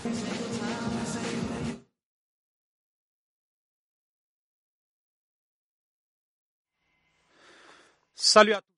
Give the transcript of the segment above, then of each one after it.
Salut à tous.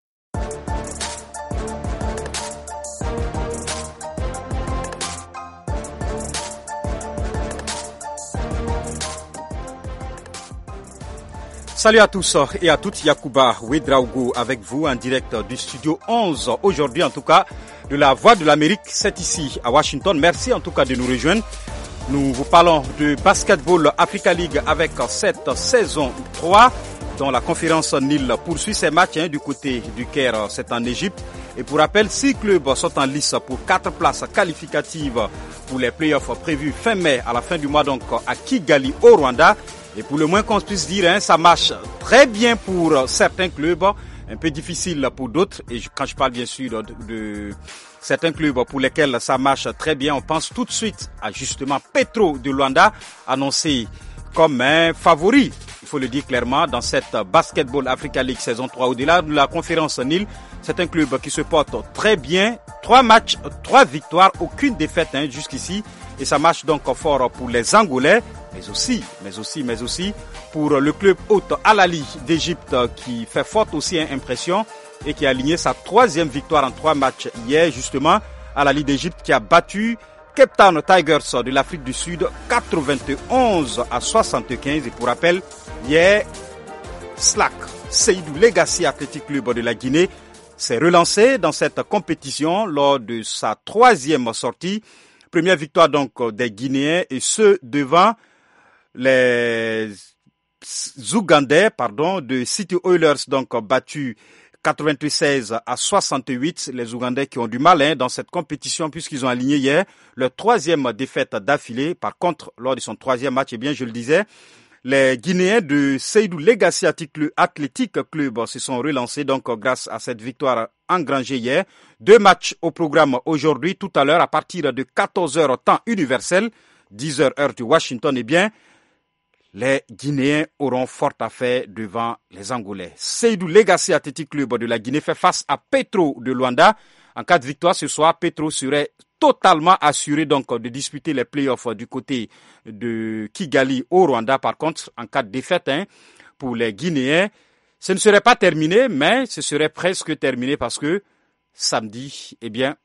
Salut à tous et à toutes, Yacouba Ouedraogo avec vous en direct du studio 11. Aujourd'hui en tout cas de la Voix de l'Amérique, c'est ici à Washington. Merci en tout cas de nous rejoindre. Nous vous parlons de Basketball Africa League avec cette saison 3 dont la conférence Nil poursuit ses matchs du côté du Caire, c'est en Égypte. Et pour rappel, 6 clubs sont en lice pour 4 places qualificatives pour les playoffs prévus fin mai à la fin du mois donc à Kigali au Rwanda. Et pour le moins qu'on puisse dire, ça marche très bien pour certains clubs, un peu difficile pour d'autres. Et quand je parle bien sûr de certains clubs pour lesquels ça marche très bien, on pense tout de suite à justement Petro de Luanda, annoncé comme un favori, il faut le dire clairement, dans cette Basketball Africa League saison 3. Au-delà de la conférence Nil, c'est un club qui se porte très bien. 3 matchs, 3 victoires, aucune défaite jusqu'ici. Et ça marche donc fort pour les Angolais, mais aussi pour le club hôte Al-Ahly d'Égypte qui fait forte aussi impression et qui a aligné sa 3e victoire en 3 matchs hier justement. Al-Ahly d'Égypte qui a battu Cape Town Tigers de l'Afrique du Sud 91-75. Et pour rappel, hier, SLAC, Seydou Legacy Athletic Club de la Guinée, s'est relancé dans cette compétition lors de sa 3e sortie. Première victoire donc des Guinéens et ce devant les Ougandais de City Oilers donc battus 96-68. Les Ougandais qui ont du mal dans cette compétition puisqu'ils ont aligné hier leur 3e défaite d'affilée. Par contre, lors de son 3e match, je le disais, les Guinéens de Seydou Legacy Athletic Club se sont relancés donc grâce à cette victoire engrangée hier. 2 matchs au programme aujourd'hui, tout à l'heure à partir de 14h temps universel, 10h heure de Washington. Les Guinéens auront fort à faire devant les Angolais. Seydou Legacy Athletic Club de la Guinée fait face à Petro de Luanda. En cas de victoire ce soir, Petro serait totalement assuré donc de disputer les playoffs du côté de Kigali au Rwanda. Par contre, en cas de défaite pour les Guinéens, ce ne serait pas terminé, mais ce serait presque terminé parce que samedi,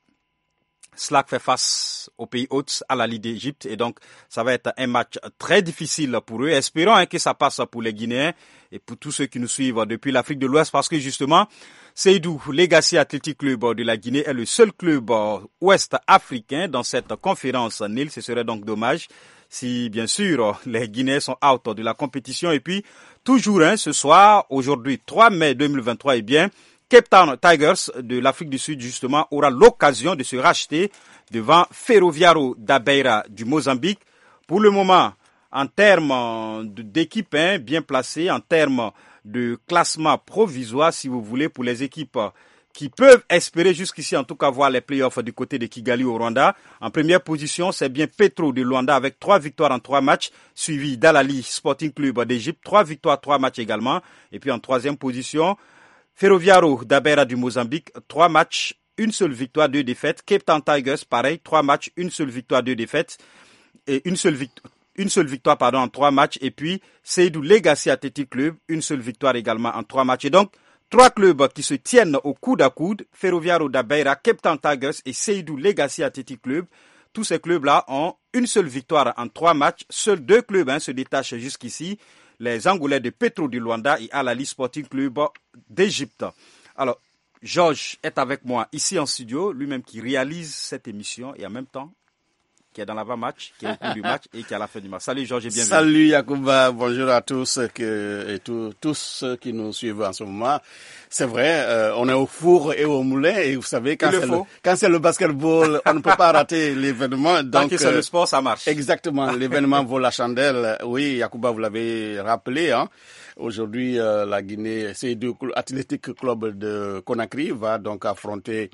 SLAC fait face au pays hôte à Al-Ahly d'Égypte et donc ça va être un match très difficile pour eux. Espérons que ça passe pour les Guinéens et pour tous ceux qui nous suivent depuis l'Afrique de l'Ouest parce que justement, Seydou Legacy Athletic Club de la Guinée est le seul club ouest africain dans cette conférence Nil. Ce serait donc dommage si bien sûr les Guinéens sont out de la compétition. Et puis toujours ce soir, aujourd'hui 3 mai 2023, Cape Town Tigers de l'Afrique du Sud, justement, aura l'occasion de se racheter devant Ferroviário da Beira du Mozambique. Pour le moment, en termes d'équipe bien placée, en termes de classement provisoire, si vous voulez, pour les équipes qui peuvent espérer jusqu'ici, en tout cas, voir les playoffs du côté de Kigali au Rwanda. En première position, c'est bien Petro de Luanda avec 3 victoires en 3 matchs, suivi d'Al-Ahly Sporting Club d'Égypte, 3 victoires, 3 matchs également. Et puis en 3e position, Ferroviário da Beira du Mozambique, 3 matchs, 1 seule victoire, 2 défaites. Cape Town Tigers, pareil, 3 matchs, 1 seule victoire, 2 défaites. Et une seule victoire en 3 matchs. Et puis, Seydou Legacy Athletic Club, 1 seule victoire également en 3 matchs. Et donc, 3 clubs qui se tiennent au coude à coude, Ferroviário da Beira, Cape Town Tigers et Seydou Legacy Athletic Club. Tous ces clubs-là ont 1 seule victoire en 3 matchs. Seuls 2 clubs se détachent jusqu'ici. Les Angolais de Petro de Luanda et Al-Ahly Sporting Club d'Égypte. Alors, Georges est avec moi ici en studio, lui-même qui réalise cette émission et en même temps qui est dans l'avant-match, qui est au cours du match et qui est à la fin du match. Salut Georges et bienvenue. Salut Yacouba, bonjour à tous et tous ceux qui nous suivent en ce moment. C'est vrai, on est au four et au moulin et vous savez, quand c'est le basketball, on ne peut pas rater l'événement. Tant que c'est le sport, ça marche. Exactement, l'événement vaut la chandelle. Oui, Yacouba, vous l'avez rappelé, Aujourd'hui, la Guinée, Seydou Athletic Club de Conakry va donc affronter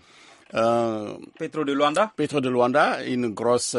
Petro de Luanda, une grosse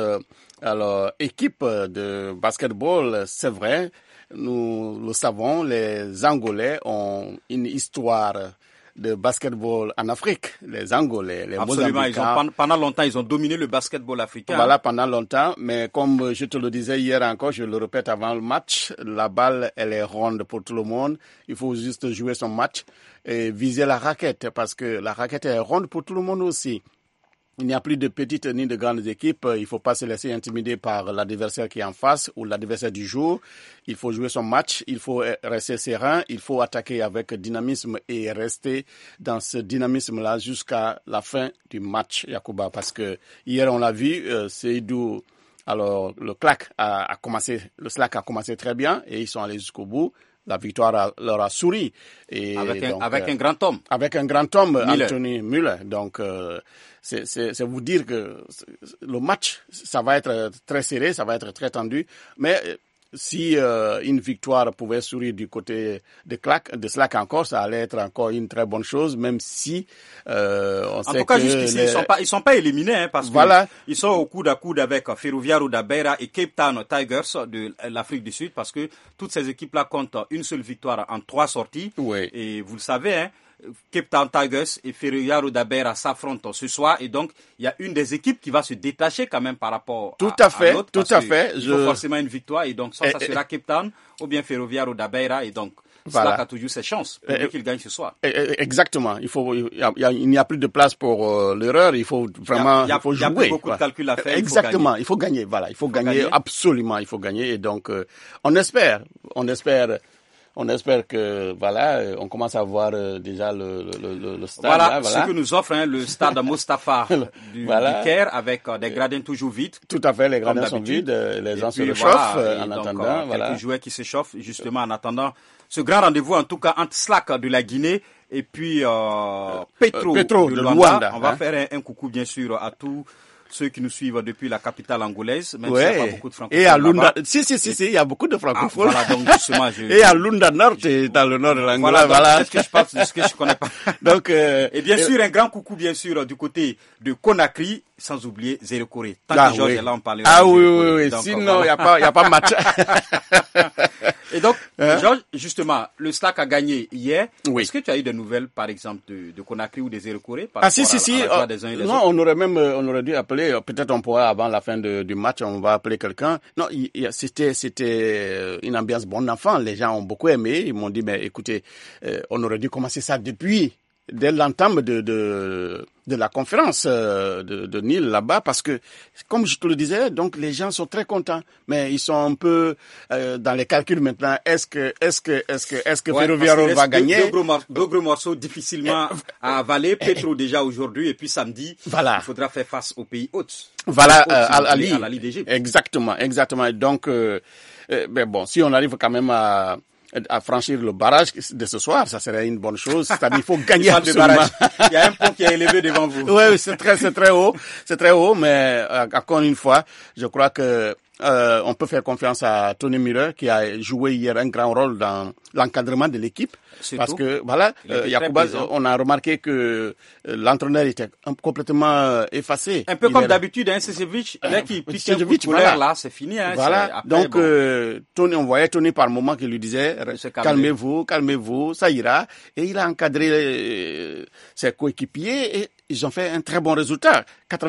équipe de basketball, c'est vrai. Nous le savons, les Angolais ont une histoire de basketball en Afrique, les Angolais, les Mozambicains. Pendant longtemps, ils ont dominé le basketball africain. Voilà, pendant longtemps, mais comme je te le disais hier encore, je le répète avant le match, la balle, elle est ronde pour tout le monde. Il faut juste jouer son match et viser la raquette, parce que la raquette est ronde pour tout le monde aussi. Il n'y a plus de petites ni de grandes équipes. Il ne faut pas se laisser intimider par l'adversaire qui est en face ou l'adversaire du jour. Il faut jouer son match. Il faut rester serein. Il faut attaquer avec dynamisme et rester dans ce dynamisme-là jusqu'à la fin du match, Yacouba. Parce que hier, on l'a vu, Seydou, alors le Slack a commencé très bien et ils sont allés jusqu'au bout. La victoire leur a souri. Et avec un grand homme. Avec un grand homme, Anthony Müller. Donc, c'est vous dire que le match, ça va être très serré, ça va être très tendu. Mais si une victoire pouvait sourire du côté de Slack encore, ça allait être encore une très bonne chose, même si on sait que... En tout cas, jusqu'ici, ils sont pas éliminés, parce que ils sont au coude à coude avec Ferroviario da Beira et Cape Town Tigers de l'Afrique du Sud, parce que toutes ces équipes-là comptent une seule victoire en 3 sorties. Oui. Et vous le savez, hein, Cape Town Tigers et Ferroviaro da Beira s'affrontent ce soir, et donc il y a une des équipes qui va se détacher quand même par rapport à l'autre. Tout à fait. Il faut forcément une victoire, et donc ça sera Cape Town ou bien Ferroviaro da Beira, et donc Slack a toujours ses chances pour qu'il gagne ce soir. Exactement. Il n'y a plus de place pour l'erreur. Il faut vraiment jouer. Il y a plus beaucoup de calculs à faire. Exactement. Il faut gagner. Voilà. Il faut gagner. Absolument. Il faut gagner. Et donc, on espère que on commence à voir déjà le stade. Voilà ce que nous offre le stade Mustapha du Caire, avec des gradins toujours vides. Tout à fait, les gradins sont vides, les gens se réchauffent en attendant. Quelques joueurs qui s'échauffent justement en attendant ce grand rendez-vous, en tout cas entre Slack de la Guinée et puis Petro de Luanda. On va faire un coucou bien sûr à tous ceux qui nous suivent depuis la capitale angolaise, même s'il n'y a pas beaucoup de francophones. Et à Lunda, si, il y a beaucoup de francophones. Voilà, donc justement, et à Lunda Nord, dans le nord de l'Angola, voilà. Est-ce que je parle de ce que je connais pas? Donc, et bien sûr, un grand coucou, bien sûr, du côté de Conakry, sans oublier Zéro Corée. Tant que Georges est là, on parlera. Ah oui. Donc, sinon, il y a pas match. Et donc, Georges, justement, le Slack a gagné hier. Oui. Est-ce que tu as eu des nouvelles, par exemple, de Conakry ou des Zéro Corée? Si. Non, on aurait dû appeler, peut-être on pourra, avant la fin du match, on va appeler quelqu'un. Non, c'était une ambiance bon enfant. Les gens ont beaucoup aimé. Ils m'ont dit, mais écoutez, on aurait dû commencer ça dès l'entame de la conférence de Nil là-bas, parce que, comme je te le disais, donc les gens sont très contents, mais ils sont un peu dans les calculs maintenant. Est-ce que Ferroviaro va gagner? Deux gros morceaux difficilement à avaler. Petro déjà aujourd'hui, et puis samedi, il faudra faire face au pays hôte. Voilà, à l'Ali d'Égypte. Exactement. Donc, mais bon, si on arrive quand même à franchir le barrage de ce soir, ça serait une bonne chose. C'est-à-dire, il faut gagner le barrage. Il y a un pont qui est élevé devant vous. Oui, c'est très haut, mais encore une fois, je crois que on peut faire confiance à Tony Müller, qui a joué hier un grand rôle dans l'encadrement de l'équipe. Parce que, Yacouba, on a remarqué que l'entraîneur était complètement effacé. Un peu comme d'habitude, Sečević, dès qu'il pique un coup de colère, là, c'est fini. Voilà. Donc, on voyait Tony par moment qui lui disait, calmez-vous, ça ira. Et il a encadré ses coéquipiers et ils ont fait un très bon résultat.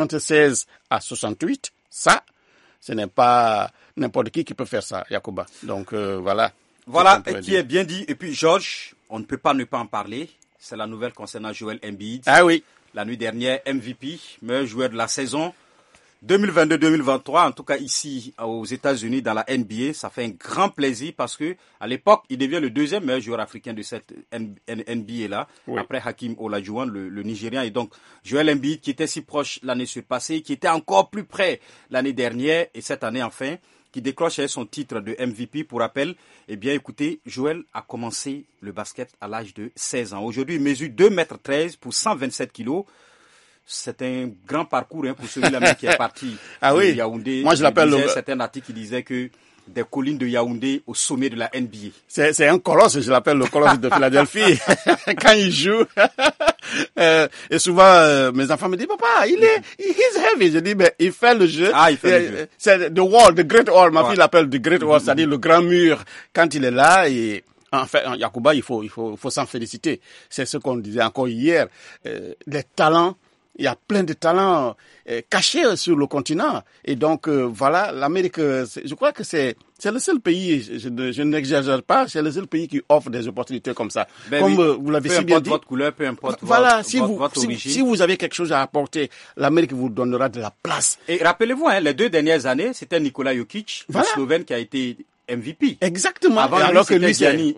96-68, ça, ce n'est pas n'importe qui peut faire ça, Yacouba. Donc, voilà. Voilà, qui est bien dit. Et puis, Georges, on ne peut pas ne pas en parler. C'est la nouvelle concernant Joel Embiid. Ah oui. La nuit dernière, MVP, meilleur joueur de la saison 2022-2023. En tout cas, ici, aux États-Unis, dans la NBA, ça fait un grand plaisir parce que, à l'époque, il devient le deuxième meilleur joueur africain de cette NBA-là. Oui. Après Hakim Olajuwon, le Nigérian. Et donc, Joel Embiid, qui était si proche l'année surpassée, qui était encore plus près l'année dernière et cette année, enfin, qui décrochait son titre de MVP. Pour rappel, eh bien, écoutez, Joël a commencé le basket à l'âge de 16 ans. Aujourd'hui, il mesure 2,13 m pour 127 kilos. C'est un grand parcours pour celui-là qui est parti de Yaoundé. Moi, je l'appelle c'est un article qui disait que des collines de Yaoundé au sommet de la NBA. C'est un colosse, je l'appelle le colosse de Philadelphie. Quand il joue. Et souvent, mes enfants me disent, papa, he's heavy. Je dis, mais il fait le jeu. Il fait le jeu. C'est the Great Wall. Ma fille l'appelle the Great Wall, c'est-à-dire le grand mur. Quand il est là, et En fait, Yacouba, il faut s'en féliciter. C'est ce qu'on disait encore hier. Les talents, il y a plein de talents cachés sur le continent. Et donc, voilà, l'Amérique, je crois que c'est le seul pays, je n'exagère pas, c'est le seul pays qui offre des opportunités comme ça. Comme vous l'avez si bien dit. Peu importe votre couleur, peu importe votre origine. Si vous avez quelque chose à apporter, l'Amérique vous donnera de la place. Et rappelez-vous, les 2 dernières années, c'était Nikola Jokic, le Slovène, qui a été MVP. Exactement. Alors que lui, Gianni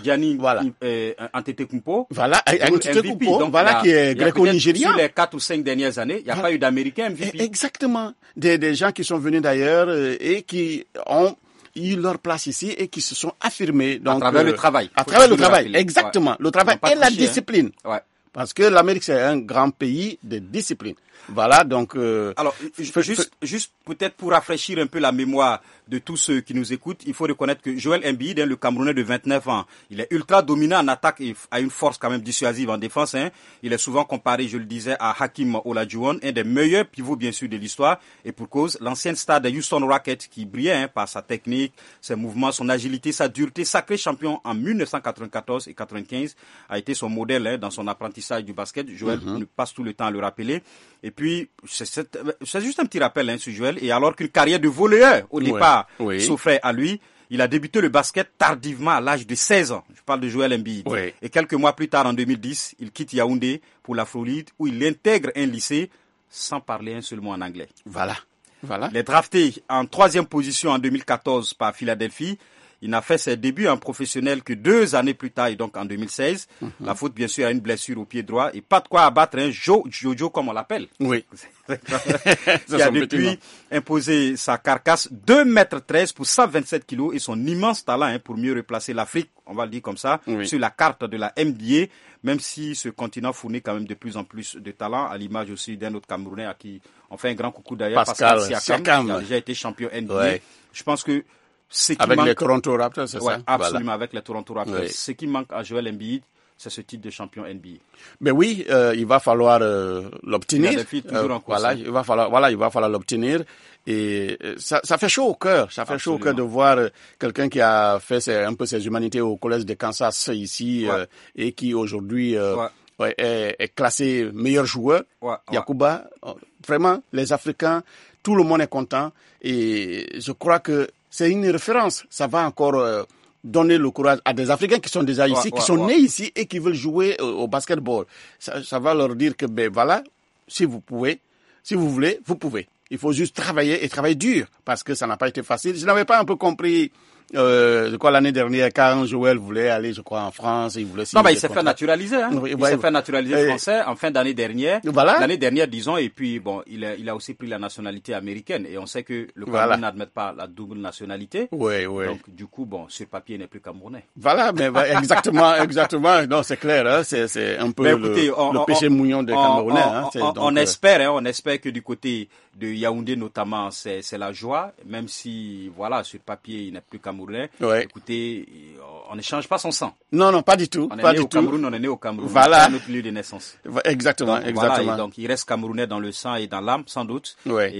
Antetokounmpo. Voilà, Antetokounmpo, voilà, qui est gréco-nigérien. Sur les 4 ou 5 dernières années, il n'y a pas eu d'Américain MVP. Exactement. Des gens qui sont venus d'ailleurs et qui ont eu leur place ici et qui se sont affirmés. Donc, à travers le travail. À travers le travail, exactement. Ouais. Le travail et la discipline. Ouais. Parce que l'Amérique, c'est un grand pays de discipline. Voilà, donc... Alors, juste peut-être pour rafraîchir un peu la mémoire de tous ceux qui nous écoutent, il faut reconnaître que Joel Embiid, le Camerounais de 29 ans, il est ultra dominant en attaque et a une force quand même dissuasive en défense. Il est souvent comparé, je le disais, à Hakeem Olajuwon, un des meilleurs pivots bien sûr de l'histoire. Et pour cause, l'ancienne star de Houston Rockets qui brillait par sa technique, ses mouvements, son agilité, sa dureté, sacré champion en 1994 et 95, a été son modèle dans son apprentissage du basket. Joel passe tout le temps à le rappeler. Et puis, c'est juste un petit rappel sur Joel. Et alors qu'une carrière de volleyeur au départ s'offrait à lui, il a débuté le basket tardivement à l'âge de 16 ans. Je parle de Joel Embiid. Oui. Et quelques mois plus tard, en 2010, il quitte Yaoundé pour la Floride où il intègre un lycée sans parler un seul mot en anglais. Voilà. Il est drafté en 3e position en 2014 par Philadelphie. Il n'a fait ses débuts en professionnel que 2 années plus tard, et donc en 2016. La faute, bien sûr, à une blessure au pied droit et pas de quoi abattre un Jojo, comme on l'appelle. Oui. Qui a depuis imposé sa carcasse 2,13 m pour 127 kg et son immense talent pour mieux replacer l'Afrique, on va le dire comme ça, sur la carte de la NBA, même si ce continent fournit quand même de plus en plus de talent, à l'image aussi d'un autre Camerounais à qui on fait un grand coucou d'ailleurs, Pascal Siakam, qui a déjà été champion NBA. Je pense que avec les Toronto Raptors, c'est ça? Absolument, voilà. Avec les Toronto Raptors. Oui. Ce qui manque à Joel Embiid, c'est ce titre de champion NBA. Mais oui, il va falloir l'obtenir. Il va falloir l'obtenir. Et ça fait chaud au cœur. Ça fait chaud au cœur de voir quelqu'un qui a fait un peu ses humanités au collège de Kansas ici et qui aujourd'hui est classé meilleur joueur. Yacouba, vraiment, les Africains, tout le monde est content. Et je crois que c'est une référence. Ça va encore donner le courage à des Africains qui sont déjà ici, qui sont nés ici et qui veulent jouer au basketball. Ça va leur dire que, ben voilà, si vous voulez, vous pouvez. Il faut juste travailler et travailler dur parce que ça n'a pas été facile. Je n'avais pas un peu compris l'année dernière, quand Joël voulait aller, en France, il voulait signer. Il s'est fait naturaliser, Il s'est fait naturaliser français en fin d'année dernière. Voilà. L'année dernière, disons, et puis, il a aussi pris la nationalité américaine. Et on sait que le Cameroun n'admet pas la double nationalité. Donc, du coup, ce papier n'est plus camerounais. Voilà, mais exactement. Non, c'est clair, c'est un peu le péché mouillon des Camerounais, on espère que du côté de Yaoundé, notamment, c'est la joie, même si, sur papier, il n'est plus camerounais. Écoutez, on ne change pas son sang. Non, pas du tout. On est né au Cameroun. Voilà. C'est notre lieu de naissance. Exactement. Donc, il reste camerounais dans le sang et dans l'âme, sans doute.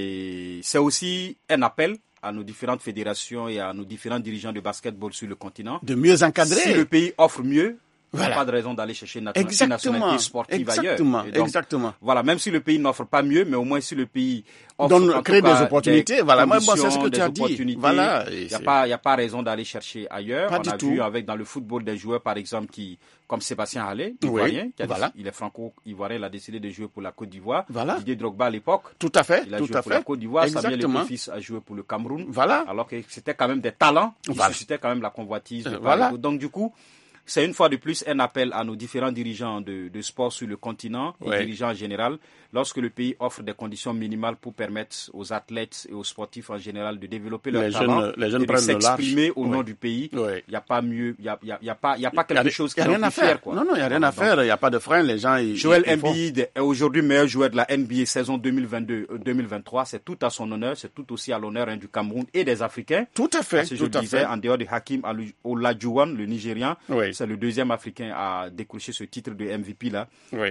Et c'est aussi un appel à nos différentes fédérations et à nos différents dirigeants de basketball sur le continent. De mieux encadrer. Si le pays offre mieux, il n'y a pas de raison d'aller chercher une nationalité sportive ailleurs. Exactement. Voilà, même si le pays n'offre pas mieux, mais au moins si le pays offre crée des opportunités, c'est ce que tu as dit. Voilà. Il n'y a pas raison d'aller chercher ailleurs. On a vu avec dans le football des joueurs, par exemple, comme Sébastien Haller, ivoirien, il est franco-ivoirien, il a décidé de jouer pour la Côte d'Ivoire. Didier Drogba à l'époque. Tout à fait. Il a joué pour la Côte d'Ivoire. Samuel Eto'o-Fils a joué pour le Cameroun. Alors que c'était quand même des talents qui suscitaient quand même la convoitise. Donc du coup, c'est une fois de plus un appel à nos différents dirigeants de sport sur le continent et dirigeants en général, lorsque le pays offre des conditions minimales pour permettre aux athlètes et aux sportifs en général de développer leur talent et de s'exprimer au nom du pays. Il n'y a pas mieux, il y a pas quelque chose qui est faire. Non, il n'y a rien à faire, il n'y a pas de frein. Les gens, Joel Embiid est aujourd'hui meilleur joueur de la NBA saison 2022-2023. C'est tout à son honneur, c'est tout aussi à l'honneur du Cameroun et des Africains. Tout à fait. Parce que je disais, en dehors de Hakeem Olajuwon, le Nigérian, c'est le deuxième Africain à décrocher ce titre de MVP là.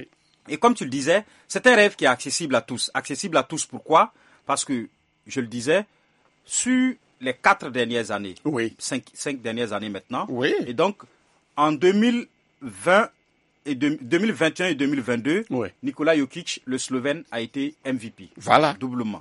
Et comme tu le disais, c'est un rêve qui est accessible à tous. Accessible à tous, pourquoi? Parce que, je le disais, sur les 4 dernières années, 5 dernières années maintenant, et donc, En 2020 et 2021 et 2022, Nikola Jokic, le Slovène, a été MVP. Voilà. Doublement.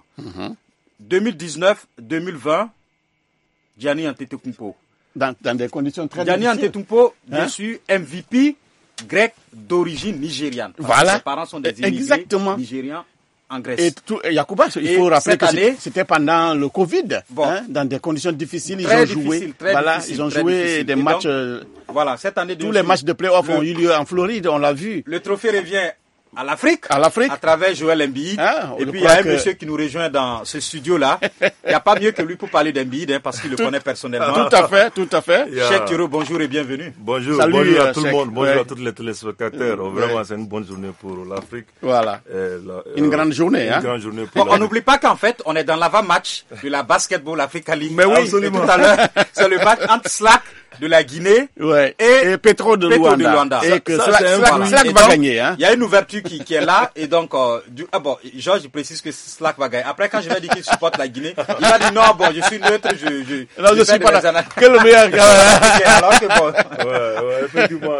2019-2020, Gianni Antetokounmpo. Dans des conditions très Gianni difficiles. Antetokounmpo, bien sûr, MVP grec d'origine nigériane. Voilà. Ses parents sont des immigrés nigérians en Grèce. Et Yacouba, il faut rappeler que c'était pendant le Covid, dans des conditions difficiles, ils ont joué. Ils ont joué des matchs. Voilà, cette année, tous les matchs de play-off ont eu lieu en Floride, on l'a vu. Le trophée revient à l'Afrique, à travers Joel Embiid. Et puis il y a un monsieur qui nous rejoint dans ce studio-là. Il n'y a pas mieux que lui pour parler d'Embiid, parce qu'il le connaît personnellement. Tout à fait. Cheikh Thioro, bonjour et bienvenue. Bonjour, bonjour à tout le monde, bonjour à tous les téléspectateurs. Vraiment, c'est une bonne journée pour l'Afrique. Voilà. Une grande journée. Une grande journée pour l'Afrique. On n'oublie pas qu'en fait, on est dans l'avant-match de la Basketball Africa League. Mais oui, absolument. Tout à l'heure, c'est le match entre Slack de la Guinée et Petro de Luanda. Et que Slack va gagner. Il y a une ouverture qui est là. Et donc, Georges précise que Slack va gagner. Après, quand je vais dire qu'il supporte la Guinée, il va dire non, je suis neutre, je suis pas là. Quel le meilleur alors que bon. Effectivement,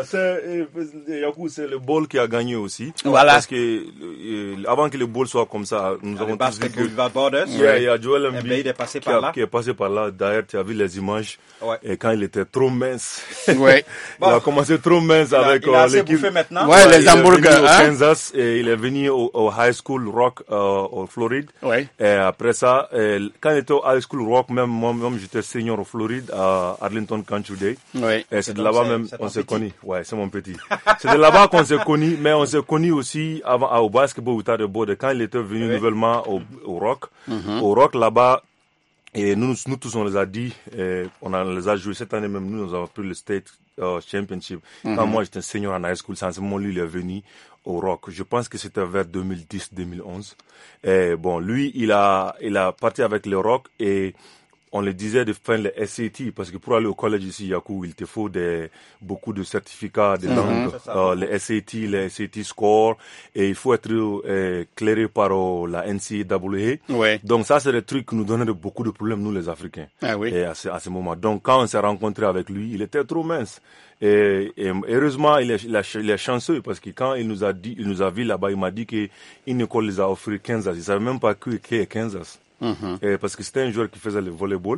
c'est le ball qui a gagné aussi. Voilà. Parce que, avant que le ball soit comme ça, nous avons tous vu que Borders. Il y a Joel Embiid est passé par là. Qui est passé par là. D'ailleurs, tu as vu les images. Et quand il était trop mince. Il a commencé trop mince avec l'équipe. Maintenant. Les hamburgers. Au Kansas et il est venu au High School Rock au Floride. Et après ça, quand il était au High School Rock, même j'étais senior au Floride à Arlington Country Day. Et c'est de là-bas même on s'est connus. Ouais, c'est mon petit. C'est de là-bas qu'on s'est connus, mais on s'est connus aussi avant au basketball without a board. Quand il était venu nouvellement au Rock, au Rock là-bas. Et nous tous, on les a dit, on les a joués cette année même, nous avons pris le State Championship. Quand moi, j'étais senior en high school, c'est en ce moment, lui, il est venu au Rock. Je pense que c'était vers 2010-2011. Et bon, lui, il a parti avec le Rock et on le disait de faire les SAT parce que pour aller au collège ici, Yakou, il te faut beaucoup de certificats de langue, les SAT score, et il faut être clairé par la NCAA. Donc ça, c'est des trucs qui nous donnaient beaucoup de problèmes, nous les Africains. Et à ce moment. Donc quand on s'est rencontré avec lui, il était trop mince. Et heureusement, il est chanceux parce que quand il nous a vu là-bas, il m'a dit qu'une école les a offert Kansas. Il savait même pas qui est Kansas. Parce que c'était un joueur qui faisait le volleyball.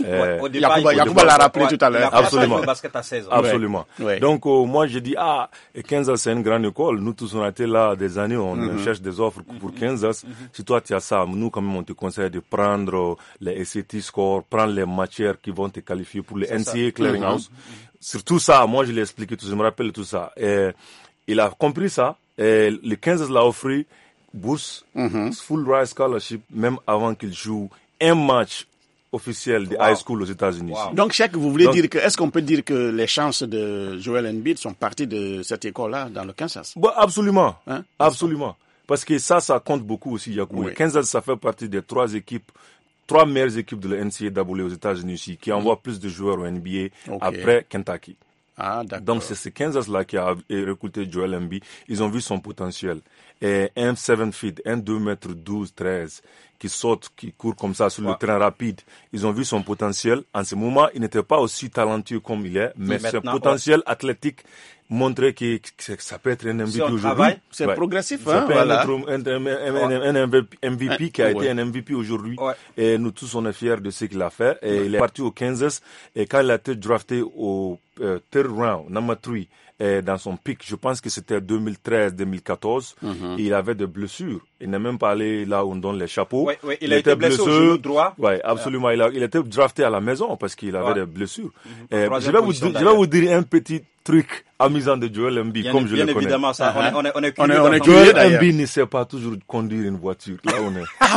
Yacouba l'a rappelé tout à l'heure. Absolument. Le basket à 16 ans. Absolument. Donc moi j'ai dit Kansas c'est une grande école. Nous tous on a été là des années, on cherche des offres pour Kansas. Si toi tu as ça, nous quand même on te conseille de prendre les SAT scores, prendre les matières qui vont te qualifier pour les NCAA Clearinghouse. Surtout ça, moi je l'ai expliqué tout, je me rappelle tout ça. Et il a compris ça. Et le Kansas l'a offert bourse, full ride scholarship, même avant qu'il joue un match officiel de high school aux États-Unis. Donc, Cheikh, vous voulez dire que, est-ce qu'on peut dire que les chances de Joel Embiid sont parties de cette école-là dans le Kansas? Absolument. Absolument. Parce que ça compte beaucoup aussi, Yakou. Le Kansas, ça fait partie des trois meilleures équipes de la NCAA aux États-Unis ici, qui envoient plus de joueurs au NBA après Kentucky. Donc, c'est ce Kansas-là qui a recruté Joel Embiid. Ils ont vu son potentiel. Et un 7 feet, un 2 mètres 12, 13, qui saute, qui court comme ça sur le terrain rapide. Ils ont vu son potentiel. En ce moment, il n'était pas aussi talentueux comme il est, mais son potentiel athlétique montrait que ça peut être un MVP aujourd'hui. C'est progressif, ça peut être un MVP qui a été un MVP aujourd'hui. Et nous tous, on est fiers de ce qu'il a fait. Et il est parti au Kansas. Et quand il a été drafté au third round, number 3, dans son pic, je pense que c'était 2013-2014, il avait des blessures. Il n'est même pas allé là où on donne les chapeaux. Il a été blessé au genou droit. Oui, absolument. Il était drafté à la maison parce qu'il avait des blessures. Je vais vous dire un petit truc amusant de Joel Embiid, comme je le connais. Bien évidemment, ça. On est Joel Embiid ne sait pas toujours conduire une voiture. Là, on est. Ah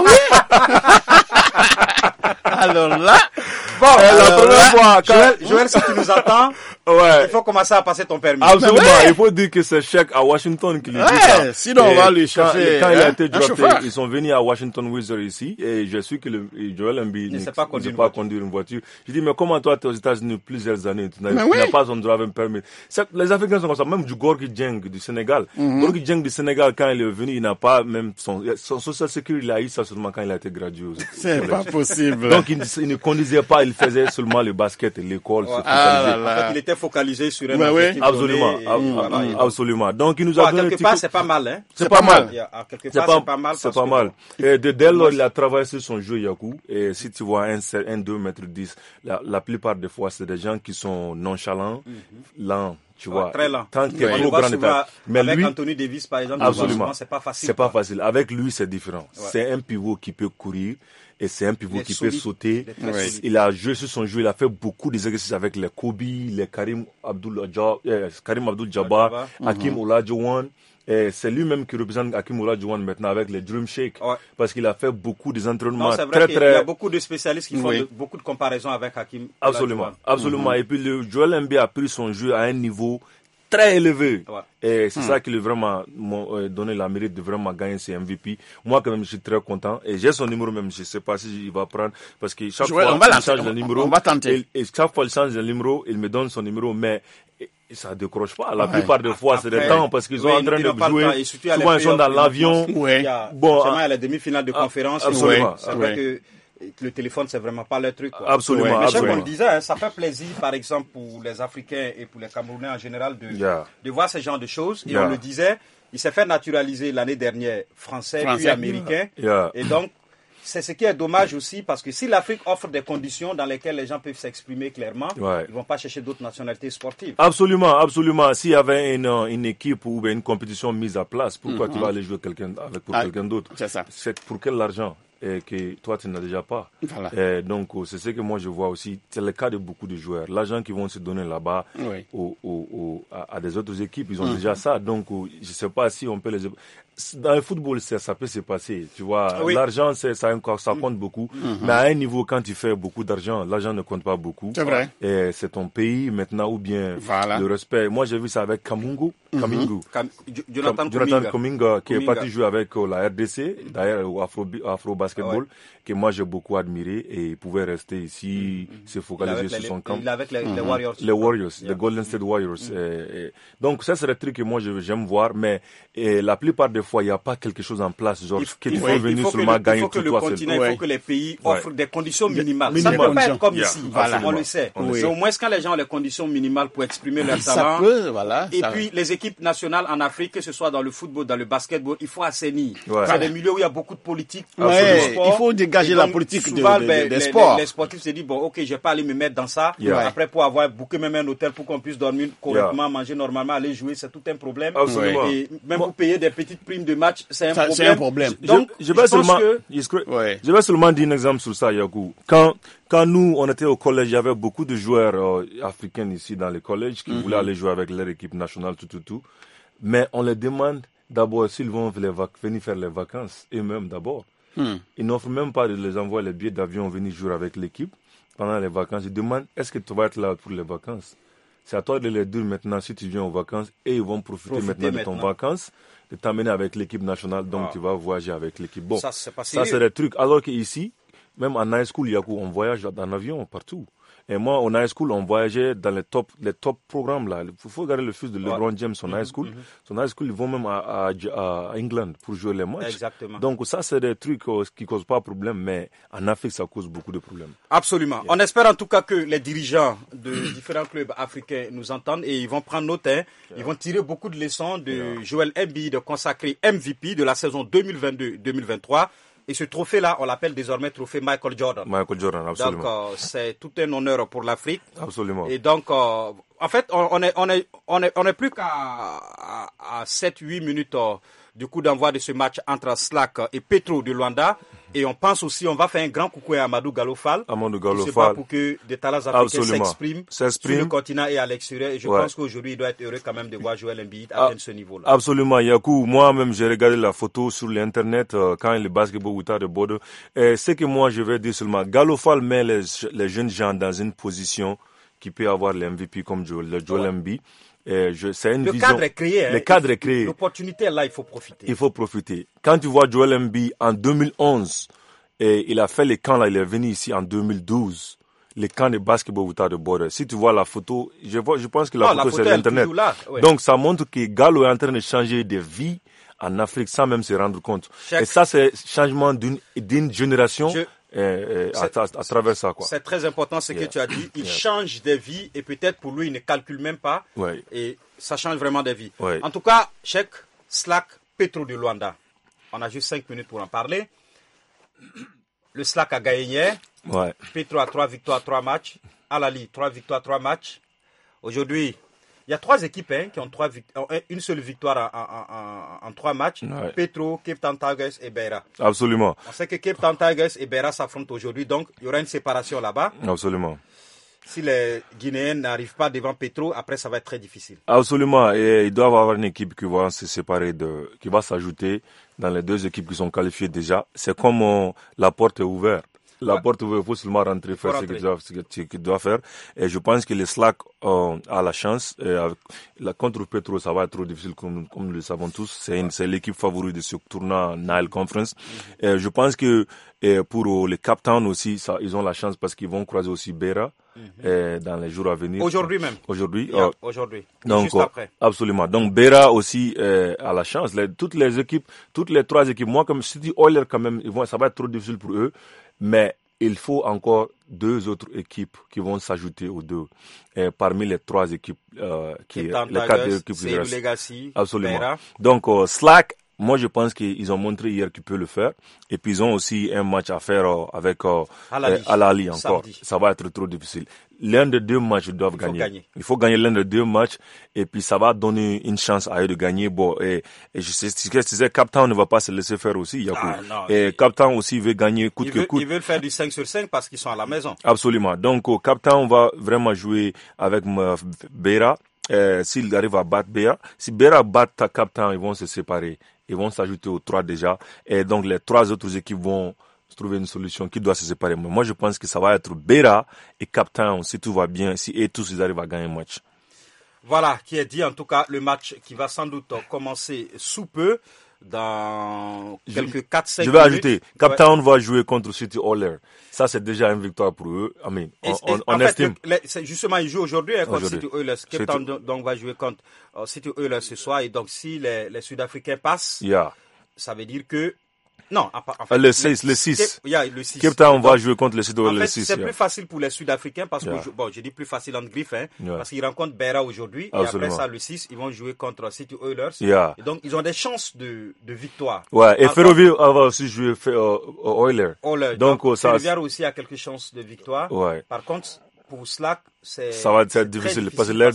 oui? Alors là, la première fois, Joël, si tu nous entends, il faut commencer à passer ton permis. Absolument, il faut dire que c'est Cheikh à Washington qui lui dit ça. Sinon on va lui chercher. Quand il a été drafté, ils sont venus à Washington Wizards ici, et je suis que Joel Embiid ne sait pas conduire une voiture. Je dis, mais comment toi, tu es aux États-Unis plusieurs années, tu n'as pas son driving permit. Les Africains sont comme ça, même du Gorgui Dieng du Sénégal. Gorgui Dieng du Sénégal, quand il est venu, il n'a pas même son social security, il a eu ça seulement quand il a été gradué. C'est pas possible. Donc il ne conduisait pas, il faisait seulement le basket et l'école. En fait, il était focalisé sur un objectif donné. Absolument. Donc, il nous a donné... Quelque part, c'est pas mal, hein. C'est pas mal. Quelque part, c'est pas mal. C'est pas mal. Et dès lors, il a travaillé sur son jeu, Yakou. Et si tu vois un 2 mètres 10, la plupart des fois, c'est des gens qui sont nonchalants, lents. Tu vois, très lent. Tant qu'il est trop grand état. Mais avec lui, Anthony Davis, par exemple, absolument, c'est pas facile. C'est pas facile. Avec lui, c'est différent. Ouais. C'est un pivot qui peut courir et c'est un pivot qui peut sauter. Il a joué sur son jeu. Il a fait beaucoup d'exercices avec les Kobe, les Karim Abdul-Jabbar, Hakim Olajuwon. Et c'est lui-même qui représente Hakim Olajuwon maintenant avec les Dream Shake. Ouais. Parce qu'il a fait beaucoup des entraînements très. Il y a beaucoup de spécialistes qui font beaucoup de comparaisons avec Hakim Olajuwon. Absolument. Et puis le Joel Embiid a pris son jeu à un niveau très élevé. Ouais. Et c'est ça qui lui a vraiment donné la mérite de vraiment gagner ses MVP. Moi, quand même, je suis très content. Et j'ai son numéro même. Je ne sais pas si il va prendre. Parce que chaque fois qu'il change le numéro, on va tenter. Et chaque fois qu'il change le numéro, il me donne son numéro. Mais ça décroche pas. La plupart des fois, c'est le temps parce qu'ils sont en train de jouer. Souvent, ils sont dans l'avion. Bon, il y a la demi-finale de conférence. Absolument. C'est vrai que le téléphone, c'est vraiment pas le truc. Quoi. Absolument. Mais comme on le disait, ça fait plaisir, par exemple, pour les Africains et pour les Camerounais en général, de voir ce genre de choses. Et on le disait, il s'est fait naturaliser l'année dernière français puis américain. Et donc, c'est ce qui est dommage aussi, parce que si l'Afrique offre des conditions dans lesquelles les gens peuvent s'exprimer clairement, ils ne vont pas chercher d'autres nationalités sportives. Absolument, absolument. S'il y avait une équipe ou une compétition mise à place, pourquoi tu vas aller jouer quelqu'un d'autre? C'est ça. C'est pour quel argent que toi tu n'as déjà pas. Voilà. Et donc c'est ce que moi je vois aussi. C'est le cas de beaucoup de joueurs. L'argent qu'ils vont se donner là-bas à des autres équipes, ils ont déjà ça. Donc je ne sais pas si on peut les... Dans le football, ça peut se passer. Tu vois, l'argent, ça compte beaucoup. Mais à un niveau, quand tu fais beaucoup d'argent, l'argent ne compte pas beaucoup. C'est vrai. Et c'est ton pays maintenant ou bien le respect. Moi, j'ai vu ça avec Kamingu. Jonathan Kuminga, qui est parti jouer avec la RDC, d'ailleurs au Afro Basketball, que moi j'ai beaucoup admiré et il pouvait rester ici, se focaliser sur son camp. Il est avec les Warriors. Les Warriors, les Golden State Warriors. Donc ça, c'est le truc que moi j'aime voir, mais la plupart des fois, il n'y a pas quelque chose en place, genre, qu'il faut venir seulement gagner tout toi seul. Il faut que les pays offrent des conditions minimales. Ça ne peut pas être comme ici, on le sait. C'est au moins quand les gens ont les conditions minimales pour exprimer leur talent. Et puis les équipes nationales en Afrique, que ce soit dans le football, dans le basketball, il faut assainir. C'est des milieux où il y a beaucoup de politique. Il faut dégager la politique des sports. Les sportifs se disent, bon, ok, je vais pas aller me mettre dans ça. Après, pour avoir booké même un hôtel pour qu'on puisse dormir correctement, manger normalement, aller jouer, c'est tout un problème. Et même pour payer des petites primes de match, c'est un problème. Donc, je vais seulement dire un exemple sur ça, Yakou. Quand nous, on était au collège, il y avait beaucoup de joueurs africains ici dans les collèges qui voulaient aller jouer avec leur équipe nationale, tout. Mais on les demande d'abord s'ils vont venir faire les vacances eux-mêmes d'abord. Ils n'offrent même pas de les envoyer les billets d'avion venir jouer avec l'équipe pendant les vacances. Ils demandent est-ce que tu vas être là pour les vacances. C'est à toi de les dire maintenant si tu viens aux vacances et ils vont profiter maintenant de ton vacances, de t'amener avec l'équipe nationale, donc tu vas voyager avec l'équipe. Bon, ça c'est des trucs. Alors qu'ici, même en high school, on voyage en avion partout. Et moi, en high school, on voyageait dans les top programmes là. Il faut regarder le fils de LeBron James, son high school. Son high school, ils vont même à England pour jouer les matchs. Exactement. Donc ça, c'est des trucs qui causent pas de problème, mais en Afrique, ça cause beaucoup de problèmes. Absolument. On espère en tout cas que les dirigeants de différents clubs africains nous entendent et ils vont prendre note. Ils vont tirer beaucoup de leçons de Joel Embiid, de consacré MVP de la saison 2022-2023. Et ce trophée-là, on l'appelle désormais trophée Michael Jordan. Michael Jordan, absolument. Donc, c'est tout un honneur pour l'Afrique. Absolument. Et donc, en fait, on est plus qu'à 7-8 minutes du coup d'envoi de ce match entre Slack et Petro de Luanda. Et on pense aussi, on va faire un grand coucou à Amadou Gallo Fall. C'est pas pour que des talents africains s'expriment sur le continent et à l'extérieur. Et je pense qu'aujourd'hui, il doit être heureux quand même de voir Joel Embiid atteindre ce niveau-là. Absolument, Yakou. Moi-même, j'ai regardé la photo sur l'internet quand le basketball Outa de Bordeaux. Et ce que moi, je vais dire seulement, Gallo Fall met les jeunes gens dans une position qui peut avoir les MVP comme Joel Embiid. C'est une vision. Cadre est créé. Le cadre est créé. L'opportunité est là, il faut profiter. Il faut profiter. Quand tu vois Joel Embiid en 2011, et il a fait les camps là, il est venu ici en 2012. Les camps de basketball Outa de Bordeaux. Si tu vois la photo, je pense que la photo c'est l'internet. Donc ça montre que Gallo est en train de changer de vie en Afrique sans même se rendre compte. Et ça, c'est changement d'une génération à travers ça, quoi. C'est très important ce que tu as dit. Il change des vies et peut-être pour lui, il ne calcule même pas. Et ça change vraiment des vies. En tout cas, Cheikh, Slack, Petro de Luanda. On a juste 5 minutes pour en parler. Le Slack a gagné hier. Petro a 3 victoires, 3 matchs. Al-Ahly, 3 victoires, 3 matchs. Aujourd'hui, il y a 3 équipes qui ont une seule victoire en 3 matchs. Petro, Cape Town Tigers et Beira. Absolument. On sait que Cape Town Tigers et Beira s'affrontent aujourd'hui, donc il y aura une séparation là-bas. Absolument. Si les Guinéens n'arrivent pas devant Petro, après ça va être très difficile. Absolument. Et ils doivent avoir une équipe qui va se séparer, qui va s'ajouter dans les 2 équipes qui sont qualifiées déjà. C'est comme la porte est ouverte. La porte ouverte, il faut seulement rentrer, faire ce qu'il doit faire. Et je pense que les Slack a la chance. Contre Petro, ça va être trop difficile, comme nous le savons tous. C'est l'équipe favorite de ce tournoi Nile Conference. Et je pense que pour les Cape Town aussi, ils ont la chance parce qu'ils vont croiser aussi Beira dans les jours à venir. Aujourd'hui même. Aujourd'hui. Aujourd'hui. Donc, juste après. Absolument. Donc Beira aussi a la chance. Toutes les 3 équipes, moi comme City Oilers quand même, ça va être trop difficile pour eux. Mais il faut encore 2 autres équipes qui vont s'ajouter aux 2. Parmi les 3 équipes, les 4 équipes qui restent. Legacy, absolument. Beira. Donc Slack, moi je pense qu'ils ont montré hier qu'ils peuvent le faire. Et puis ils ont aussi un match à faire avec Al-Ahly encore. Samedi. Ça va être trop difficile. L'un des 2 matchs, ils doivent gagner. Il faut gagner l'un des 2 matchs et puis ça va donner une chance à eux de gagner. Bon, et je sais ce que tu disais, Cape Town ne va pas se laisser faire aussi, Yakou. Et Cape Town aussi veut gagner coûte que coûte. Ils veulent faire du 5 sur 5 parce qu'ils sont à la maison. Absolument. Donc Cape Town va vraiment jouer avec Beira. S'ils arrivent à battre Beira, si Beira bat Cape Town, ils vont se séparer. Ils vont s'ajouter aux 3 déjà. Et donc les 3 autres équipes vont trouver une solution qui doit se séparer. Mais moi, je pense que ça va être Beira et Cape Town, si tout va bien, si tous ils arrivent à gagner un match. Voilà, qui est dit en tout cas, le match qui va sans doute commencer sous peu, dans quelques 4-5 minutes. Je vais ajouter, Cape Town va jouer contre City Oilers. Ça, c'est déjà une victoire pour eux. On estime. Justement, ils jouent aujourd'hui contre City Oilers. Cape Town donc va jouer contre City Oilers ce soir. Et donc, si les Sud-Africains passent, ça veut dire que non, le 6. Le 6. Cape Town va jouer contre le City Oilers le 6. C'est plus facile pour les Sud-Africains parce que, je dis plus facile entre griffes, parce qu'ils rencontrent Beira aujourd'hui. Et après ça, le 6, ils vont jouer contre City Oilers. Et donc, ils ont des chances de victoire. Et Ferroviaire va aussi jouer Oilers. Donc, Ferroviaire aussi a quelques chances de victoire. Par contre, pour Slack, ça va être difficile parce que les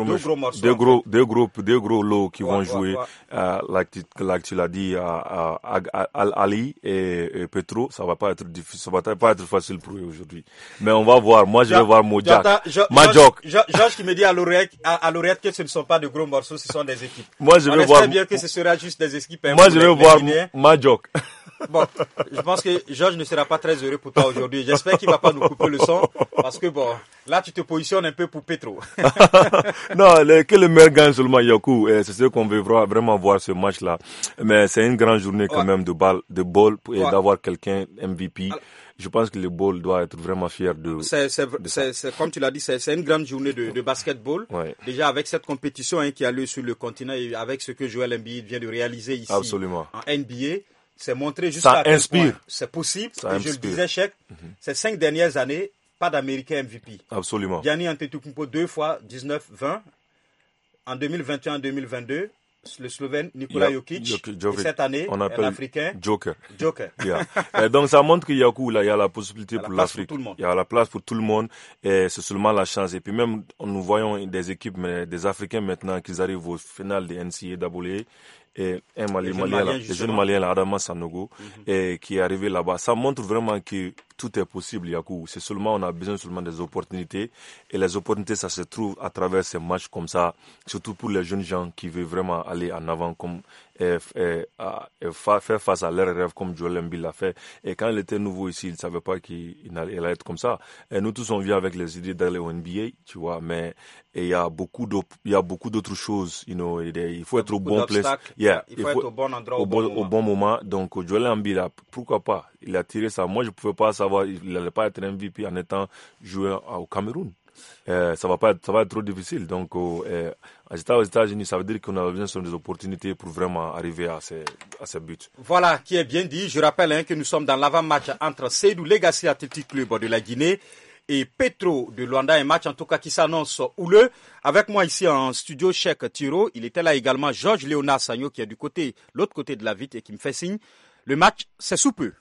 2 gros lots qui vont jouer, like tu l'as dit, à Al-Ahly et Petro, ça va pas être difficile, ça va pas être facile pour eux aujourd'hui. Mais on va voir. Moi, je vais voir Majok. Georges qui me dit à l'oreillette que ce ne sont pas de gros morceaux, ce sont des équipes. Moi, je vais voir. J'espère bien que ce sera juste des équipes. Moi, je vais voir Majok. Bon, je pense que Georges ne sera pas très heureux pour toi aujourd'hui. J'espère qu'il va pas nous couper le son parce que bon, là tu te positionnes un peu pour Petro. Non, que le meilleur gagne seulement Yakou. C'est ce qu'on veut vraiment voir ce match-là. Mais c'est une grande journée quand même de ball et d'avoir quelqu'un MVP. Je pense que le ball doit être vraiment fier de c'est comme tu l'as dit, c'est une grande journée de basketball. Déjà avec cette compétition qui a lieu sur le continent et avec ce que Joel Embiid vient de réaliser ici en NBA. C'est montré jusqu'à quel point c'est possible. Et je le disais, Cheikh, ces 5 dernières années, pas d'Américain MVP. Absolument. Giannis Antetokounmpo 2 fois, 19-20. En 2021-2022, le Slovène Nikola Jokic. Et cette année, un Africain. Joker. Donc ça montre qu'il y a la possibilité pour l'Afrique. Il y a la place pour tout le monde. Et c'est seulement la chance. Et puis même, nous voyons des équipes, des Africains maintenant, qui arrivent au final des NCAA. Et le jeune Malien, Adama Sanogo, et qui est arrivé là-bas. Ça montre vraiment que tout est possible, Yakou. C'est seulement, on a besoin seulement des opportunités. Et les opportunités, ça se trouve à travers ces matchs comme ça. Surtout pour les jeunes gens qui veulent vraiment aller en avant, comme, faire face à leurs rêves, comme Joel Embiid l'a fait. Et quand il était nouveau ici, il ne savait pas qu'il allait être comme ça. Et nous tous, on vient avec les idées d'aller au NBA, tu vois. Mais, il y a beaucoup d'autres choses, il faut être au bon place. Il faut être au bon endroit, au bon moment. Donc, Joel Embiid, pourquoi pas? Il a tiré ça. Moi, je pouvais pas savoir, il n'allait pas être MVP en étant joueur au Cameroun. ça va être trop difficile. Donc, aux États-Unis, ça veut dire qu'on a besoin de des opportunités pour vraiment arriver à ces buts. Voilà, qui est bien dit. Je rappelle que nous sommes dans l'avant-match entre Seydou Legacy Athletic Club de la Guinée et Petro de Luanda, un match en tout cas qui s'annonce houleux. Avec moi ici en studio, Cheikh Tiro. Il était là également Georges Léonard Sagno qui est l'autre côté de la vitre et qui me fait signe. Le match, c'est sous peu.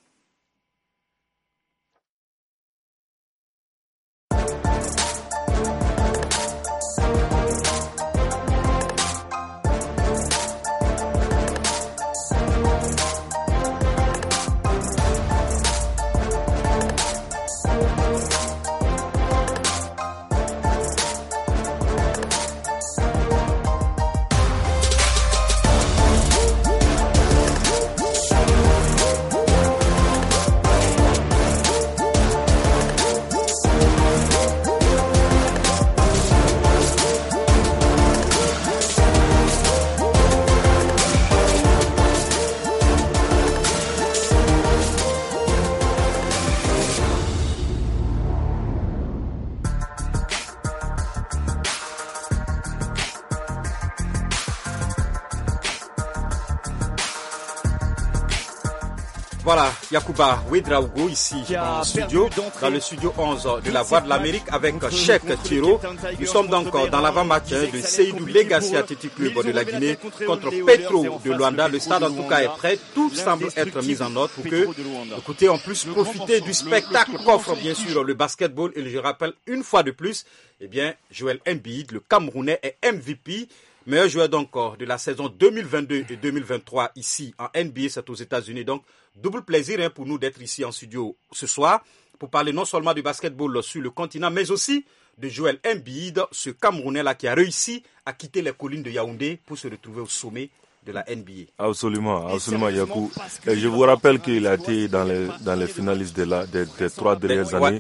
Voilà, Yacouba Ouedraogo ici en studio, dans le studio 11 de la Voix de l'Amérique avec Cheikh Tiro. Nous sommes donc dans l'avant-match de Seydou Legacy Athletic Club de la Guinée contre Petro de Luanda. Le stade en tout cas est prêt, tout semble être mis en ordre pour que, écoutez, on puisse profiter du spectacle qu'offre bien sûr le basketball. Et je rappelle une fois de plus, eh bien, Joel Embiid, le Camerounais, est MVP. Meilleur joueur donc de la saison 2022 et 2023 ici en NBA, c'est aux États-Unis. Donc, double plaisir pour nous d'être ici en studio ce soir pour parler non seulement du basketball sur le continent, mais aussi de Joel Embiid, ce Camerounais-là qui a réussi à quitter les collines de Yaoundé pour se retrouver au sommet de la NBA. Absolument, Yakou. Et je vous rappelle qu'il a été dans les finalistes des 3 dernières années.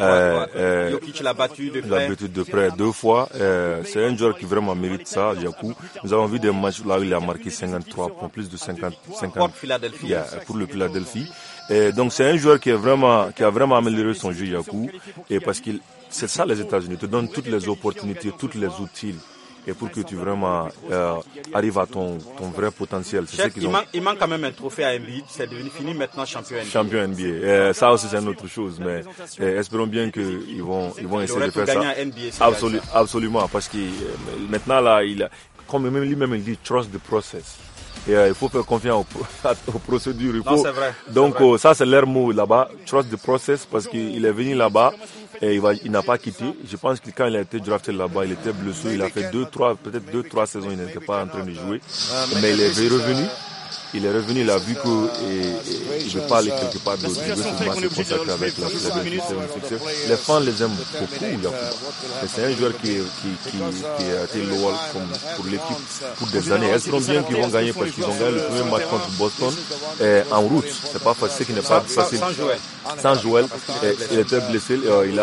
Jokic l'a battu de près. Il l'a battu de près 2 fois. C'est un joueur qui vraiment mérite ça, Yakou. Nous avons vu des matchs là où il a marqué 53 points, plus de 50 pour Philadelphie. Pour le Philadelphie. Et donc c'est un joueur qui a vraiment amélioré son jeu, Yakou. Et parce que c'est ça les États-Unis, te donnent toutes les opportunités, tous les outils. Et pour que tu vraiment arrives à ton vrai potentiel. Cheikh, il manque quand même un trophée à NBA. C'est devenu fini maintenant champion NBA. Champion NBA. Ça aussi c'est une autre chose, mais espérons bien qu'ils vont essayer de faire ça. NBA, absolument, parce que maintenant là, comme lui-même il dit, trust the process. Et il faut faire confiance aux procédures. C'est vrai. Donc ça c'est leur mot là-bas, trust the process, parce qu'il est venu là-bas et il n'a pas quitté. Je pense que quand il a été drafté là-bas, il était blessé, il a fait 2-3 saisons, il n'était pas en train de jouer. Mais il est revenu. Il est revenu, il a vu qu'il ne veut pas aller quelque part d'autre. Il veut seulement se consacrer avec la Philadelphie. Les fans les aiment beaucoup, Yakou. C'est un joueur qui a été loyal pour l'équipe pour des années. Espérons bien qu'ils vont gagner parce qu'ils ont gagné le premier match contre Boston en route. C'est pas facile, qui n'est pas facile. Sans Joel. Il était blessé. Il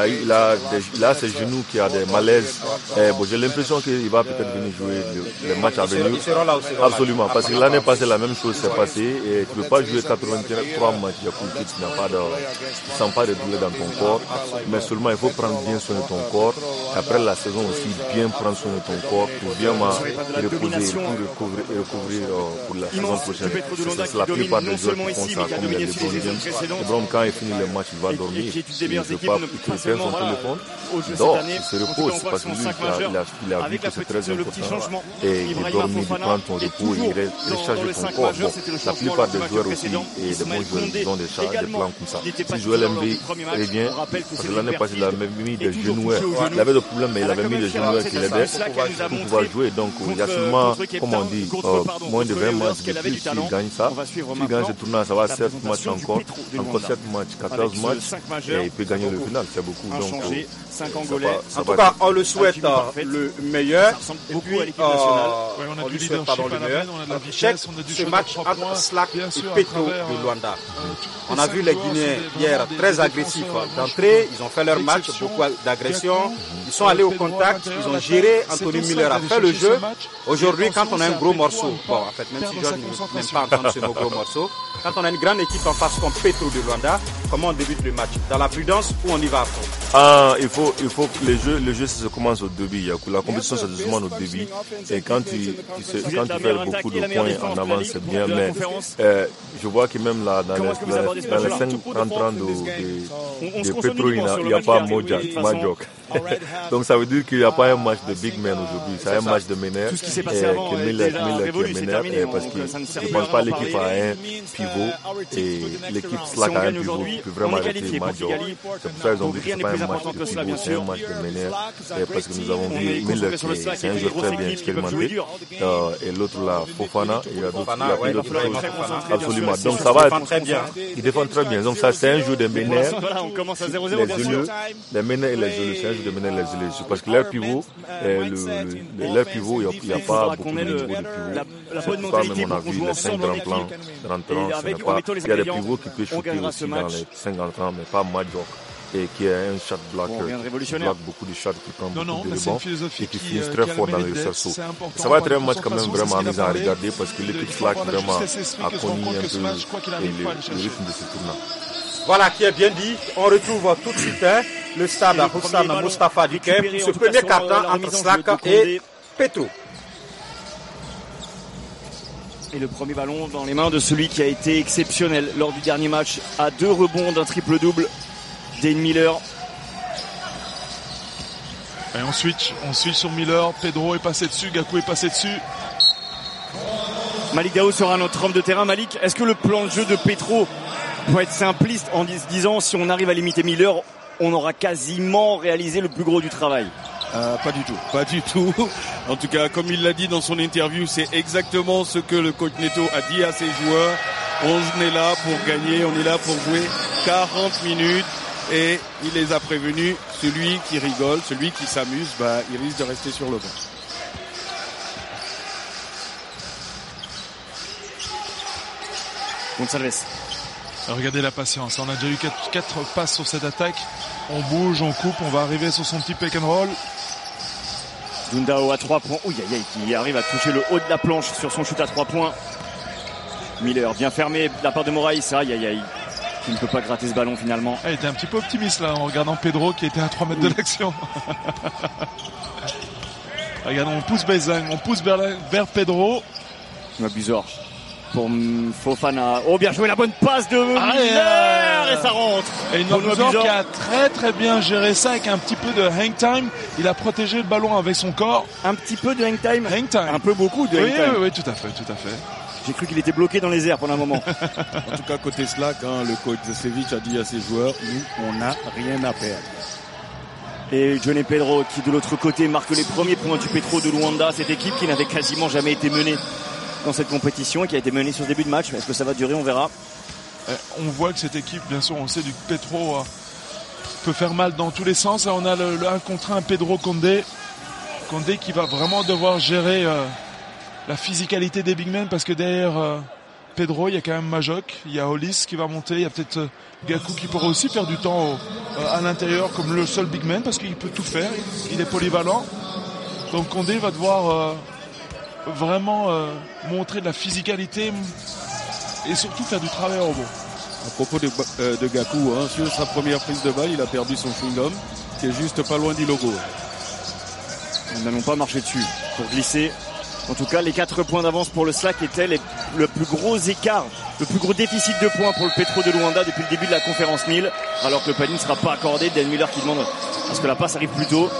a ses genoux qui a des malaises. J'ai l'impression qu'il va peut-être venir jouer les matchs à venir. Absolument, parce que l'année passée, la même chose s'est passée et tu ne peux pas jouer 83 matchs, Yakou, tu ne sens pas de douleur dans ton corps, mais seulement il faut prendre bien soin de ton corps. Après la saison aussi, bien prendre soin de ton corps pour bien reposer, pour recouvrir pour la saison prochaine. C'est la plupart des joueurs qui font ça, comme les LeBron James. LeBron, quand il finit le match, il va dormir. Il ne veut pas utiliser son téléphone. Il dort, il se repose parce que lui, il a vu que c'est très important. Et il dormit, il prend ton repos, il recharge ton corps. Bon, la plupart des joueurs aussi et des bons joueurs ils ont des plans comme ça. Si Joel Embiid revient, parce que l'année passée il avait mis des genouillères. Il avait des problèmes mais il avait mis des genouillères qui l'aidaient pour pouvoir jouer. Donc il y a seulement, comme on dit, moins de 20 matchs de plus. S'il gagne ça, s'il gagne ce tournoi, ça va 7 matchs encore 7 matchs, 14 matchs et il peut gagner le final. C'est beaucoup. Donc en tout cas, on le souhaite le meilleur. Et puis, on lui souhaite le meilleur. Cheikh ce match entre Slack et Petro de Luanda. On a vu les Guinéens hier très agressifs d'entrée. Ils ont fait leur match, beaucoup d'agression. Ils sont allés au contact. Ils ont géré. Anthony Miller a fait le jeu. Aujourd'hui, quand on a un gros morceau, bon, en fait, même si je n'aime pas entendre ce mot gros morceau, quand on a une grande équipe en face comme Petro de Luanda, Luanda. Comment on débute le match? Dans la prudence ou on y va à fond? Il faut que le jeu ça commence au début. La compétition ça se demande au début. Et quand tu fais beaucoup de points en avance, c'est bien. Mais je vois que même là dans les 50 ans de Petro, il n'y a pas Majok. Donc ça veut dire qu'il n'y a pas un match de big man aujourd'hui. C'est un match de meneur. Tout ce qui s'est passé avant, Miller qui est meneur parce que je ne pense pas l'équipe a un pivot et l'équipe slack a un pivot qui peut vraiment arrêter Majok. C'est pour ça qu'ils ont dit que ce n'est pas un match de pivot, c'est un match de meneur parce que nous avons vu Miller qui est un joueur très bien expérimenté et l'autre là, Fofana, il y a d'autres choses. Absolument. Donc ça va être très bien. Ils défendent très bien. Donc ça c'est un jeu de meneur. On commence à 0-0. Les meneurs et les Zulus, c'est un jeu de meneurs et les Zulus. Parce que leur pivot, il n'y a pas beaucoup de niveau de pivot. C'est pas même on a vu les 5 grands plans rentrants. Il y a des pivots qui peuvent shooter aussi dans les 50 ans, mais pas Majok. Et qui est un shot blocker, qui bloque beaucoup de shots, qui prend beaucoup de rebonds et qui finit très fort dans les cerceaux. Ça va être un match quand même vraiment amusant à regarder parce que l'équipe Slack vraiment a connu un peu le rythme de ce tournoi. Voilà qui est bien dit. On retrouve tout de suite le stade Houssam Moustapha Duquet pour ce premier quart-temps entre Slack et Petro. Et le premier ballon dans les mains de celui qui a été exceptionnel lors du dernier match à 2 rebonds d'un triple-double. Dane Miller. Et on switch sur Miller. Pedro est passé dessus, Gakou est passé dessus. Malik Daou sera notre homme de terrain. Malik, est-ce que le plan de jeu de Petro peut être simpliste en disant si on arrive à limiter Miller, on aura quasiment réalisé le plus gros du travail? Pas du tout. En tout cas, comme il l'a dit dans son interview, c'est exactement ce que le coach Neto a dit à ses joueurs. On est là pour gagner, on est là pour jouer 40 minutes. Et il les a prévenus, celui qui rigole, celui qui s'amuse, il risque de rester sur le banc. Gonçalves. Regardez la patience, on a déjà eu 4 passes sur cette attaque. On bouge, on coupe, on va arriver sur son petit pick and roll. Dundao à 3 points. Qui arrive à toucher le haut de la planche sur son shoot à 3 points. Miller bien fermé de la part de Moraïs. Qui ne peut pas gratter ce ballon finalement. Il était un petit peu optimiste là en regardant Pedro qui était à 3 mètres de l'action. Regardons, on pousse Bezang, on pousse vers Pedro. Abusor pour Fofana. Oh, bien joué, la bonne passe de Miller et ça rentre. Et Abusor qui a très très bien géré ça avec un petit peu de hang time. Il a protégé le ballon avec son corps. Un petit peu de hang time. Un peu beaucoup de hang time. Oui, tout à fait. J'ai cru qu'il était bloqué dans les airs pendant un moment. En tout cas, côté Slack, le coach Zesevic a dit à ses joueurs, nous, on n'a rien à perdre. Et Johnny Pedro qui de l'autre côté marque les premiers points du Petro de Luanda, cette équipe qui n'avait quasiment jamais été menée dans cette compétition et qui a été menée sur ce début de match. Est-ce que ça va durer? On verra. On voit que cette équipe, bien sûr, on sait du Petro peut faire mal dans tous les sens. Là, on a le 1 contre 1 Pedro Condé qui va vraiment devoir gérer la physicalité des big men parce que derrière Pedro, il y a quand même Majok, il y a Hollis qui va monter, il y a peut-être Gakou qui pourra aussi faire du temps à l'intérieur comme le seul big man parce qu'il peut tout faire, il est polyvalent. Donc Condé va devoir vraiment montrer de la physicalité et surtout faire du travail au rebond. À propos de Gakou, sur sa première prise de balle, il a perdu son chewing-gum qui est juste pas loin du logo. Nous n'allons pas marcher dessus pour glisser. En tout cas, les 4 points d'avance pour le Slack étaient le plus gros écart, le plus gros déficit de points pour le Petro de Luanda depuis le début de la conférence Nil, alors que le panier ne sera pas accordé. Dan Miller qui demande à ce que la passe arrive plus tôt.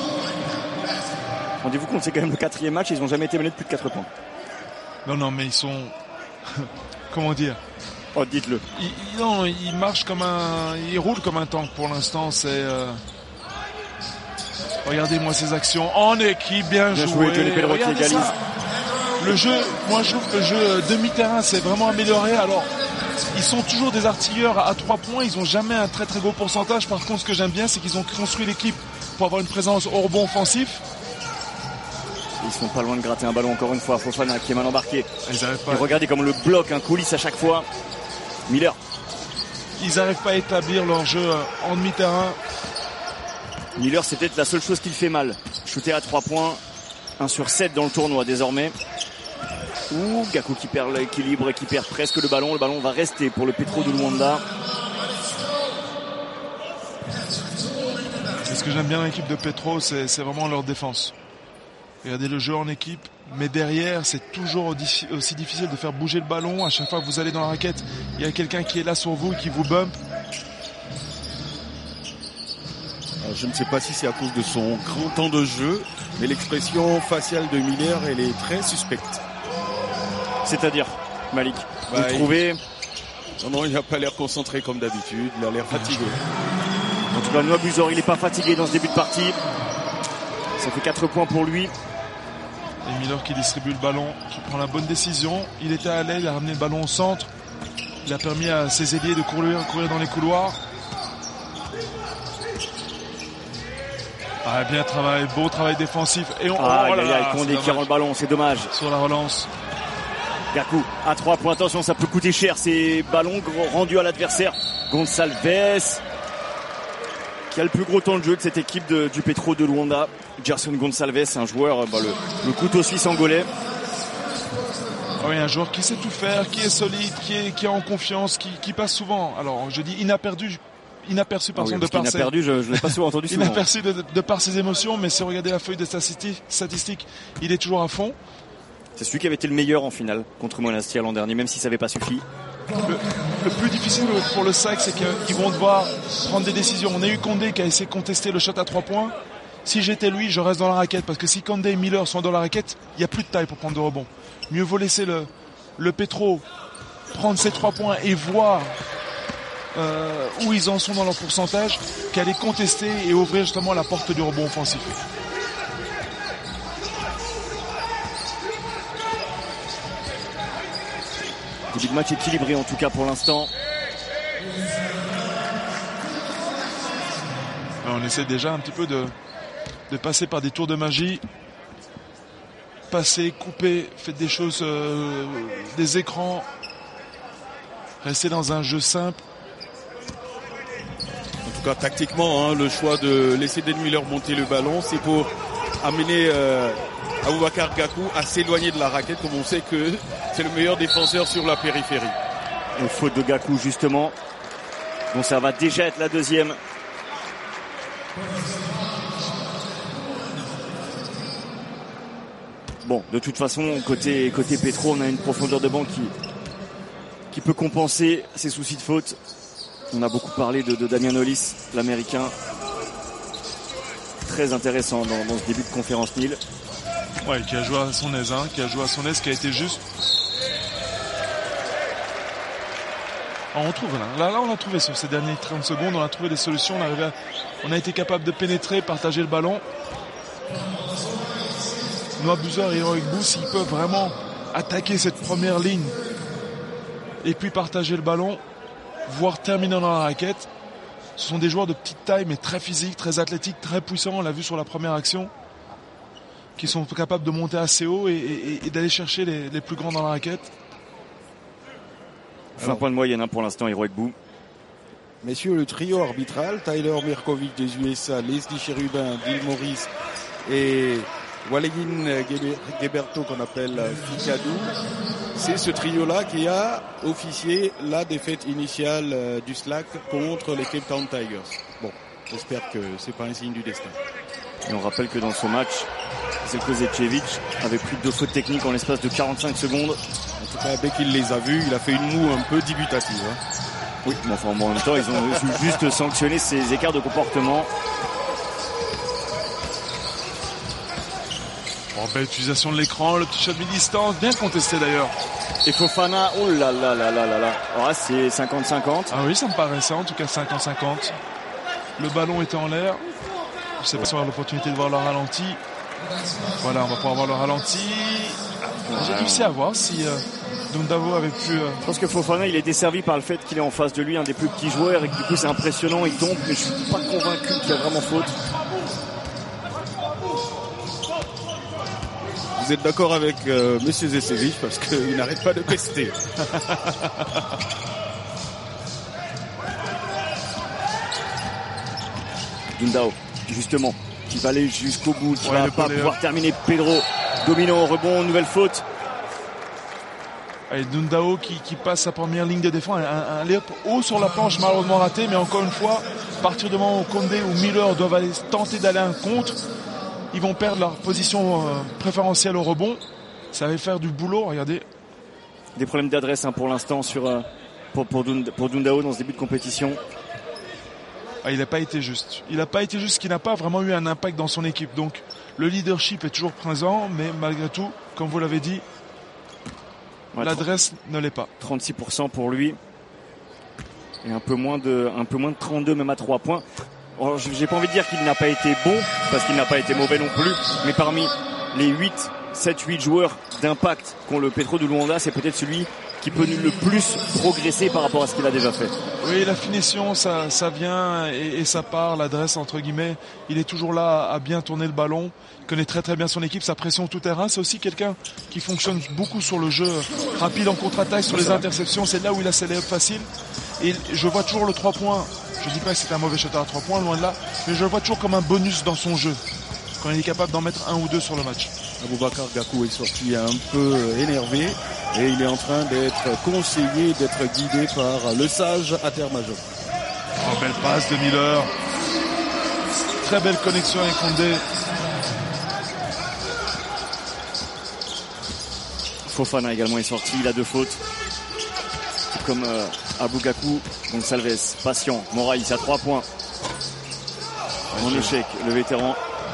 Rendez-vous compte, c'est quand même le 4e match, ils n'ont jamais été menés de plus de 4 points. Non, mais ils sont... Comment dire? Oh, dites-le. Ils marchent comme ils roulent comme un tank pour l'instant, c'est... Regardez-moi ces actions en équipe, bien joué. Regardez ça. Le jeu, moi je trouve que le jeu demi-terrain s'est vraiment amélioré. Alors, ils sont toujours des artilleurs à 3 points. Ils n'ont jamais un très très gros pourcentage. Par contre, ce que j'aime bien, c'est qu'ils ont construit l'équipe pour avoir une présence au rebond offensif. Ils sont pas loin de gratter un ballon encore une fois. Fofana qui est mal embarqué. Et regardez comme le bloc, coulisse à chaque fois. Miller. Ils n'arrivent pas à établir leur jeu en demi-terrain. Miller, c'est peut-être la seule chose qui le fait mal. Shooter à 3 points, 1 sur 7 dans le tournoi désormais. Gakou qui perd l'équilibre et qui perd presque le ballon. Le ballon va rester pour le Petro de Luanda. Et ce que j'aime bien dans l'équipe de Petro, c'est vraiment leur défense. Regardez le jeu en équipe, mais derrière, c'est toujours aussi difficile de faire bouger le ballon. À chaque fois que vous allez dans la raquette, il y a quelqu'un qui est là sur vous et qui vous bump. Alors, je ne sais pas si c'est à cause de son grand temps de jeu, mais l'expression faciale de Miller, elle est très suspecte. C'est-à-dire, Malik, vous trouvez... Non, il n'a pas l'air concentré comme d'habitude, il a l'air fatigué. En tout cas, Noah Buzor, il n'est pas fatigué dans ce début de partie. Ça fait 4 points pour lui. Et Miller qui distribue le ballon, qui prend la bonne décision. Il était à l'aile, il a ramené le ballon au centre. Il a permis à ses ailiers de courir dans les couloirs. Ah, bien travail, beau travail défensif. Et Condé qui rend le ballon, c'est dommage. Sur la relance. Gakou à 3 points, attention, ça peut coûter cher ces ballons rendus à l'adversaire. Gonçalves qui a le plus gros temps de jeu de cette équipe du Petro de Luanda. Gerson Gonçalves, un joueur, le couteau suisse angolais. Oui, un joueur qui sait tout faire, qui est solide, qui est en confiance, qui passe souvent. Alors je dis inaperçu par son de par ses... Inaperçu, je l'ai pas souvent entendu souvent. Inaperçu de par ses émotions, mais si vous regardez la feuille de statistiques, il est toujours à fond. C'est celui qui avait été le meilleur en finale contre Monastir l'an dernier, même si ça n'avait pas suffi. Le plus difficile pour le SAC, c'est qu'ils vont devoir prendre des décisions. On a eu Condé qui a essayé de contester le shot à 3 points. Si j'étais lui, je reste dans la raquette, parce que si Condé et Miller sont dans la raquette, il n'y a plus de taille pour prendre de rebond. Mieux vaut laisser le Petro prendre ses 3 points et voir où ils en sont dans leur pourcentage, qu'aller contester et ouvrir justement la porte du rebond offensif. Début de match équilibré en tout cas pour l'instant. On essaie déjà un petit peu de passer par des tours de magie. Passer, couper, faites des choses, des écrans. Rester dans un jeu simple. En tout cas, tactiquement, le choix de laisser Dan Miller monter le ballon, c'est pour amener Aboubakar Gakou à s'éloigner de la raquette, comme on sait que c'est le meilleur défenseur sur la périphérie. Une faute de Gakou justement. Bon, ça va déjà être la deuxième. Bon, de toute façon, côté Petro, on a une profondeur de banc qui peut compenser ses soucis de faute. On a beaucoup parlé de Damian Hollis, l'américain. Très intéressant dans ce début de conférence Nil. Ouais, qui a joué à son aise, qui a été juste. Alors on trouve là, on a trouvé sur ces derniers 30 secondes, on a trouvé des solutions, on a été capable de pénétrer, partager le ballon. Noah Buzor et Heroic Bou, s'ils peuvent vraiment attaquer cette première ligne et puis partager le ballon, voire terminer dans la raquette. Ce sont des joueurs de petite taille mais très physiques, très athlétiques, très puissants, on l'a vu sur la première action, qui sont capables de monter assez haut et d'aller chercher les plus grands dans la raquette. 20 points de moyenne pour l'instant, Heroic Bou. Messieurs, le trio arbitral, Tyler Mirkovic des USA, Leslie Cherubin, Bill Morris et Walegin Geberto qu'on appelle Ficadou, c'est ce trio-là qui a officié la défaite initiale du SLAC contre les Cape Town Tigers. Bon, j'espère que c'est pas un signe du destin. Et on rappelle que dans ce match, Zeljko Zečević avait pris 2 fautes techniques en l'espace de 45 secondes. En tout cas, dès qu'il les a vues, il a fait une moue un peu dubitative. Oui, mais enfin, en même temps, ils ont juste sanctionné ces écarts de comportement. Belle utilisation de l'écran, le petit shot mi-distance, bien contesté d'ailleurs. Et Fofana, oh là là là là là là. Alors là, c'est 50-50. Ah oui, ça me paraissait en tout cas 50-50. Le ballon était en l'air. Je ne sais pas si on a l'opportunité de voir le ralenti. Voilà, on va pouvoir voir le ralenti. J'ai réussi à voir si Dundavo avait pu... Je pense que Fofana, il est desservi par le fait qu'il est en face de lui, un des plus petits joueurs, et que du coup c'est impressionnant, il tombe, mais je suis pas convaincu qu'il y a vraiment faute. Vous êtes d'accord avec Monsieur Zečević parce qu'il n'arrête pas de pester. Dundao, justement, qui va aller jusqu'au bout, qui va pas pouvoir terminer. Pedro, dominant, rebond, nouvelle faute. Et Dundao qui passe sa première ligne de défense, un layup haut sur la planche, malheureusement raté, mais encore une fois, à partir du moment où Condé ou Miller doivent aller tenter d'aller à un contre, ils vont perdre leur position préférentielle au rebond. Ça va faire du boulot, regardez. Des problèmes d'adresse pour l'instant pour Dundao dans ce début de compétition. Il n'a pas été juste. Il n'a pas été juste, qu'il n'a pas vraiment eu un impact dans son équipe. Donc le leadership est toujours présent, mais malgré tout, comme vous l'avez dit, l'adresse ne l'est pas. 36% pour lui. Et un peu moins de 32 même à 3 points. Alors, j'ai pas envie de dire qu'il n'a pas été bon, parce qu'il n'a pas été mauvais non plus. Mais parmi les 7-8 joueurs d'impact qu'ont le Petro de Luanda, c'est peut-être celui qui peut le plus progresser par rapport à ce qu'il a déjà fait. Oui, la finition, ça vient et ça part, l'adresse entre guillemets. Il est toujours là à bien tourner le ballon. Il connaît très très bien son équipe, sa pression tout terrain. C'est aussi quelqu'un qui fonctionne beaucoup sur le jeu rapide en contre-attaque, sur les interceptions. C'est là où il a ses layups faciles. Et je vois toujours le 3 points. Je dis pas que c'est un mauvais shooter à 3 points, loin de là. Mais je le vois toujours comme un bonus dans son jeu, quand il est capable d'en mettre 1 ou 2 sur le match. Aboubakar Gakou est sorti un peu énervé et il est en train d'être conseillé, d'être guidé par le sage Ater-Major. Belle passe de Miller. Très belle connexion avec Condé. Fofana également est sorti, il a 2 fautes. Tout comme Abou Gakou, Gonçalves, patient. Moraïs à 3 points. En échec, le vétéran.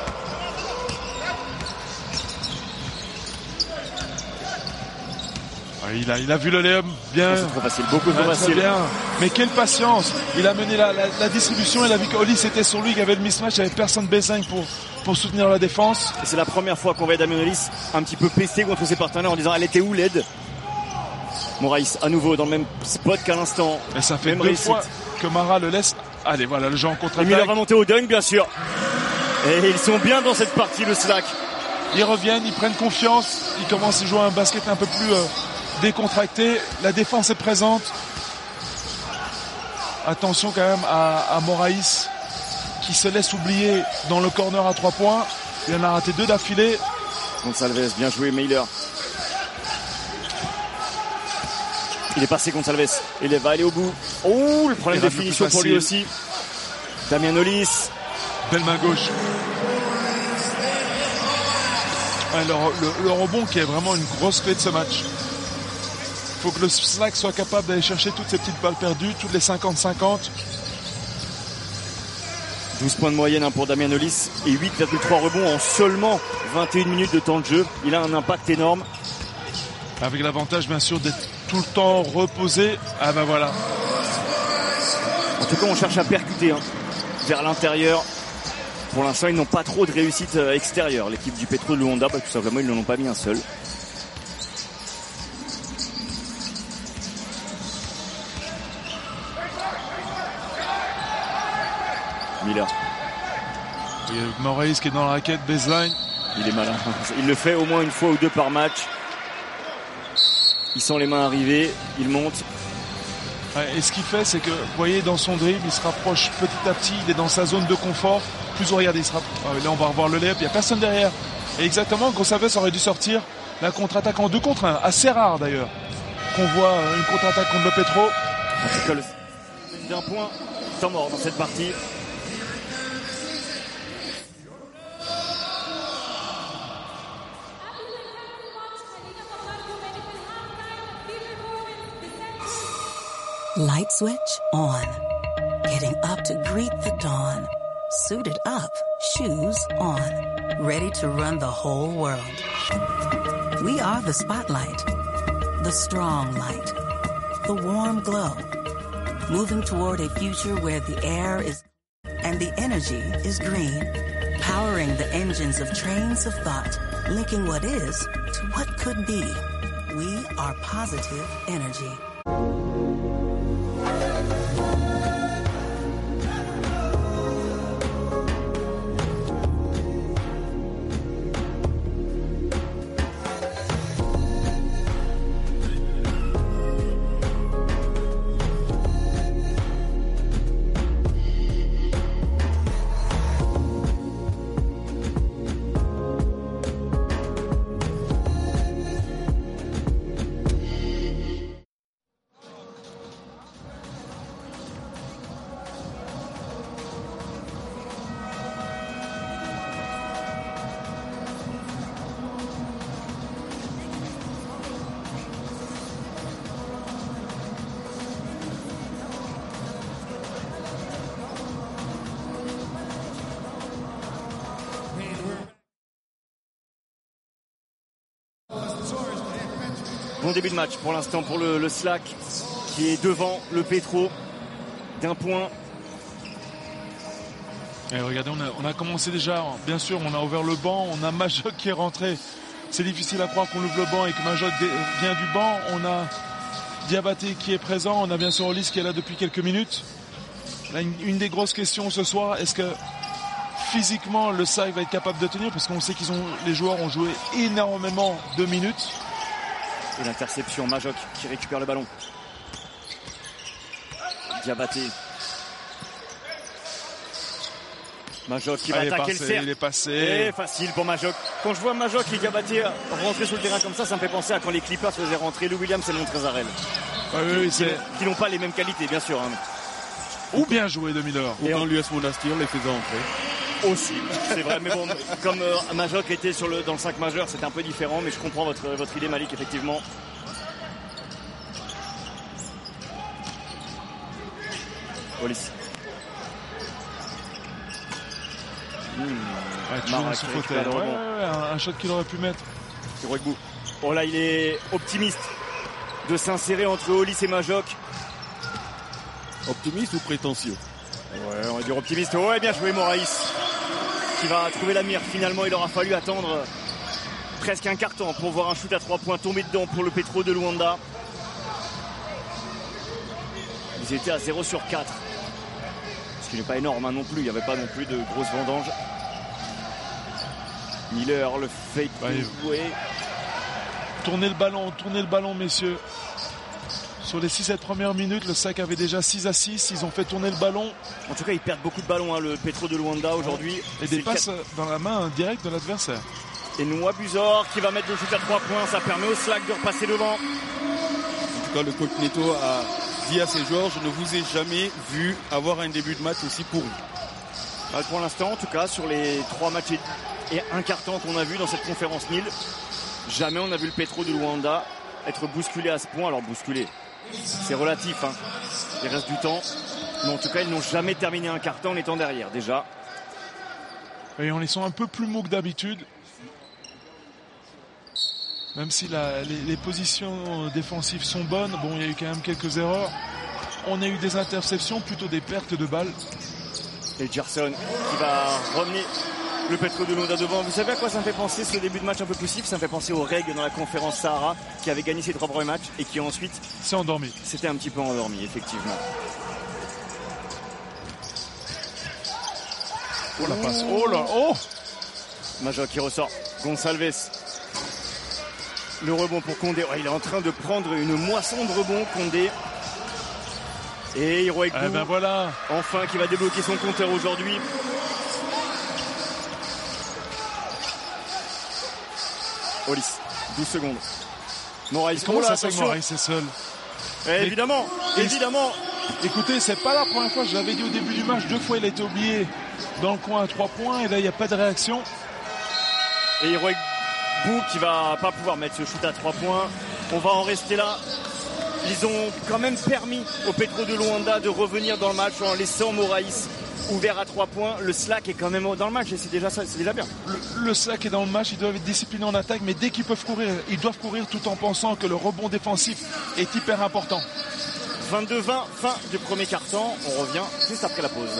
Il a vu le layup bien. C'est trop facile, beaucoup trop facile. Bien. Mais quelle patience. Il a mené la distribution. Il a vu qu'Oli c'était sur lui, qu'il y avait le mismatch. Il n'y avait personne baissing pour soutenir la défense. Et c'est la première fois qu'on voit Damien Hollis un petit peu pesté contre ses partenaires en disant elle était où l'aide. Moraïs à nouveau dans le même spot qu'à l'instant. Et ça fait même 2 fois que Mara le laisse. Allez, voilà le jeu en contre-attaque. Miller va monter au dunk bien sûr. Et ils sont bien dans cette partie, le slack. Ils reviennent, ils prennent confiance. Ils commencent à jouer un basket un peu plus décontracté. La défense est présente. Attention quand même à Moraïs qui se laisse oublier dans le corner à 3 points. Il en a raté 2 d'affilée. Gonçalves, bien joué Miller. Il est passé Gonçalves. Il va aller au bout. Oh, le problème de finition pour lui aussi. Damien Hollis. Belle main gauche. Ouais, le rebond qui est vraiment une grosse clé de ce match. Il faut que le Slack soit capable d'aller chercher toutes ces petites balles perdues, toutes les 50-50. 12 points de moyenne pour Damien Hollis et 8,3 rebonds en seulement 21 minutes de temps de jeu. Il a un impact énorme. Avec l'avantage bien sûr d'être tout le temps reposé. Ah ben voilà. En tout cas on cherche à percuter vers l'intérieur. Pour l'instant ils n'ont pas trop de réussite extérieure. L'équipe du Petro de Luanda, tout simplement ils n'en ont pas mis un seul. Miller. Il y a Moraïs qui est dans la raquette, baseline. Il est malin. Il le fait au moins une fois ou 2 par match. Il sent les mains arriver, il monte. Ouais, et ce qu'il fait, c'est que, vous voyez, dans son dribble, il se rapproche petit à petit, il est dans sa zone de confort. Plus on regarde, là on va revoir le layup, il n'y a personne derrière. Et exactement, Gonçalves aurait dû sortir la contre-attaque en 2 contre 1. Assez rare d'ailleurs, qu'on voit une contre-attaque contre le Petro. En tout cas, d'un point, temps mort dans cette partie. Light switch on. Getting up to greet the dawn. Suited up, shoes on. Ready to run the whole world. We are the spotlight. The strong light. The warm glow. Moving toward a future where the air is and the energy is green. Powering the engines of trains of thought. Linking what is to what could be. We are positive energy. Bon début de match pour l'instant pour le Slack qui est devant le Petro d'un point. Et regardez, on a commencé déjà, bien sûr, on a ouvert le banc, on a Majok qui est rentré. C'est difficile à croire qu'on ouvre le banc et que Majok vient du banc. On a Diabaté qui est présent, on a bien sûr Hollis qui est là depuis quelques minutes. Là, une des grosses questions ce soir, est-ce que physiquement le SAC va être capable de tenir, parce qu'on sait les joueurs ont joué énormément de minutes. Et l'interception, Majok qui récupère le ballon. Diabaté. Majok qui va attaquer le cercle. Il est passé. Et facile pour Majok. Quand je vois Majok et Diabaté rentrer sur le terrain comme ça me fait penser à quand les Clippers faisaient rentrer Lou Williams et Montrezarel. Qui n'ont pas les mêmes qualités, bien sûr. Hein. Ou bien joué de Miller. Ou quand l'US Monastir les faisait entrer. Aussi, c'est vrai, mais bon, comme Majok était dans le 5 majeur, c'était un peu différent, mais je comprends votre idée, Malik, effectivement. Hollis. Un shot qu'il aurait pu mettre. Oh là, il est optimiste de s'insérer entre Hollis et Majok. Optimiste ou prétentieux? Ouais, on va dire optimiste. Ouais, bien joué Moraïs qui va trouver la mire. Finalement, il aura fallu attendre presque un quart temps pour voir un shoot à 3 points tomber dedans pour le Petro de Luanda. Ils étaient à 0 sur 4. Ce qui n'est pas énorme hein, non plus. Il n'y avait pas non plus de grosses vendanges. Miller, le fake. Tournez le ballon, messieurs. Sur les 6-7 premières minutes, le SAC avait déjà 6-6. Ils ont fait tourner le ballon. En tout cas, ils perdent beaucoup de ballons, hein, le Petro de Luanda aujourd'hui. Et des passes dans la main directe de l'adversaire. Et Noah Buzor qui va mettre le shoot à 3 points. Ça permet au Slack de repasser devant. En tout cas, le coach Neto a dit à ses joueurs, je ne vous ai jamais vu avoir un début de match aussi pourri. Pour l'instant, en tout cas, sur les 3 matchs et un quart temps qu'on a vu dans cette conférence Nil, jamais on a vu le Petro de Luanda être bousculé à ce point. Alors bousculé, c'est relatif, hein. Il reste du temps. Mais en tout cas, ils n'ont jamais terminé un quart temps en étant derrière, déjà. Et on les sent un peu plus mou que d'habitude. Même si les positions défensives sont bonnes, bon, il y a eu quand même quelques erreurs. On a eu des interceptions, plutôt des pertes de balles. Et Gerson qui va revenir le Petro de Luanda devant. Vous savez à quoi ça me fait penser ce début de match un peu poussif? Ça me fait penser au Reg dans la conférence Sahara qui avait gagné ses 3 premiers matchs et qui ensuite s'est endormi. C'était un petit peu endormi, effectivement. Oh la passe, oh là, oh! Majok qui ressort, Gonçalves. Le rebond pour Condé. Oh, il est en train de prendre une moisson de rebond, Condé. Et Hiroegbu, voilà. Enfin, qui va débloquer son compteur aujourd'hui. Hollis, 12 secondes. Moraïs, comment ça fait que Moraïs est seul? Évidemment. Écoutez, c'est pas la première fois, je l'avais dit au début du match, 2 fois il a été oublié dans le coin à 3 points et là il n'y a pas de réaction. Et Hiroegbu qui va pas pouvoir mettre ce shoot à 3 points. On va en rester là. Ils ont quand même permis au Petro de Luanda de revenir dans le match en laissant Moraïs ouvert à 3 points. Le Slack est quand même dans le match et c'est déjà bien. Le Slack est dans le match, ils doivent être disciplinés en attaque, mais dès qu'ils peuvent courir, ils doivent courir tout en pensant que le rebond défensif est hyper important. 22-20, fin du premier quart-temps. On revient juste après la pause.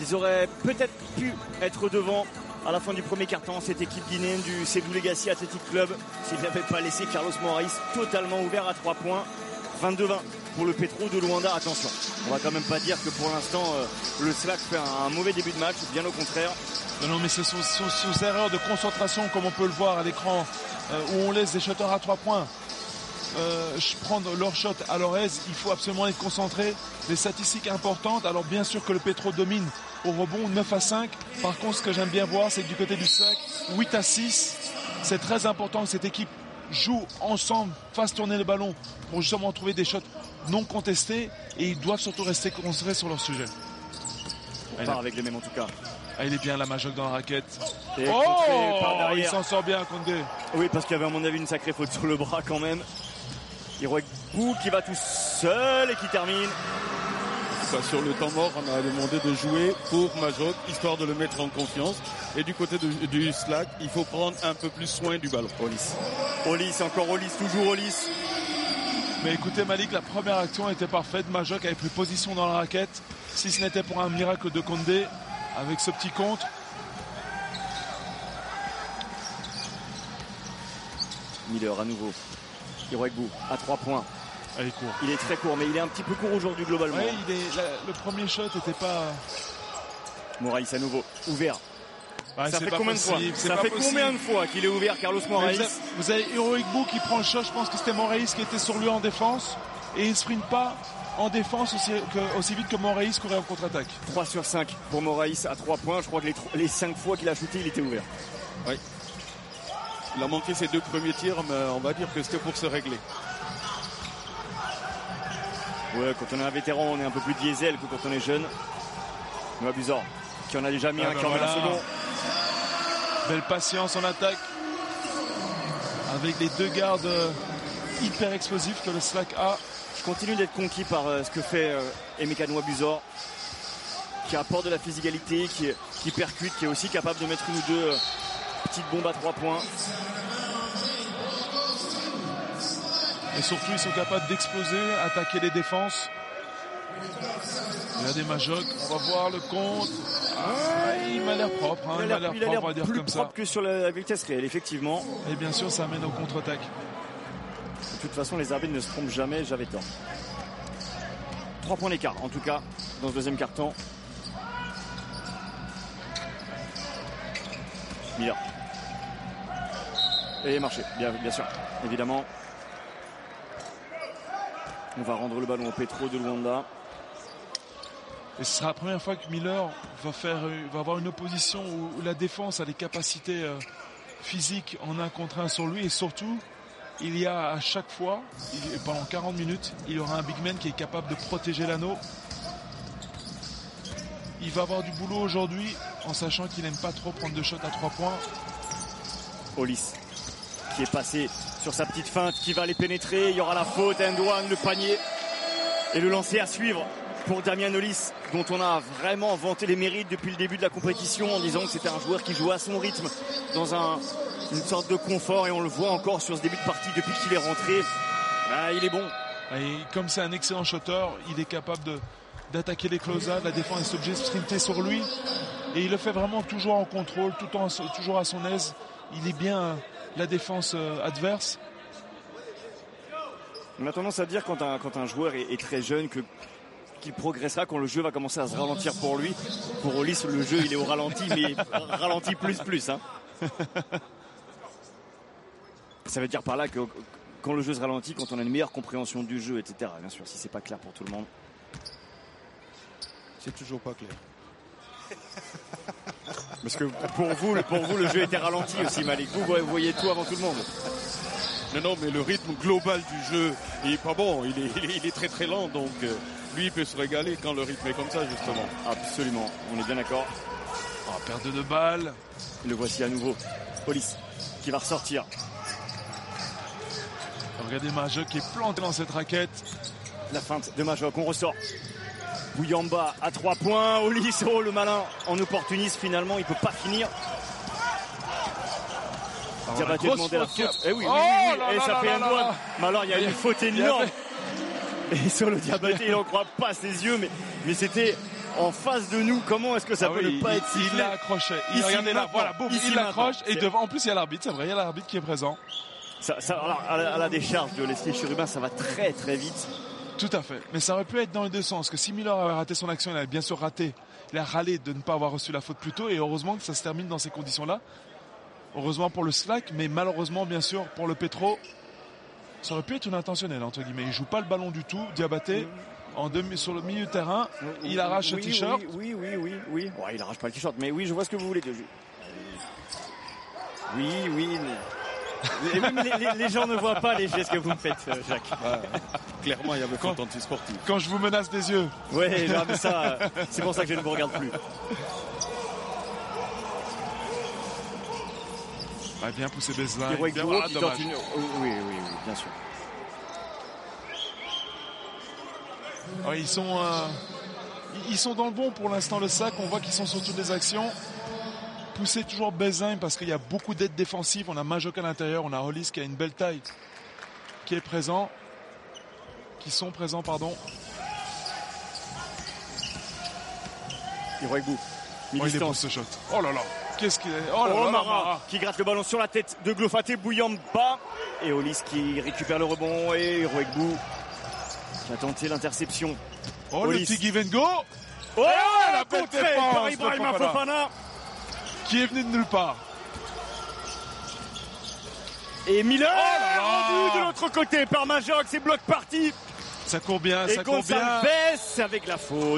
Ils auraient peut-être pu être devant à la fin du premier quart-temps, cette équipe guinéenne du Seydou Legacy Athletic Club, s'ils n'avaient pas laissé Carlos Moraes totalement ouvert à 3 points. 22-20 pour le Petro de Luanda. Attention, on va quand même pas dire que pour l'instant le Slack fait un mauvais début de match, bien au contraire. Non, mais ce sont ces erreurs de concentration, comme on peut le voir à l'écran, où on laisse des shotters à 3 points prendre leur shot à leur aise. Il faut absolument être concentré. Les statistiques importantes, alors bien sûr que le Petro domine au rebond 9-5. Par contre, ce que j'aime bien voir, c'est que du côté du Slack, 8-6. C'est très important que cette équipe joue ensemble, fasse tourner le ballon pour justement trouver des shots non contestés, et ils doivent surtout rester concentrés sur leur sujet. On part avec les mêmes en tout cas. Il est bien la Majok dans la raquette. Et il s'en sort bien, Condé. Oui, parce qu'il y avait à mon avis une sacrée faute sur le bras quand même. Heroic Bou qui va tout seul et qui termine. Sur le temps mort, on a demandé de jouer pour Majok, histoire de le mettre en confiance. Et du côté du Slack, il faut prendre un peu plus soin du ballon. Olis, encore Olis, toujours Olis. Mais écoutez Malik, la première action était parfaite. Majok avait pris position dans la raquette. Si ce n'était pour un miracle de Condé, avec ce petit contre. Miller à nouveau. Heroic Bou à 3 points. Il est court. Il est très court, mais il est un petit peu court aujourd'hui globalement. Oui, le premier shot n'était pas... Moraes à nouveau, ouvert. Ouais, ça fait combien de fois combien de fois qu'il est ouvert, Carlos Moraes? Vous avez Heroic Bou qui prend le shot, je pense que c'était Moraes qui était sur lui en défense, et il ne sprint pas en défense aussi vite que Moraes courait en contre-attaque. 3 sur 5 pour Moraes à 3 points. Je crois que les 5 fois qu'il a shooté, il était ouvert. Oui. Il a manqué ses 2 premiers tirs, mais on va dire que c'était pour se régler. Ouais, quand on est un vétéran, on est un peu plus diesel que quand on est jeune. Noah Buzor, qui en a déjà mis un, qui en met un second. Belle patience en attaque. Avec les 2 gardes hyper explosifs que le Slack a. Je continue d'être conquis par ce que fait Emeka Noah Buzor, qui apporte de la physicalité, qui percute, qui est aussi capable de mettre une ou 2 petites bombes à 3 points. Et surtout, ils sont capables d'exploser, attaquer les défenses. Il y a des Majok, on va voir le compte. Il m'a l'air propre, il a l'air propre, on va dire comme ça. Plus propre que sur la vitesse réelle, effectivement. Et bien sûr, ça amène au contre-attaque. De toute façon, les arbitres ne se trompent jamais, j'avais tort. 3 points d'écart, en tout cas, dans ce deuxième quart-temps. Miller. Et marché, bien sûr, évidemment. On va rendre le ballon au Petro de Luanda. Et ce sera la première fois que Miller va avoir une opposition où la défense a des capacités physiques en 1 contre 1 sur lui. Et surtout, il y a à chaque fois, pendant 40 minutes, il y aura un big man qui est capable de protéger l'anneau. Il va avoir du boulot aujourd'hui, en sachant qu'il n'aime pas trop prendre de shots à 3 points. Olis, qui est passé sur sa petite feinte, qui va les pénétrer. Il y aura la faute, end one, le panier. Et le lancer à suivre pour Damian Olis, dont on a vraiment vanté les mérites depuis le début de la compétition, en disant que c'était un joueur qui jouait à son rythme, dans une sorte de confort, et on le voit encore sur ce début de partie depuis qu'il est rentré. Il est bon. Et comme c'est un excellent shotter, il est capable d'attaquer les close-out. La défense est obligée de sprinter sur lui, et il le fait vraiment toujours en contrôle, toujours à son aise. Il est bien la défense adverse. On a tendance à dire quand un joueur est très jeune qu'il progressera quand le jeu va commencer à se ralentir pour lui. Pour Olis, le jeu il est au ralenti, mais ralenti plus. Hein. Ça veut dire par là que quand le jeu se ralentit, quand on a une meilleure compréhension du jeu, etc. Bien sûr, si c'est pas clair pour tout le monde. C'est toujours pas clair. Parce que pour vous, le jeu était ralenti aussi, Malik. Vous voyez tout avant tout le monde. Non, mais le rythme global du jeu, il est pas bon. Il est très très lent, donc lui il peut se régaler quand le rythme est comme ça, justement. Absolument, on est bien d'accord. Perte de balle. Le voici à nouveau. Olis qui va ressortir. Regardez Majok qui est planté dans cette raquette. La feinte de Majok, on ressort. Bouyamba à 3 points. Olis, le malin en opportuniste, finalement, il peut pas finir. Diabaté demandé la faute. Et ça fait un doigt. Mais alors, il y a une faute énorme. Et sur le Diabaté, il n'en croit pas ses yeux, mais c'était en face de nous. Comment est-ce que ça peut ne pas être sifflé? Il l'a accroché. Regardez là, voilà, boum, il l'accroche. Et devant, en plus, il y a l'arbitre, c'est vrai, il y a l'arbitre qui est présent. Alors, à la décharge de Leslie Chérubin, ça va très très vite. Tout à fait. Mais ça aurait pu être dans les deux sens. Que si Miller avait raté son action, il avait bien sûr raté. Il a râlé de ne pas avoir reçu la faute plus tôt. Et heureusement que ça se termine dans ces conditions-là. Heureusement pour le Slack, mais malheureusement, bien sûr, pour le Petro. Ça aurait pu être une intentionnelle, entre guillemets. Il joue pas le ballon du tout. Diabaté, sur le milieu de terrain. Il arrache le t-shirt. Oui. Ouais, il arrache pas le t-shirt, mais oui, je vois ce que vous voulez dire. Oui. Mais les gens ne voient pas les gestes que vous me faites, Jacques. Clairement, il y avait faute anti-sportive. Quand je vous menace des yeux. Oui, mais ça, c'est pour ça que je ne vous regarde plus. Bien poussé Beslin. Oui, bien sûr. Ils sont dans le bon pour l'instant, le sac. On voit qu'ils sont sur toutes les actions. Pousser toujours Beslin parce qu'il y a beaucoup d'aides défensives. On a Majok à l'intérieur, on a Hollis qui a une belle taille, qui sont présents. Iroigbou. Il dépose ce shot. Oh là là. Qu'est-ce qu'il est? Oh là là, Mara qui gratte le ballon sur la tête de Glofaté Bouyamba. Et Hollis qui récupère le rebond. Et Iroigbou qui a tenté l'interception. Le petit give and go. La bonne défense par Ibrahima Fofana. Qui est venu de nulle part. Et Miller rendu de l'autre côté par Majok. C'est bloc parti. Ça court bien, ça court bien. Baisse avec la faute.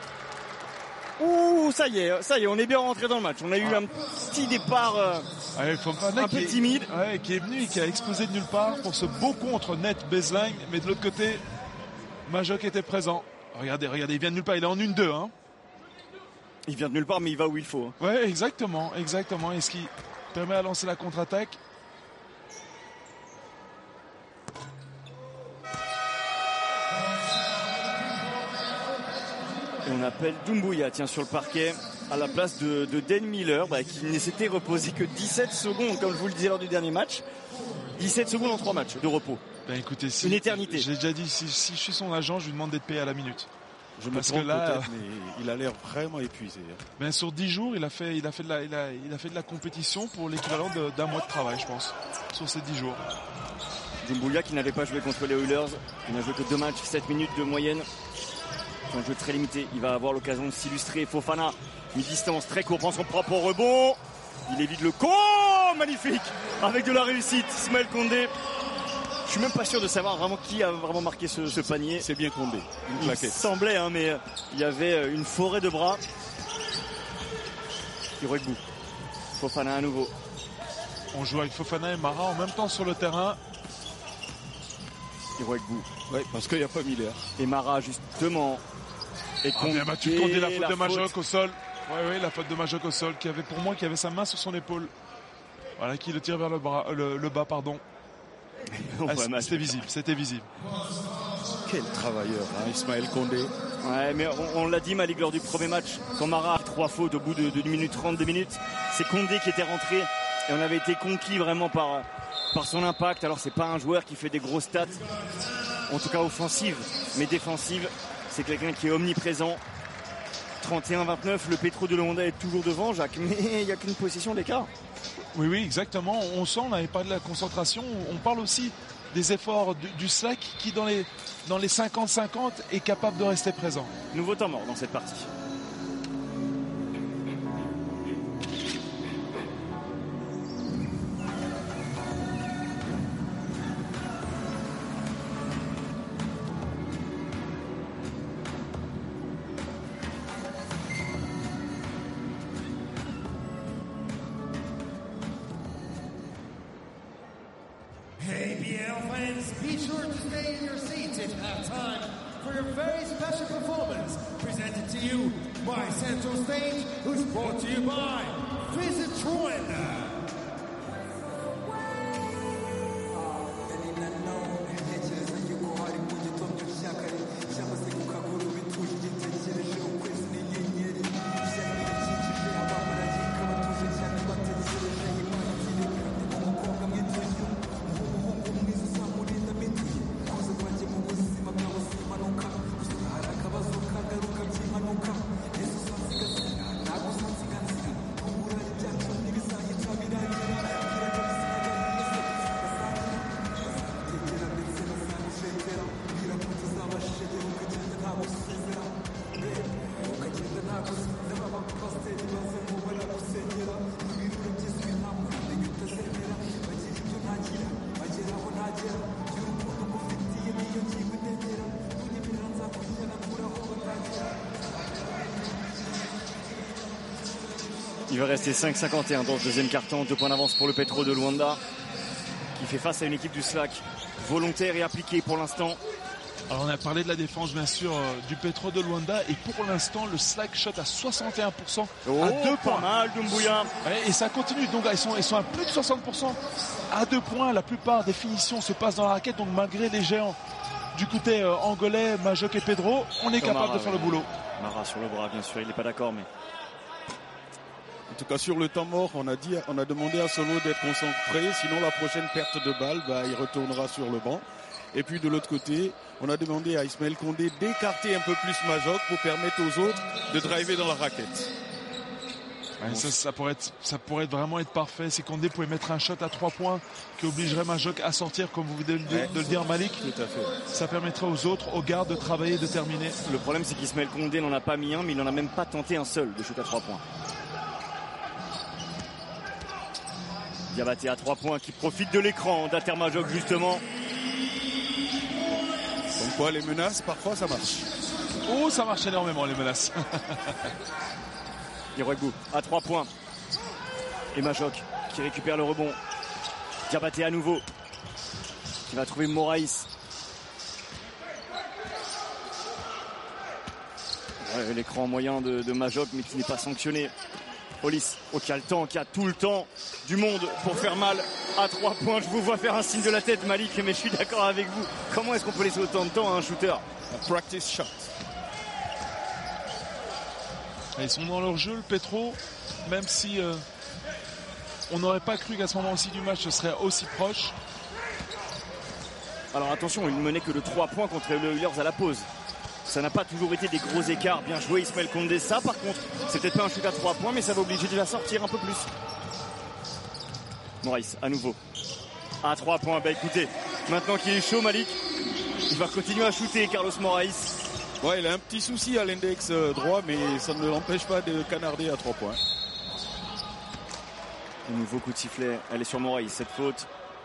Ouh, ça y est, on est bien rentré dans le match. On a eu un petit départ un peu timide. Qui est venu et qui a explosé de nulle part pour ce beau contre net Beslin. Mais de l'autre côté, Majok était présent. Regardez, il vient de nulle part. Il est en 1-2. Hein. Il vient de nulle part, mais il va où il faut. Ouais, exactement. Et ce qui permet à lancer la contre-attaque. Et on appelle Doumbouya, sur le parquet, à la place de Dan Miller, qui ne s'était reposé que 17 secondes, comme je vous le disais lors du dernier match. 17 secondes en 3 matchs de repos. Écoutez, une éternité. J'ai déjà dit, si je suis son agent, je lui demande d'être payé à la minute. Parce que là, mais il a l'air vraiment épuisé. Sur 10 jours, il a fait de la compétition pour l'équivalent d'un mois de travail, je pense, sur ces 10 jours. Doumbouya qui n'avait pas joué contre les Oilers, il n'a joué que 2 matchs, 7 minutes de moyenne. Un jeu très limité, il va avoir l'occasion de s'illustrer. Fofana, une distance très courte, prend son propre rebond. Il évite le magnifique, avec de la réussite. Ismaël Condé. Je suis même pas sûr de savoir vraiment qui a vraiment marqué ce panier. C'est bien Condé, une claquette. Il semblait, mais il y avait une forêt de bras. Iroigbou. Fofana à nouveau. On joue avec Fofana et Mara en même temps sur le terrain. Iroigbou. Oui, parce qu'il n'y a pas Miller. Et Mara, justement. Et bien battu Condé, la faute de Majok au sol. Oui, la faute de Majok au sol, qui avait sa main sur son épaule. Voilà, qui le tire vers le bas. C'était visible. Quel travailleur, Ismaël Condé. Ouais, mais on l'a dit, Malik, lors du premier match, quand Mara a 3 fautes au bout de 1 minute 30, 2 minutes, c'est Condé qui était rentré et on avait été conquis vraiment par son impact. Alors c'est pas un joueur qui fait des grosses stats, en tout cas offensive, mais défensive, c'est quelqu'un qui est omniprésent. 31-29, le Petro de Luanda est toujours devant, Jacques, mais il n'y a qu'une possession d'écart. Oui, exactement. On sent, on n'avait pas de la concentration. On parle aussi des efforts du Slack qui, dans les 50-50, est capable de rester présent. Nouveau temps mort dans cette partie. Il va rester 5-51 dans le deuxième quart-temps. 2 points d'avance pour le Petro de Luanda, qui fait face à une équipe du SLAC volontaire et appliquée pour l'instant. Alors on a parlé de la défense bien sûr du Petro de Luanda, et pour l'instant le SLAC shot à 61% à 2 points. Pas mal Doumbouya. Ouais, et ça continue, donc ils sont à plus de 60% à 2 points. La plupart des finitions se passent dans la raquette, donc malgré les géants du côté angolais, Majok et Pedro, on est capable de faire le boulot. Mara sur le bras bien sûr, il n'est pas d'accord, mais... En tout cas, sur le temps mort, on a demandé à Solo d'être concentré. Sinon, la prochaine perte de balle, il retournera sur le banc. Et puis, de l'autre côté, on a demandé à Ismaël Condé d'écarter un peu plus Majok pour permettre aux autres de driver dans la raquette. Ouais, ça pourrait vraiment être parfait. Si Condé pouvait mettre un shot à 3 points qui obligerait Majok à sortir, comme vous venez de le dire, Malik. Tout à fait. Ça permettrait aux autres, aux gardes, de travailler, de terminer. Le problème, c'est qu'Ismaël Condé n'en a pas mis un, mais il n'en a même pas tenté un seul de shoot à 3 points. Diabaté à 3 points qui profite de l'écran d'Ater Majok justement. Comme quoi les menaces, parfois ça marche. Oh, ça marche énormément les menaces. Irwegbu à 3 points. Et Majok qui récupère le rebond. Diabaté à nouveau. Qui va trouver Moraïs. Ouais, l'écran moyen de Majok mais qui n'est pas sanctionné. Olis, qui a le temps, qui a tout le temps du monde pour faire mal à 3 points. Je vous vois faire un signe de la tête, Malik, mais je suis d'accord avec vous. Comment est-ce qu'on peut laisser autant de temps à un shooter? Un practice shot. Ils sont dans leur jeu, le Petro, même si on n'aurait pas cru qu'à ce moment-ci du match ce serait aussi proche. Alors attention, il ne menait que de 3 points contre les Oilers à la pause. Ça n'a pas toujours été des gros écarts. Bien joué Ismaël Condé. Ça par contre, c'est peut-être pas un shoot à 3 points, mais ça va obliger de la sortir un peu plus. Moraïs, à nouveau. À 3 points. Bah écoutez, maintenant qu'il est chaud, Malik, il va continuer à shooter Carlos Moraïs. Ouais, il a un petit souci à l'index droit, mais ça ne l'empêche pas de canarder à 3 points. Un nouveau coup de sifflet. Elle est sur Moraïs, cette faute.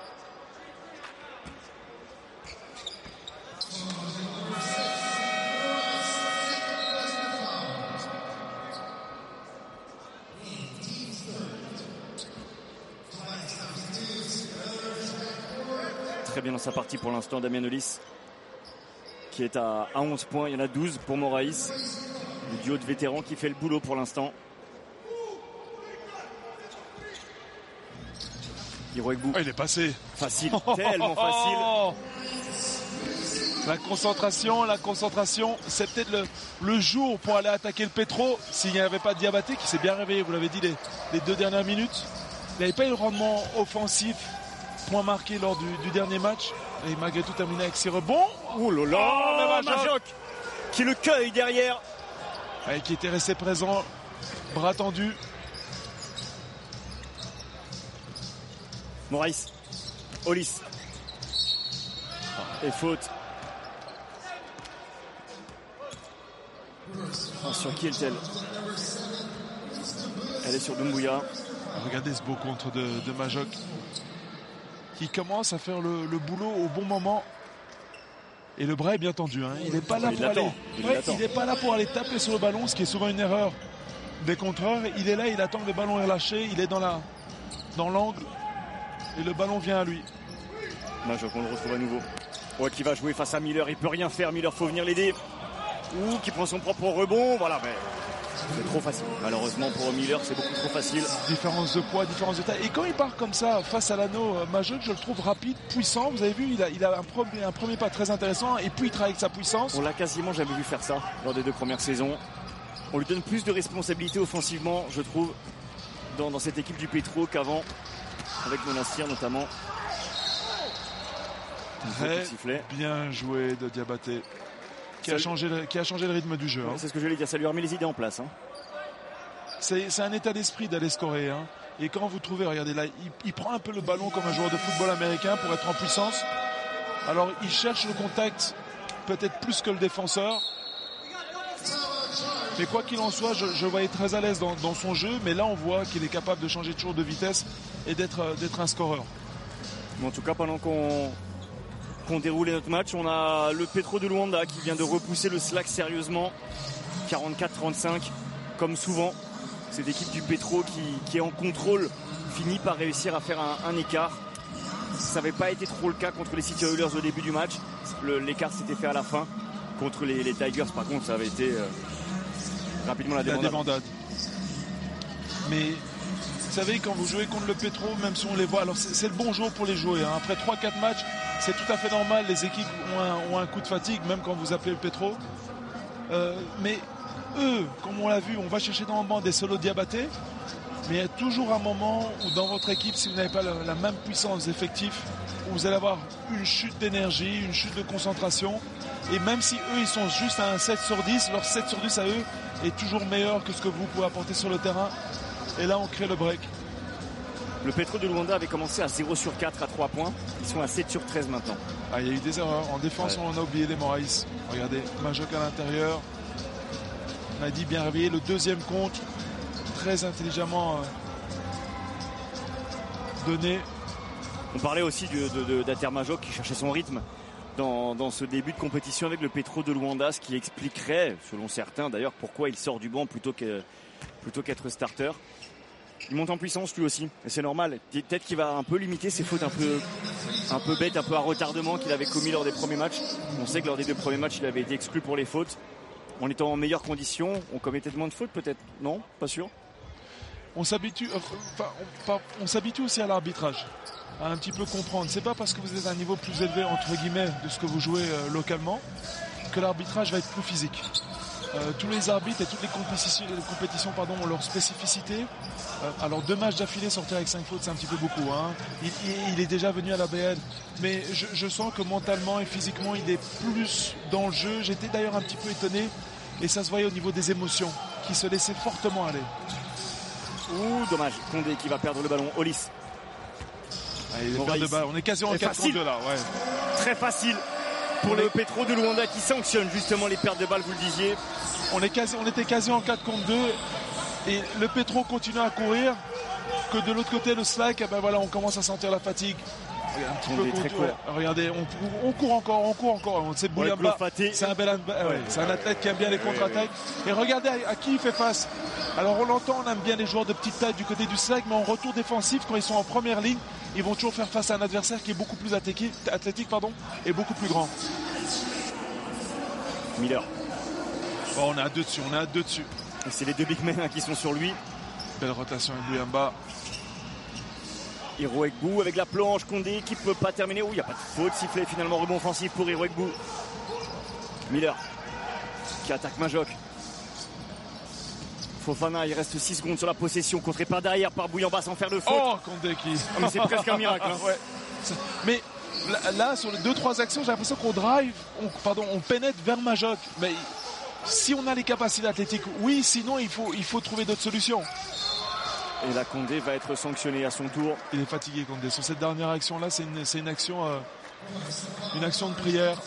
Très bien dans sa partie pour l'instant, Damien Olis, qui est à 11 points. Il y en a 12 pour Moraïs. Le duo de vétérans qui fait le boulot pour l'instant. Irwegbu. Oh, il est passé. Facile, tellement facile. La concentration, c'est peut-être le jour pour aller attaquer le Petro s'il n'y avait pas de Diabaté qui s'est bien réveillé, vous l'avez dit les 2 dernières minutes. Il n'avait pas eu le rendement offensif, point marqué lors du dernier match, et malgré tout terminé avec ses rebonds. Oh là là, Majok qui le cueille derrière. Et qui était resté présent, bras tendus. Moraïs, Olis. Et faute. Sur qui est-elle? Elle est sur Doumbouya. Regardez ce beau contre de Majok, qui commence à faire le boulot au bon moment. Et le bras est bien tendu, hein. Il n'est pas là il n'est pas là pour aller taper sur le ballon, ce qui est souvent une erreur des contreurs. Il est là, il attend que le ballon est relâché, il est dans l'angle et le ballon vient à lui. Majok, on le retrouve à nouveau. Ouais, qui va jouer face à Miller, il peut rien faire, Miller faut venir l'aider. Ou qui prend son propre rebond, voilà, mais c'est trop facile. Malheureusement pour Miller, c'est beaucoup trop facile. Différence de poids, différence de taille. Et quand il part comme ça face à l'anneau, Majok, je le trouve rapide, puissant. Vous avez vu, il a un premier pas très intéressant et puis il travaille avec sa puissance. On l'a quasiment jamais vu faire ça lors des 2 premières saisons. On lui donne plus de responsabilités offensivement, je trouve, dans cette équipe du Petro qu'avant, avec Monastir notamment. Très bien joué de Diabaté. Qui a changé le rythme du jeu. Ouais, c'est ce que je voulais dire, ça lui remet les idées en place. Hein. C'est un état d'esprit d'aller scorer. Hein. Et quand vous trouvez, regardez là, il prend un peu le ballon comme un joueur de football américain pour être en puissance. Alors il cherche le contact peut-être plus que le défenseur. Mais quoi qu'il en soit, je le voyais très à l'aise dans son jeu. Mais là on voit qu'il est capable de changer toujours de vitesse et d'être un scoreur. Mais en tout cas, pendant qu'on déroulait notre match, on a le Petro de Luanda qui vient de repousser le SLAC sérieusement. 44-35, comme souvent. Cette équipe du Petro qui est en contrôle finit par réussir à faire un écart. Ça n'avait pas été trop le cas contre les City Oilers au début du match. L'écart s'était fait à la fin. Contre les Tigers, par contre, ça avait été rapidement la débandade. Mais vous savez, quand vous jouez contre le Petro, même si on les voit, alors c'est le bon jour pour les jouer. Après 3-4 matchs, c'est tout à fait normal. Les équipes ont un coup de fatigue, même quand vous appelez le Petro. Mais eux, comme on l'a vu, on va chercher dans le banc des solos Diabaté. Mais il y a toujours un moment où dans votre équipe, si vous n'avez pas la même puissance d'effectif, où vous allez avoir une chute d'énergie, une chute de concentration. Et même si eux, ils sont juste à un 7 sur 10, leur 7 sur 10 à eux est toujours meilleur que ce que vous pouvez apporter sur le terrain. Et là, on crée le break. Le Petro de Luanda avait commencé à 0 sur 4 à 3 points. Ils sont à 7 sur 13 maintenant. Ah, il y a eu des erreurs. En défense, on a oublié les Moraïs. Regardez, Majok à l'intérieur. Nadi bien réveillé. Le deuxième compte. Très intelligemment donné. On parlait aussi d'Ater Majok qui cherchait son rythme dans ce début de compétition avec le Petro de Luanda, ce qui expliquerait, selon certains d'ailleurs, pourquoi il sort du banc plutôt qu'être starter. Il monte en puissance lui aussi, et c'est normal. Peut-être qu'il va un peu limiter ses fautes un peu bêtes, un peu à retardement qu'il avait commis lors des premiers matchs. On sait que lors des 2 premiers matchs, il avait été exclu pour les fautes. En étant en meilleures conditions, on commettait moins de fautes peut-être? Non, pas sûr. On s'habitue aussi à l'arbitrage, à un petit peu comprendre. C'est pas parce que vous êtes à un niveau plus élevé entre guillemets de ce que vous jouez localement que l'arbitrage va être plus physique. Tous les arbitres et toutes les compétitions ont leur spécificité. Alors 2 matchs d'affilée sortir avec 5 fautes, c'est un petit peu beaucoup. Il est déjà venu à la BN, mais je sens que mentalement et physiquement il est plus dans le jeu. J'étais d'ailleurs un petit peu étonné et ça se voyait au niveau des émotions, qui se laissaient fortement aller. Ouh, dommage. Condé qui va perdre le ballon. Olis. On est quasiment en 4-2 là. Ouais. Très facile pour le Petro de Luanda qui sanctionne justement les pertes de balles, vous le disiez. On était quasi en 4-2 et le Petro continue à courir. Que de l'autre côté, le Slack, on commence à sentir la fatigue. Un petit peu court. Regardez, on court encore. C'est Bouyamba. C'est un athlète qui aime bien les contre-attaques. Et regardez à qui il fait face. Alors on l'entend, on aime bien les joueurs de petite taille du côté du Slack, mais en retour défensif, quand ils sont en première ligne, ils vont toujours faire face à un adversaire qui est beaucoup plus athlétique et beaucoup plus grand. Miller. On est à 2 dessus. Et c'est les 2 big men qui sont sur lui. Belle rotation avec Bouyamba. Hiroegbu avec la planche, Condé qui peut pas terminer. Il n'y a pas de faute, sifflet finalement, rebond offensif pour Hiroegbu. Miller qui attaque Majok. Fofana, il reste 6 secondes sur la possession, contré par derrière par Bouyamba sans faire de faute. Oh, Condé qui... Mais c'est presque un miracle. Ouais. Mais là, sur les 2-3 actions, j'ai l'impression qu'on on pénètre vers Majok. Mais si on a les capacités athlétiques, oui, sinon il faut trouver d'autres solutions. Et là, Condé va être sanctionné à son tour. Il est fatigué, Condé. Sur cette dernière action-là, c'est une action de prière.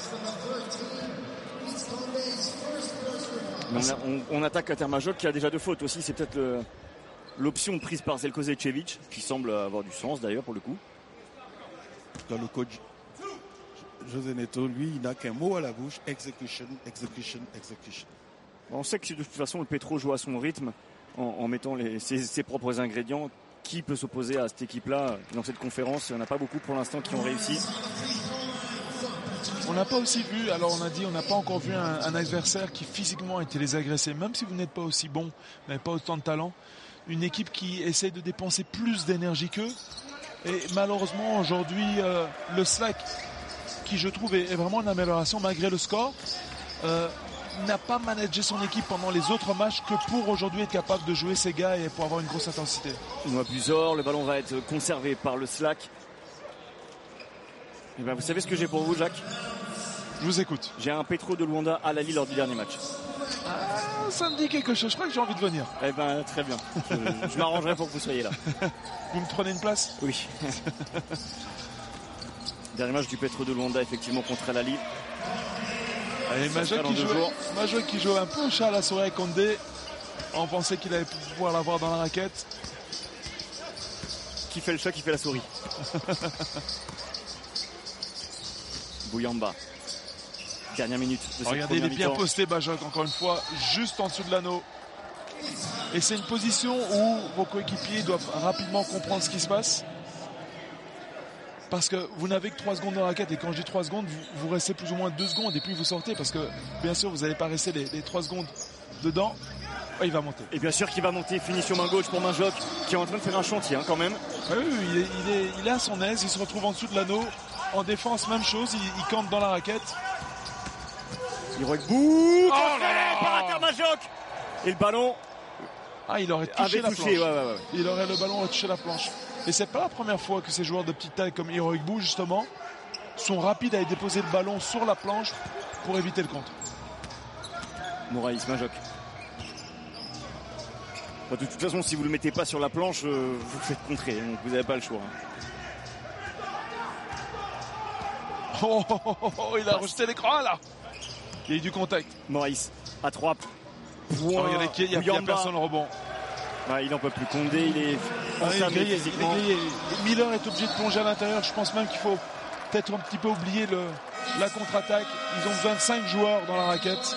On attaque Ater Majok qui a déjà 2 fautes aussi. C'est peut-être l'option prise par Zeljko Zečević qui semble avoir du sens d'ailleurs pour le coup. Dans le coach José Neto, lui, il n'a qu'un mot à la bouche: execution. On sait que de toute façon le Petro joue à son rythme en mettant ses propres ingrédients. Qui peut s'opposer à cette équipe-là dans cette conférence? Il n'y en a pas beaucoup pour l'instant qui ont réussi. On n'a pas aussi vu, alors on a dit, on n'a pas encore vu un adversaire qui physiquement a été les agresser. Même si vous n'êtes pas aussi bon, vous n'avez pas autant de talent, une équipe qui essaie de dépenser plus d'énergie qu'eux. Et malheureusement aujourd'hui, le Slack, qui je trouve est vraiment une amélioration malgré le score, n'a pas managé son équipe pendant les autres matchs que pour aujourd'hui être capable de jouer ces gars et pour avoir une grosse intensité. Benoît Buzor, le ballon va être conservé par le Slack. Et vous savez ce que j'ai pour vous, Jacques? Je vous écoute. J'ai un Petro de Luanda à Lali lors du dernier match. Ça me dit quelque chose, je crois que j'ai envie de venir. Très bien. Je m'arrangerai pour que vous soyez là. Vous me prenez une place? Oui. Dernier match du Petro de Luanda, effectivement, contre Lali. Et Majok qui joue un peu au chat à la soirée avec Condé. On pensait qu'il allait pouvoir l'avoir dans la raquette. Qui fait le chat, qui fait la souris. Bouyamba. Dernière minute de cette regardez, il est bien mi-temps. posté, Majok, encore une fois, juste en dessous de l'anneau. Et c'est une position où vos coéquipiers doivent rapidement comprendre ce qui se passe. Parce que vous n'avez que 3 secondes dans la raquette. Et quand je dis 3 secondes, vous restez plus ou moins 2 secondes. Et puis vous sortez. Parce que bien sûr, vous n'allez pas rester les 3 secondes dedans. Oh, il va monter. Et bien sûr qu'il va monter. Finition main gauche pour Minjoc, qui est en train de faire un chantier quand même. Oui, il est à son aise. Il se retrouve en dessous de l'anneau. En défense, même chose. Il campe dans la raquette. Heroic Book. Oh là là, par terre Minjoc. Et le ballon... il aurait touché la planche. Ouais. Le ballon aurait touché la planche. Et c'est pas la première fois que ces joueurs de petite taille comme Heroic Book, justement, sont rapides à déposer le ballon sur la planche pour éviter le contre. Moraïs, Minjoc. De toute façon, si vous ne le mettez pas sur la planche, vous le faites contrer. Donc vous n'avez pas le choix. Il a rejeté l'écran là. Il y a eu du contact. Moraïs à 3 points. Il y a personne au rebond. Il n'en peut plus. Condé, il est grillé. Miller est obligé de plonger à l'intérieur. Je pense même qu'il faut peut-être un petit peu oublier la contre-attaque. Ils ont 25 joueurs dans la raquette.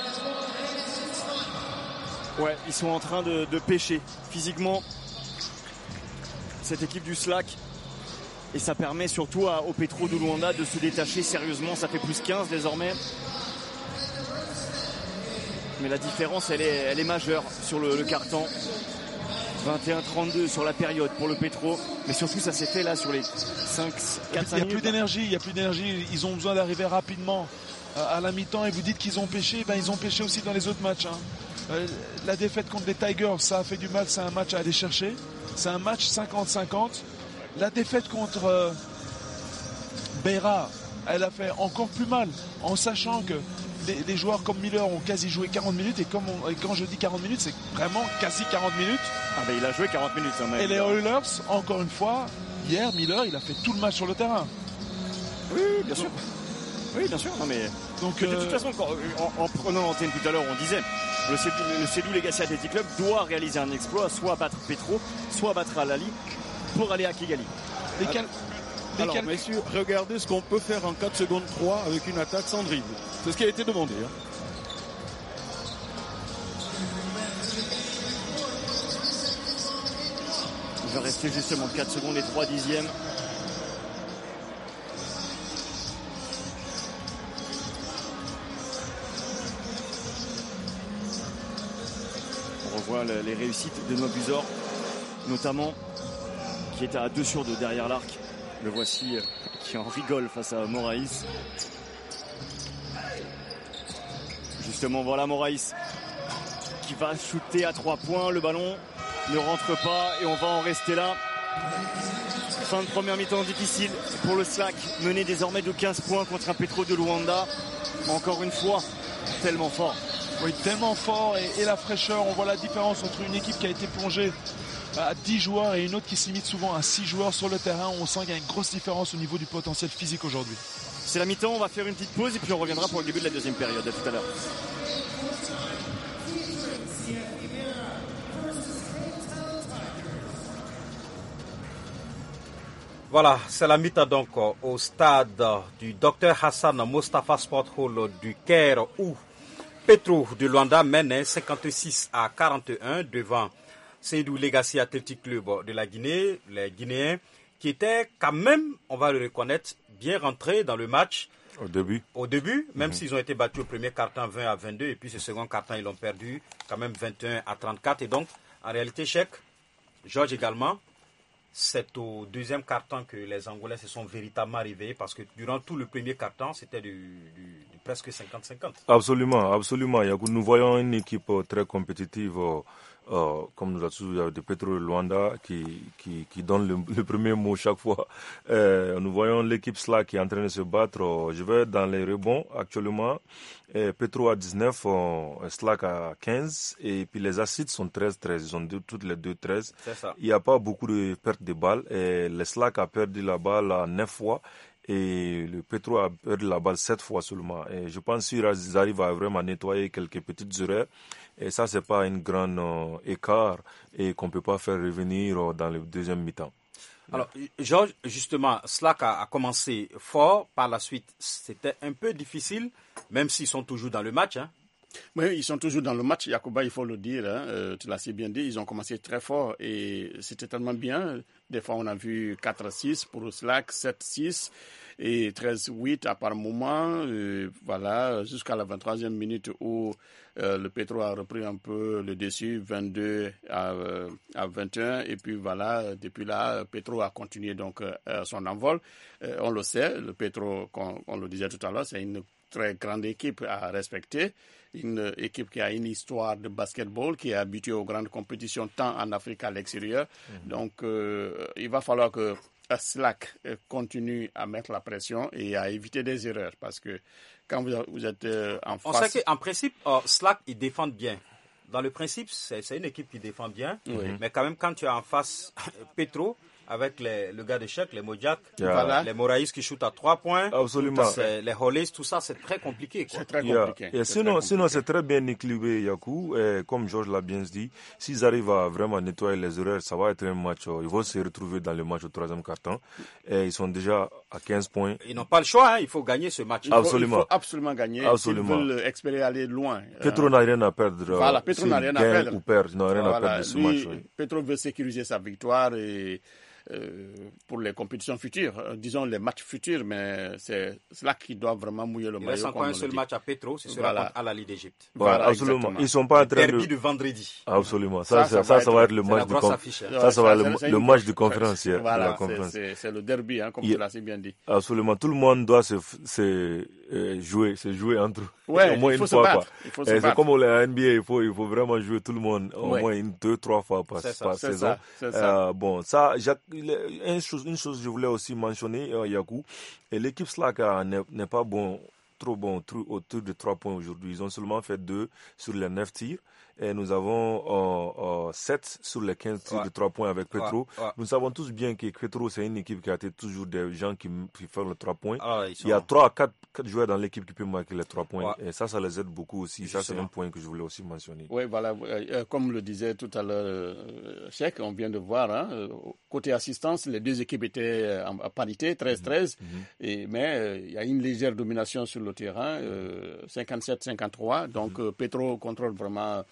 Ouais, ils sont en train de pêcher physiquement cette équipe du Slack. Et ça permet surtout au Petro de Luanda de se détacher sérieusement. Ça fait plus 15 désormais. Mais la différence, elle est majeure sur le carton. 21-32 sur la période pour le Petro. Mais surtout, ça s'est fait là sur les 4-5 minutes. Il n'y a plus d'énergie. Ils ont besoin d'arriver rapidement à la mi-temps. Et vous dites qu'ils ont pêché. Ils ont pêché aussi dans les autres matchs. La défaite contre les Tigers, ça a fait du mal. C'est un match à aller chercher. C'est un match 50-50. La défaite contre Beira, elle a fait encore plus mal. En sachant que les joueurs comme Miller ont quasi joué 40 minutes. Et quand je dis 40 minutes, c'est vraiment quasi 40 minutes. Il a joué 40 minutes. Et les Oilers, encore une fois, hier, Miller, il a fait tout le match sur le terrain. Oui, bien sûr. Oui, bien sûr. Donc, de toute façon, en prenant l'antenne tout à l'heure, on disait le Cedou Legacy Athletic Club doit réaliser un exploit, soit battre Petro, soit battre Al-Ahly pour aller à Kigali. Alors, messieurs, regardez ce qu'on peut faire en 4 secondes 3 avec une attaque sans dribble. C'est ce qui a été demandé. Il va rester justement 4 secondes et 3 dixièmes. On revoit les réussites de Nobuzor, notamment qui est à 2 sur 2 derrière l'arc. Le voici qui en rigole face à Moraïs. Justement, voilà Moraïs qui va shooter à 3 points. Le ballon ne rentre pas et on va en rester là. Fin de première mi-temps difficile pour le Slack, mené désormais de 15 points contre un Petro de Luanda. Encore une fois, tellement fort. Oui, tellement fort et la fraîcheur. On voit la différence entre une équipe qui a été plongée à 10 joueurs et une autre qui se limite souvent à 6 joueurs sur le terrain. On sent qu'il y a une grosse différence au niveau du potentiel physique aujourd'hui. C'est la mi-temps, on va faire une petite pause et puis on reviendra pour le début de la deuxième période. À tout à l'heure. Voilà, c'est la mi-temps donc au stade du Dr Hassan Mostafa Sport Hall du Caire où Petro de Luanda mène 56-41 devant Cedou Legacy Athletic Club de la Guinée, les Guinéens qui étaient quand même, on va le reconnaître, bien rentrés dans le match. Au début, même s'ils ont été battus au premier quart-temps 20-22 et puis ce second quart-temps ils l'ont perdu quand même 21-34 et donc en réalité Georges également, c'est au deuxième quart-temps que les Angolais se sont véritablement réveillés parce que durant tout le premier quart-temps c'était du presque 50-50. Absolument. Nous voyons une équipe très compétitive. Comme nous avons dit, de Petro de Luanda qui donne le premier mot chaque fois. Nous voyons l'équipe Slack qui est en train de se battre. Je vais dans les rebonds actuellement. Petro à 19, Slack à 15 et puis les assists sont 13-13. Ils ont toutes les deux 13. C'est ça. Il n'y a pas beaucoup de pertes de balles. Le Slack a perdu la balle 9 fois. Et le Petro a perdu la balle 7 fois seulement. Et je pense qu'ils arrivent à vraiment nettoyer quelques petites erreurs. Et ça, c'est pas un grand écart et qu'on peut pas faire revenir dans le deuxième mi-temps. Alors, Georges, justement, Slack a commencé fort. Par la suite, c'était un peu difficile, même s'ils sont toujours dans le match. Oui, ils sont toujours dans le match, Yacouba, il faut le dire. Hein. Tu l'as si bien dit, ils ont commencé très fort et c'était tellement bien. Des fois, on a vu 4-6 pour Slack, 7-6 et 13-8 à par moment. Voilà, jusqu'à la 23e minute où le Petro a repris un peu le dessus, 22 à 21. Et puis voilà, depuis là, Petro a continué donc son envol. On le sait, le Petro, on le disait tout à l'heure, c'est une très grande équipe à respecter. Une équipe qui a une histoire de basketball, qui est habituée aux grandes compétitions tant en Afrique qu'à l'extérieur. Donc, il va falloir que Slack continue à mettre la pression et à éviter des erreurs. Parce que quand vous êtes en face... On sait qu'en principe, Slack, ils défendent bien. Dans le principe, c'est une équipe qui défend bien. Mais quand même, quand tu as en face Petro, avec le gars de Chèque, les Modjak, les Moraïs qui shootent à 3 points, absolument. Les Hollis, tout ça, c'est très compliqué. C'est très compliqué. Et sinon, c'est très bien équilibré, Yakou. Et comme Georges l'a bien dit, s'ils arrivent à vraiment nettoyer les erreurs, ça va être un match. Ils vont se retrouver dans le match au 3e quart-temps. Et ils sont déjà à 15 points. Ils n'ont pas le choix, il faut gagner ce match. Il faut absolument gagner. Absolument. S'ils veulent espérer aller loin. Petro n'a rien à perdre. Voilà, Petro n'a rien à perdre. Ou perdre, il n'a rien à perdre de ce match. Petro veut sécuriser sa victoire et pour les compétitions futures, disons les matchs futurs, mais c'est là qu'ils doivent vraiment mouiller le maillot. Il reste encore un seul match à Petro, c'est celui contre Al-Ahly d'Égypte. Voilà, absolument. Ils sont pas en train derby de vendredi. Absolument. Ça va être le match de conférence. Ça va être le match de conférence. Voilà, c'est le derby, comme tu l'as si bien dit. Absolument. Tout le monde doit se jouer entre eux. Ouais, au moins il faut une fois. Il faut se battre. C'est comme la NBA, il faut vraiment jouer tout le monde au moins 2-3 fois par saison. Bon, ça, une chose que je voulais aussi mentionner, Yakou, l'équipe Slack n'est pas trop bon autour de 3 points aujourd'hui. Ils ont seulement fait 2 sur les 9 tirs. Et nous avons 7 sur les 15 tirs de 3 points avec Petro. Nous savons tous bien que Petro, c'est une équipe qui a été toujours des gens qui font les 3 points. Il y a 3 à 4 joueurs dans l'équipe qui peuvent marquer les 3 points. Et ça les aide beaucoup aussi. Ça, c'est un point que je voulais aussi mentionner. Oui, voilà. Comme le disait tout à l'heure Cheikh, on vient de voir, côté assistance, les deux équipes étaient à parité, 13-13. Mais il y a une légère domination sur le terrain, 57-53. Donc, Petro contrôle vraiment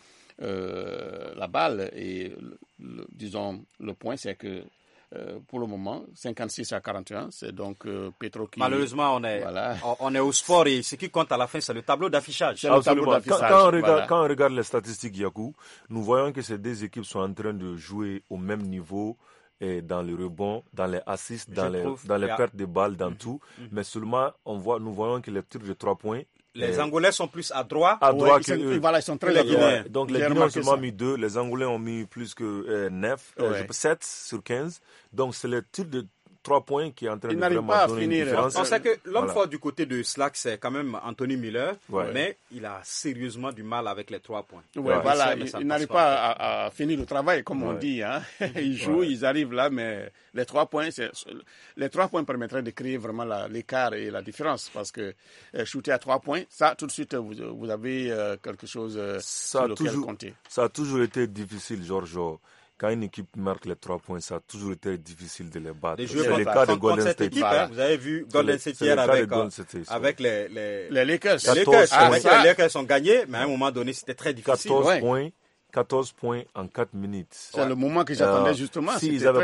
la balle et disons le point c'est que pour le moment 56-41 c'est donc Petro qui malheureusement on est au sport et ce qui compte à la fin c'est le tableau d'affichage. Quand on regarde les statistiques Yakou, nous voyons que ces deux équipes sont en train de jouer au même niveau et dans le rebond, dans les assists, dans les pertes de balles, dans tout, mais seulement nous voyons que les tirs de 3 points les Angolais sont plus à droit que eux. Ils sont très Guinéens. Donc les Guinéens ont seulement mis 2, les Angolais ont mis plus que 9, 7 sur 15. Donc c'est le tir de 3 points qui est en train de vraiment donner une différence. On sait que l'homme fort du côté de Slack, c'est quand même Anthony Miller, mais il a sérieusement du mal avec les 3 points. Il n'arrive pas à finir le travail, comme on dit. Ils jouent, ils arrivent là, mais les 3 points, permettraient de créer vraiment l'écart et la différence. Parce que shooter à 3 points, ça, tout de suite, vous avez quelque chose sur lequel compter. Ça a toujours été difficile, Giorgio. Quand une équipe marque les 3 points, ça a toujours été difficile de les battre. C'est le cas de Golden State. Équipe, vous avez vu Golden State hier avec les Lakers. Les Lakers ont gagné, mais à un moment donné, c'était très difficile. 14 points en 4 minutes. C'est le moment que j'attendais justement. S'ils étaient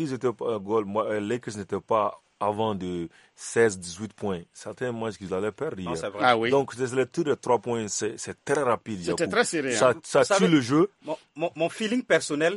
pas Lakers n'étaient pas avant de 16-18 points. Certains matchs qu'ils allaient perdre hier. Donc, le tir de 3 points, c'est très rapide. C'était très serré. Ça tue le jeu. Mon feeling personnel,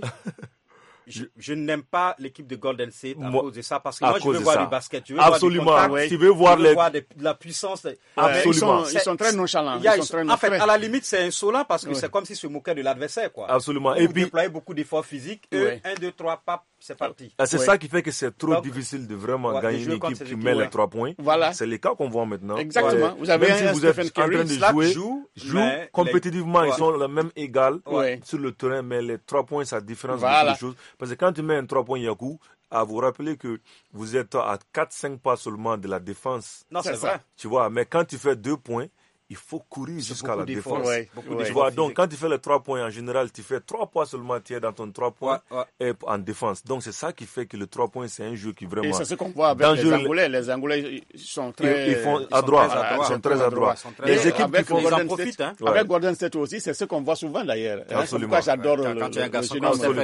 je n'aime pas l'équipe de Golden State à cause de ça, parce que moi, je veux voir du basket. Je veux absolument. Voir du contact, tu veux voir de la puissance. Absolument. Ils sont très nonchalants. En fait, à la limite, c'est insolent parce que c'est comme s'ils se moquaient de l'adversaire. Absolument. Et puis, déployer beaucoup d'efforts physiques. 1, 2, 3, pap, c'est parti. C'est ça qui fait que c'est trop difficile de vraiment gagner une équipe qui met les 3 points. Voilà. C'est le cas qu'on voit maintenant. Exactement. Vous avez même si vous êtes en train de jouer compétitivement, ils sont le même égal sur le terrain, mais les 3 points, ça différence beaucoup de choses. Parce que quand tu mets un 3 points Yakou, à vous rappeler que vous êtes à 4-5 pas seulement de la défense. Non, c'est vrai. Tu vois, mais quand tu fais 2 points, il faut courir jusqu'à la défense. Tu vois, donc quand tu fais les 3 points, en général, tu fais 3 points seulement, tu es dans ton 3 points et en défense. Donc c'est ça qui fait que le 3 points, c'est un jeu qui vraiment... Et c'est ce qu'on voit avec les Angolais. Les Angolais sont très... Ils sont très adroits. Les équipes qui font Golden State, avec Golden State aussi, c'est ce qu'on voit souvent d'ailleurs. C'est pourquoi j'adore quand tu as un garçon comme Stephen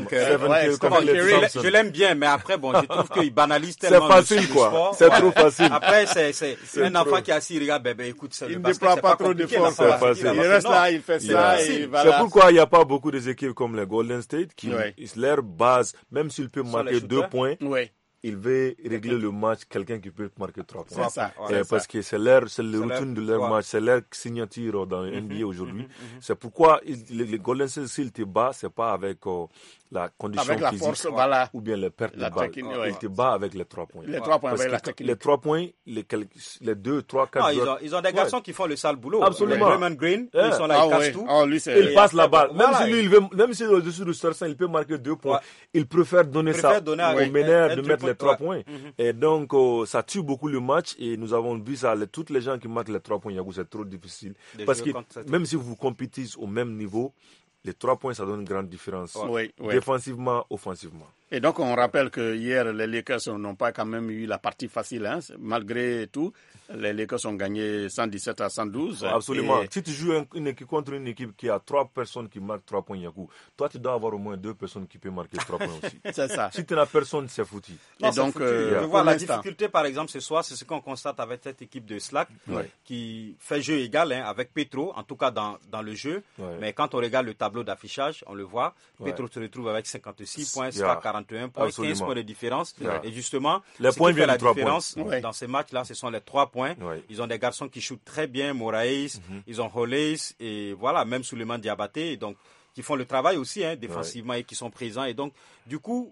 Curry. Je l'aime bien, mais après, bon, je trouve qu'il banalise tellement le sport. C'est trop facile. Après, c'est un enfant qui est assis, regarde, bébé, écoute, il ne déploie pas trop de force. Il reste là, il fait ça. C'est pourquoi il n'y a pas beaucoup d'équipes comme les Golden State qui, leur base, même s'il peut marquer 2 points, il veut régler le match, quelqu'un qui peut marquer 3 points. C'est ça. Parce que c'est le routine de leur match, c'est leur signature dans le NBA aujourd'hui. C'est pourquoi les Golden State, s'ils te battent, c'est pas avec la condition avec la physique force, voilà. ou bien le perte de balle. Il te bat avec les 3 points. Les 3 points, avec la technique. Les 3 points, les 2, 3, 4 joueurs. Ils ont des garçons qui font le sale boulot. Absolument. Draymond Green, ils sont là, ils cassent tout. Il passe la balle. Même si au-dessus du sortant, il peut marquer 2 points. Il préfère donner ça au meneur de mettre les 3 points. Et donc, ça tue beaucoup le match. Et nous avons vu ça. Toutes les gens qui marquent les 3 points, c'est trop difficile. Parce que même si vous compétez au même niveau, les 3 points, ça donne une grande différence. Défensivement, offensivement. Et donc, on rappelle que hier, les Lakers n'ont pas quand même eu la partie facile. Hein. Malgré tout, les Lakers ont gagné 117 à 112. Absolument. Si tu joues une équipe contre une équipe qui a 3 personnes qui marquent 3 points, Yakou, toi, tu dois avoir au moins 2 personnes qui peuvent marquer 3 points aussi. C'est ça. Si tu n'as personne, c'est foutu. Non, et donc, je vois la difficulté, par exemple, ce soir, c'est ce qu'on constate avec cette équipe de Slack qui fait jeu égal avec Petro, en tout cas dans le jeu. Mais quand on regarde le tableau d'affichage, on le voit. Petro se retrouve avec 56 points, Slack 41 points, 15 points de différence. Et justement, les points qui fait la différence dans ces matchs-là, ce sont les 3 points. Ils ont des garçons qui shootent très bien, Moraes, ils ont Hollis, et voilà, même Souleymane Diabaté, donc qui font le travail aussi défensivement et qui sont présents. Et donc, du coup,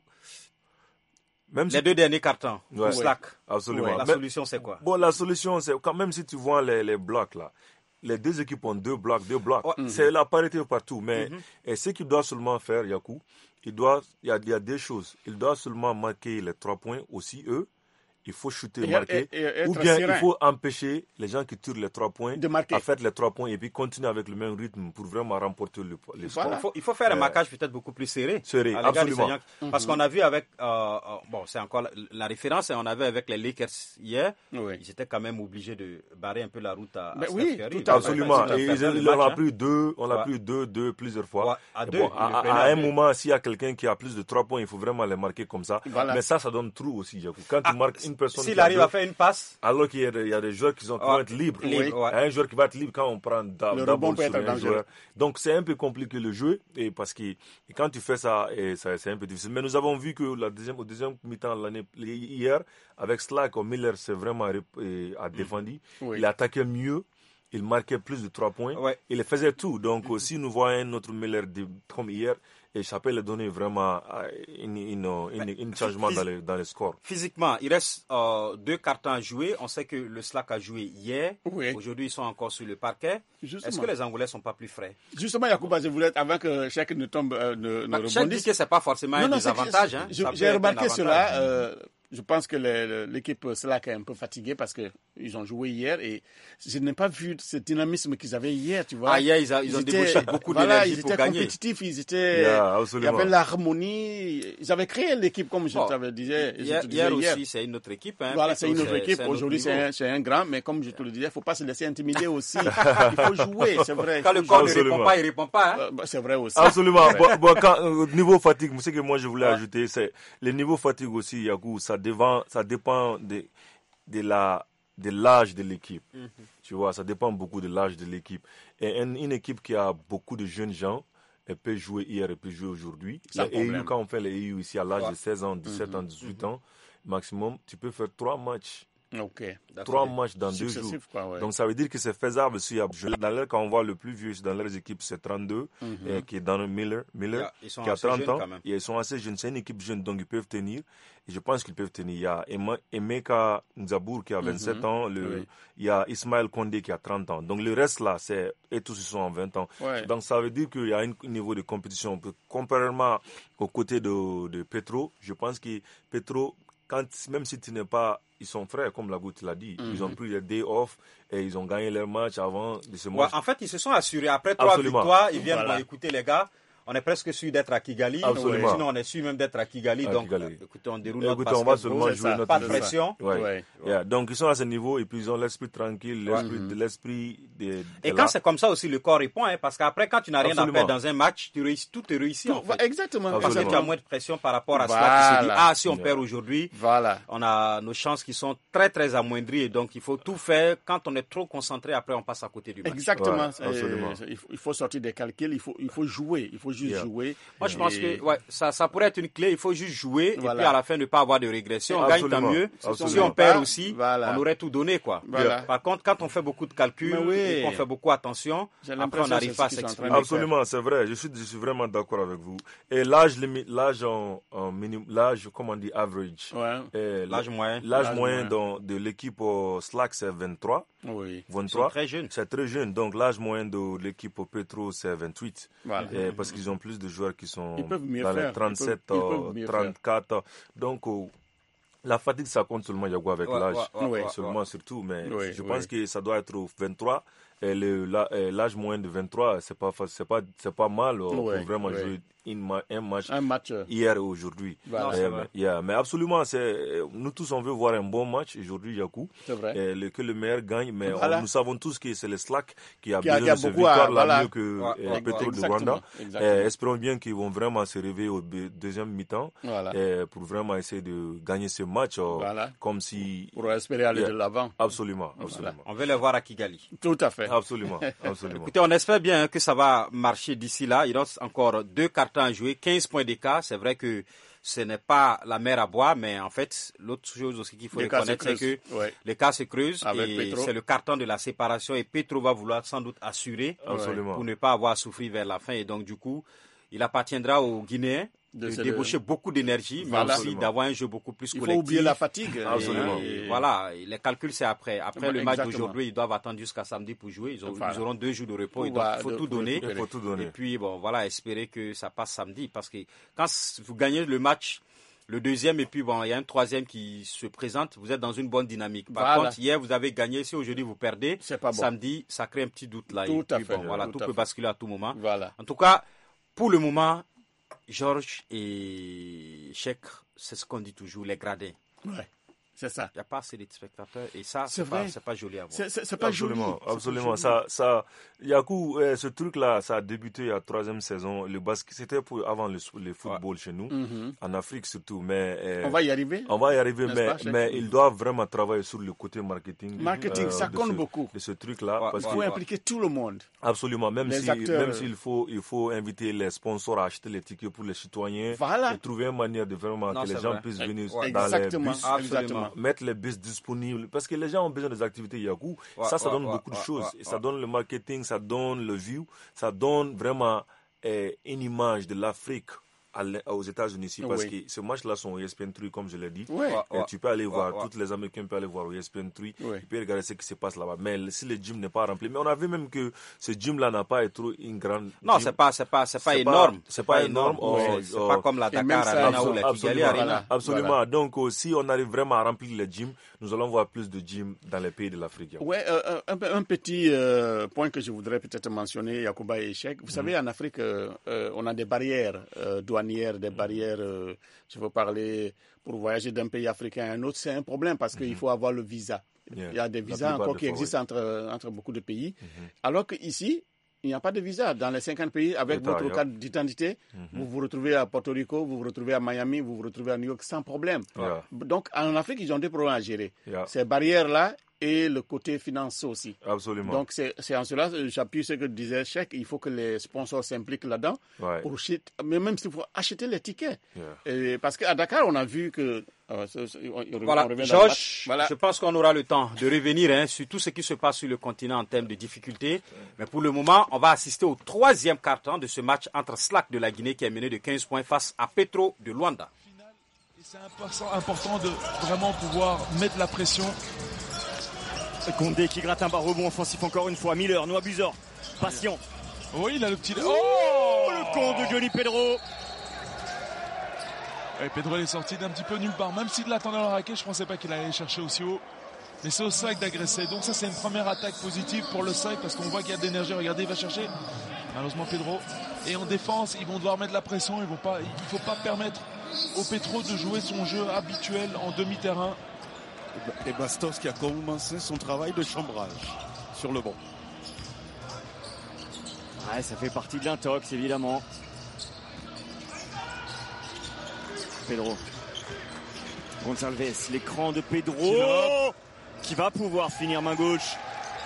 même les 2 derniers cartons, pour Slack, la solution c'est quoi? Bon, la solution c'est quand même si tu vois les blocs là. Les 2 équipes ont 2 blocs. C'est la parité partout. Mais ce qu'ils doivent seulement faire, Yakou, il y a des choses. Ils doivent seulement marquer les 3 points aussi, eux. Il faut shooter, marquer. Ou bien il faut empêcher les gens qui tirent les 3 points à faire les 3 points et puis continuer avec le même rythme pour vraiment remporter le score. Il faut faire un marquage peut-être beaucoup plus serré. Absolument. Parce qu'on a vu avec, c'est encore la référence, on avait avec les Lakers hier, ils étaient quand même obligés de barrer un peu la route à Steph Curry. Absolument. Et on a pris 2 plusieurs fois. À un moment, s'il y a quelqu'un qui a plus de 3 points, il faut vraiment les marquer comme ça. Mais ça donne trop aussi. Quand tu marques une personne s'il arrive à faire une passe, alors qu'il y a des joueurs qui vont être libres. Un joueur qui va être libre quand on prend d'abord sur un joueur. Donc c'est un peu compliqué le jeu et parce que quand tu fais ça, c'est un peu difficile. Mais nous avons vu que au deuxième mi-temps hier avec Slack, Miller s'est vraiment défendu. Il attaquait mieux. Il marquait plus de 3 points. Il faisait tout. Donc, si nous voyons un autre Miller comme hier, et ça peut le donner vraiment un changement dans les scores. Physiquement, il reste 2 cartons à jouer. On sait que le Slack a joué hier. Aujourd'hui, ils sont encore sur le parquet. Est-ce que les Angolais ne sont pas plus frais? Justement, Yacouba, je voulais, avant que Cheikh ne tombe, ne rebondisse. Cheikh dit que ce n'est pas forcément un désavantage. J'ai remarqué cela. Je pense que l'équipe Slack est un peu fatiguée parce qu'ils ont joué hier et je n'ai pas vu ce dynamisme qu'ils avaient hier, tu vois. Hier, ils ont débauché beaucoup d'énergie pour gagner. Ils étaient compétitifs, il y avait l'harmonie. Ils avaient créé l'équipe, comme je t'avais dit. Hier aussi, c'est une autre équipe. Voilà, c'est une autre équipe. Aujourd'hui, c'est un grand, mais comme je te le disais, il ne faut pas se laisser intimider aussi. Il faut jouer, c'est vrai. Quand le corps ne répond pas, il ne répond pas. C'est vrai aussi. Absolument. Au niveau fatigue, ce que moi je voulais ajouter, c'est le niveau fatigue aussi, Yakou, ça dépend de l'âge de l'équipe. Tu vois, ça dépend beaucoup de l'âge de l'équipe. Et une équipe qui a beaucoup de jeunes gens, elle peut jouer hier, elle peut jouer aujourd'hui. Quand on fait les EU ici à l'âge de 16 ans, 17 ans, 18 ans, maximum, tu peux faire 3 matchs. 3 matchs dans 2 jours. Donc ça veut dire que c'est faisable. Quand on voit le plus vieux dans leurs équipes, c'est 32, qui est dans le Miller qui a 30 ans. Et ils sont assez jeunes. C'est une équipe jeune, donc ils peuvent tenir. Et je pense qu'ils peuvent tenir. Il y a Emeka Nzabour qui a 27 ans. Il y a Ismaël Condé qui a 30 ans. Donc le reste là, et tous ils sont en 20 ans. Donc ça veut dire qu'il y a un niveau de compétition. Comparément aux côtés de Petro, je pense que Petro, même si tu n'es pas, ils sont frères, comme la Goutte l'a dit. Ils ont pris des day off et ils ont gagné leur match avant de ce match. En fait, ils se sont assurés. Après 3 victoires, ils viennent écouter les gars. On est presque sûr d'être à Kigali. Sinon, on est sûr même d'être à Kigali. Écoutez, on déroule notre basket. On va seulement jouer notre pas de pression. Donc, ils sont à ce niveau et puis ils ont l'esprit tranquille, l'esprit Et quand c'est comme ça aussi, le corps répond. Parce qu'après, quand tu n'as rien à perdre dans un match, tout est réussi. En fait. Exactement. Parce que tu as moins de pression par rapport à cela. Tu te dis, si on perd aujourd'hui, on a nos chances qui sont très, très amoindries. Et donc, il faut tout faire. Quand on est trop concentré, après, on passe à côté du match. Exactement. Il faut sortir des calculs. Il faut jouer. Il faut juste jouer. Moi, je pense que ça pourrait être une clé. Il faut juste jouer et puis à la fin ne pas avoir de régression. On gagne, tant mieux. Si on perd aussi, on aurait tout donné, quoi. Par contre, quand on fait beaucoup de calculs et qu'on fait beaucoup attention, après on n'arrive pas à s'exprimer. Absolument, c'est vrai. Je suis vraiment d'accord avec vous. Et l'âge comment on dit, average. L'âge moyen. L'âge moyen de l'équipe Slack, c'est 23. Oui. 23. C'est très jeune. C'est très jeune. Donc l'âge moyen de l'équipe Petro, c'est 28. Parce qu'ils ont plus de joueurs qui sont dans les 37, 34. Donc, la fatigue, ça compte seulement avec l'âge. Seulement, surtout. Mais je pense que ça doit être 23. Et l'âge moyen de 23, c'est pas mal pour vraiment jouer un match hier et aujourd'hui. Mais absolument, nous tous on veut voir un bon match aujourd'hui, Yakou. C'est vrai. Que le meilleur gagne, mais nous savons tous que c'est le Slack qui a besoin de cette victoire-là mieux que Petro de Rwanda. Espérons bien qu'ils vont vraiment se réveiller au deuxième mi-temps pour vraiment essayer de gagner ce match comme si... Pour espérer aller de l'avant. Absolument. On veut les voir à Kigali. Tout à fait. Absolument. Écoutez, on espère bien que ça va marcher d'ici là. Il reste encore 2 cartons à jouer, 15 points d'écart. C'est vrai que ce n'est pas la mer à boire, mais en fait, l'autre chose aussi qu'il faut reconnaître, c'est que les cas se creusent et c'est le carton de la séparation et Petro va vouloir sans doute assurer pour ne pas avoir à souffrir vers la fin. Et donc, du coup, il appartiendra aux Guinéens de débaucher beaucoup d'énergie, mais aussi d'avoir un jeu beaucoup plus collectif. Il faut oublier la fatigue. Absolument. Voilà, les calculs, c'est après. Après le match d'aujourd'hui, ils doivent attendre jusqu'à samedi pour jouer. Ils auront 2 jours de repos. Donc, il faut tout donner. Et puis, espérer que ça passe samedi. Parce que quand vous gagnez le match, le deuxième, et puis il y a un troisième qui se présente, vous êtes dans une bonne dynamique. Par contre, hier, vous avez gagné. Si aujourd'hui, vous perdez, samedi, ça crée un petit doute là. Tout à fait. Tout peut basculer à tout moment. En tout cas, pour le moment, Georges et Cheikh, c'est ce qu'on dit toujours, les gradins. C'est ça. Il n'y a pas assez de spectateurs et ça, c'est pas joli à voir. C'est pas joli. Absolument. Ça, Yakou, ce truc-là, ça a débuté il y a 3e saison. Le basket, c'était avant le football chez nous, en Afrique surtout. Mais on va y arriver. Mais ils doivent vraiment travailler sur le côté marketing. Ça compte beaucoup. De ce truc-là. Il faut impliquer tout le monde. Absolument. Même s'il faut inviter les sponsors à acheter les tickets pour les citoyens. Et trouver une manière de vraiment que les gens puissent venir dans les bus. Exactement. Mettre les bus disponibles parce que les gens ont besoin des activités Yakou. Ça donne beaucoup de choses. Ça donne le marketing, ça donne le view, ça donne vraiment une image de l'Afrique aux États-Unis ici parce que ces matchs-là sont au ESPN3 comme je l'ai dit. Et tu peux aller voir, tous les Américains peuvent aller voir au ESPN3. Tu peux regarder ce qui se passe là-bas. Mais si le gym n'est pas rempli, mais on a vu même que ce gym-là n'a pas été une grande. Non, c'est pas énorme. C'est pas énorme. C'est pas comme la Dakar Arena ou la Kigali Arena. Absolument. Donc si on arrive vraiment à remplir les gyms, nous allons voir plus de gyms dans les pays de l'Afrique. Un petit point que je voudrais peut-être mentionner, Yacouba et Cheikh. Vous savez, en Afrique, on a des barrières douanières, des barrières, je veux parler, pour voyager d'un pays africain à un autre, c'est un problème parce qu'il faut avoir le visa. Il y a des visas encore qui existent entre beaucoup de pays. Alors qu'ici, il n'y a pas de visa. Dans les 50 pays, avec votre carte d'identité, vous vous retrouvez à Porto Rico, vous vous retrouvez à Miami, vous vous retrouvez à New York sans problème. Donc, en Afrique, ils ont des problèmes à gérer. Ces barrières-là et le côté financier aussi. Absolument. Donc, c'est en cela, j'appuie ce que disait Cheikh, il faut que les sponsors s'impliquent là-dedans, mais même s'il faut acheter les tickets. Et parce qu'à Dakar, on a vu que... Georges, je pense qu'on aura le temps de revenir sur tout ce qui se passe sur le continent en termes de difficultés. Mais pour le moment, on va assister au 3e quart-temps de ce match entre Slack de la Guinée qui est mené de 15 points face à Petro de Luanda. C'est important de vraiment pouvoir mettre la pression. Condé qui gratte un bas rebond offensif encore une fois. Miller, no abuseur, patient. Oui, il a le petit... Le con de Johnny Pedro. Et Pedro est sorti d'un petit peu nulle part. Même s'il l'attendait dans la raquette, je pensais pas qu'il allait chercher aussi haut. Mais c'est au SAC d'agresser. Donc ça, c'est une première attaque positive pour le SAC parce qu'on voit qu'il y a de l'énergie. Regardez, il va chercher. Malheureusement, Pedro. Et en défense, ils vont devoir mettre la pression. Il faut pas permettre au Petro de jouer son jeu habituel en demi-terrain. Et Bastos qui a commencé son travail de chambrage sur le banc. Ouais, ça fait partie de l'intox, évidemment. Pedro. Gonçalves, l'écran de Pedro qui va pouvoir finir main gauche.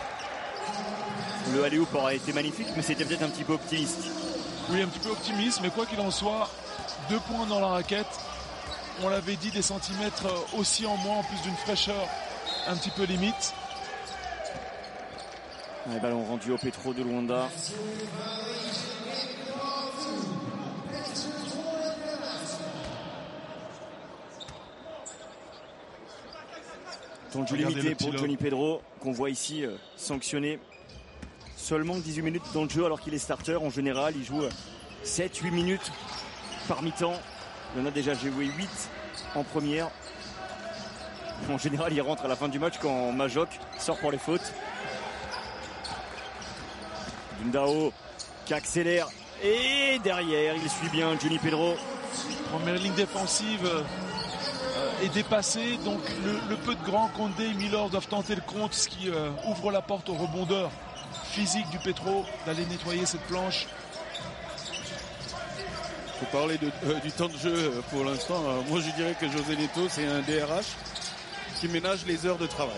Le alley-oop aurait été magnifique, mais c'était peut-être un petit peu optimiste. Oui, un petit peu optimiste, mais quoi qu'il en soit, 2 points dans la raquette. On l'avait dit, des centimètres aussi en moins, en plus d'une fraîcheur un petit peu limite. Les ballons rendus au Petro de Luanda. Temps de jeu limité pour Johnny Pedro, qu'on voit ici sanctionné. Seulement 18 minutes dans le jeu alors qu'il est starter. En général, il joue 7-8 minutes par mi-temps. Il en a déjà joué 8 en première. En général, il rentre à la fin du match quand Majok sort pour les fautes. Dundao qui accélère. Et derrière, il suit bien Johnny Pedro. Première ligne défensive est dépassée. Donc le peu de grands Condé et Miller doivent tenter le compte, ce qui ouvre la porte au rebondeur physique du Petro d'aller nettoyer cette planche. Il faut parler du temps de jeu pour l'instant. Moi, je dirais que José Neto, c'est un DRH qui ménage les heures de travail.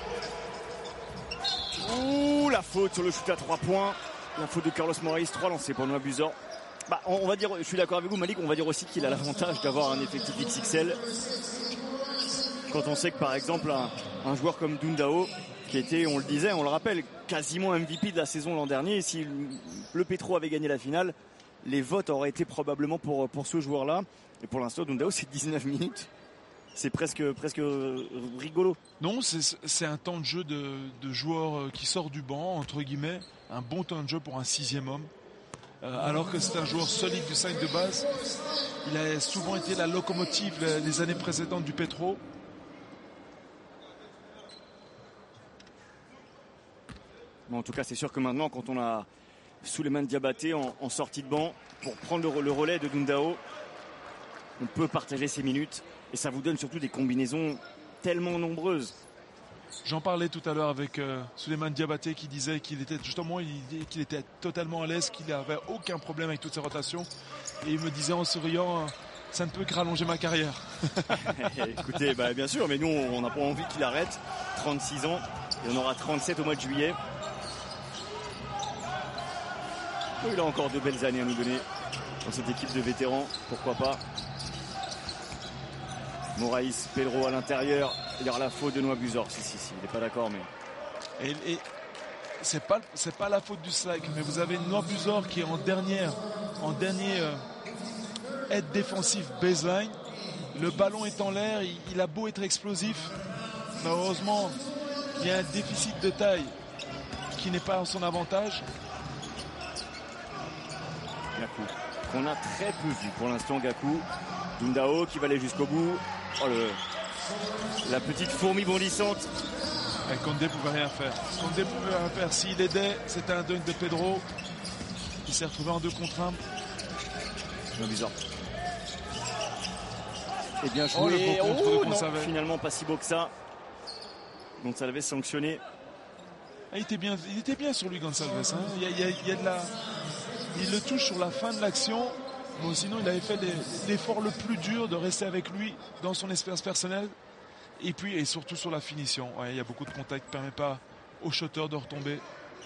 Ouh, la faute sur le shoot à 3 points. La faute de Carlos Moraes, 3 lancés pour Noah Buzor. Bah, on va dire, je suis d'accord avec vous, Malik, on va dire aussi qu'il a l'avantage d'avoir un effectif XXL. Quand on sait que, par exemple, un joueur comme Dundao, qui était, on le disait, on le rappelle, quasiment MVP de la saison l'an dernier, et si le Petro avait gagné la finale, les votes auraient été probablement pour ce joueur-là. Et pour l'instant, Dundao, c'est 19 minutes. C'est presque rigolo. Non, c'est un temps de jeu de joueur qui sort du banc, entre guillemets. Un bon temps de jeu pour un 6e homme. Alors que c'est un joueur solide du 5 de base. Il a souvent été la locomotive les années précédentes du Petro. Bon, en tout cas, c'est sûr que maintenant, quand on a Souleymane Diabaté en sortie de banc, pour prendre le relais de Dundao, on peut partager ses minutes. Et ça vous donne surtout des combinaisons tellement nombreuses. J'en parlais tout à l'heure avec Souleymane Diabaté qui disait qu'il était qu'il était totalement à l'aise, qu'il n'avait aucun problème avec toutes ses rotations. Et il me disait en souriant, ça ne peut que rallonger ma carrière. Écoutez, bien sûr, mais nous on n'a pas envie qu'il arrête. 36 ans et on aura 37 au mois de juillet. Il a encore de belles années à nous donner dans cette équipe de vétérans, pourquoi pas. Moraes, Pedro à l'intérieur. Il y aura la faute de Noah Buzor. Si, il n'est pas d'accord, mais. Et c'est pas la faute du Slack, mais vous avez Noah Buzor qui est en dernier aide défensif baseline. Le ballon est en l'air, il a beau être explosif. Malheureusement, il y a un déficit de taille qui n'est pas en son avantage. Gakou, qu'on a très peu vu pour l'instant. Gakou, Dundao qui va aller jusqu'au bout. Oh, la petite fourmi bondissante. Et Condé pouvait rien faire. S'il aidait, c'était un dunk de Pedro. Il s'est retrouvé en 2 contre 1. C'est bizarre. Et bien joué. Non, finalement pas si beau que ça. Gonçalves sanctionné. Il était bien sur lui, Gonçalves. Hein. Il y a de la... Il le touche sur la fin de l'action. Bon, sinon, il avait fait l'effort le plus dur de rester avec lui dans son expérience personnelle. Et surtout sur la finition. Ouais, il y a beaucoup de contacts qui ne permettent pas au shooter de retomber.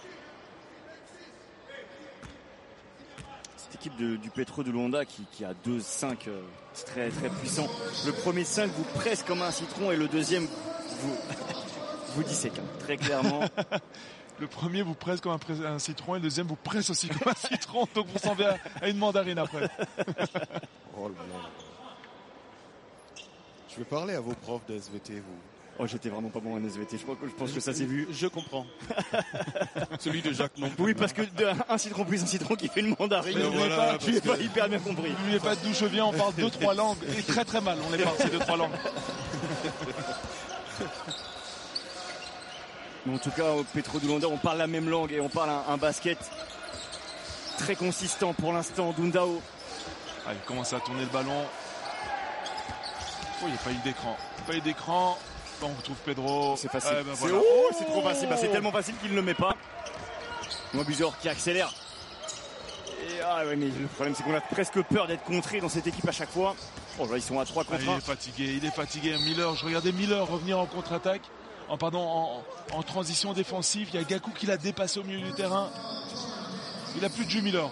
Cette équipe du Petro de Luanda qui a 2-5 très très puissants. Le premier 5 vous presse comme un citron et le deuxième vous dissèque, très clairement. Le premier vous presse comme un citron et le deuxième vous presse aussi comme un citron. Donc vous ressemblez à une mandarine après. Oh là là. Je vais parler à vos profs de SVT, vous. Oh, j'étais vraiment pas bon en SVT. Je pense que ça s'est vu. Je comprends. Celui de Jacques non plus. Oui, parce que un citron plus un citron qui fait une mandarine. Je l'ai pas hyper bien compris. N'oubliez pas d'où je viens, on parle 2-3 langues. Et très très mal, on les parle, ces 2-3 langues. Mais en tout cas, au Petro de Luanda, on parle la même langue et on parle un basket très consistant pour l'instant. Dundao. Ah, il commence à tourner le ballon. Oh, il n'y a pas eu d'écran. Pas eu d'écran. On retrouve Pedro. C'est facile. Voilà. C'est trop facile. C'est tellement facile qu'il ne le met pas. Mobuzor qui accélère. Et mais le problème c'est qu'on a presque peur d'être contré dans cette équipe à chaque fois. Oh là, ils sont à 3 contre 1. Il est fatigué. Miller, je regardais Miller revenir en contre-attaque. En transition défensive. Il y a Gakou qui l'a dépassé au milieu du terrain. Il a plus de jus, Miller.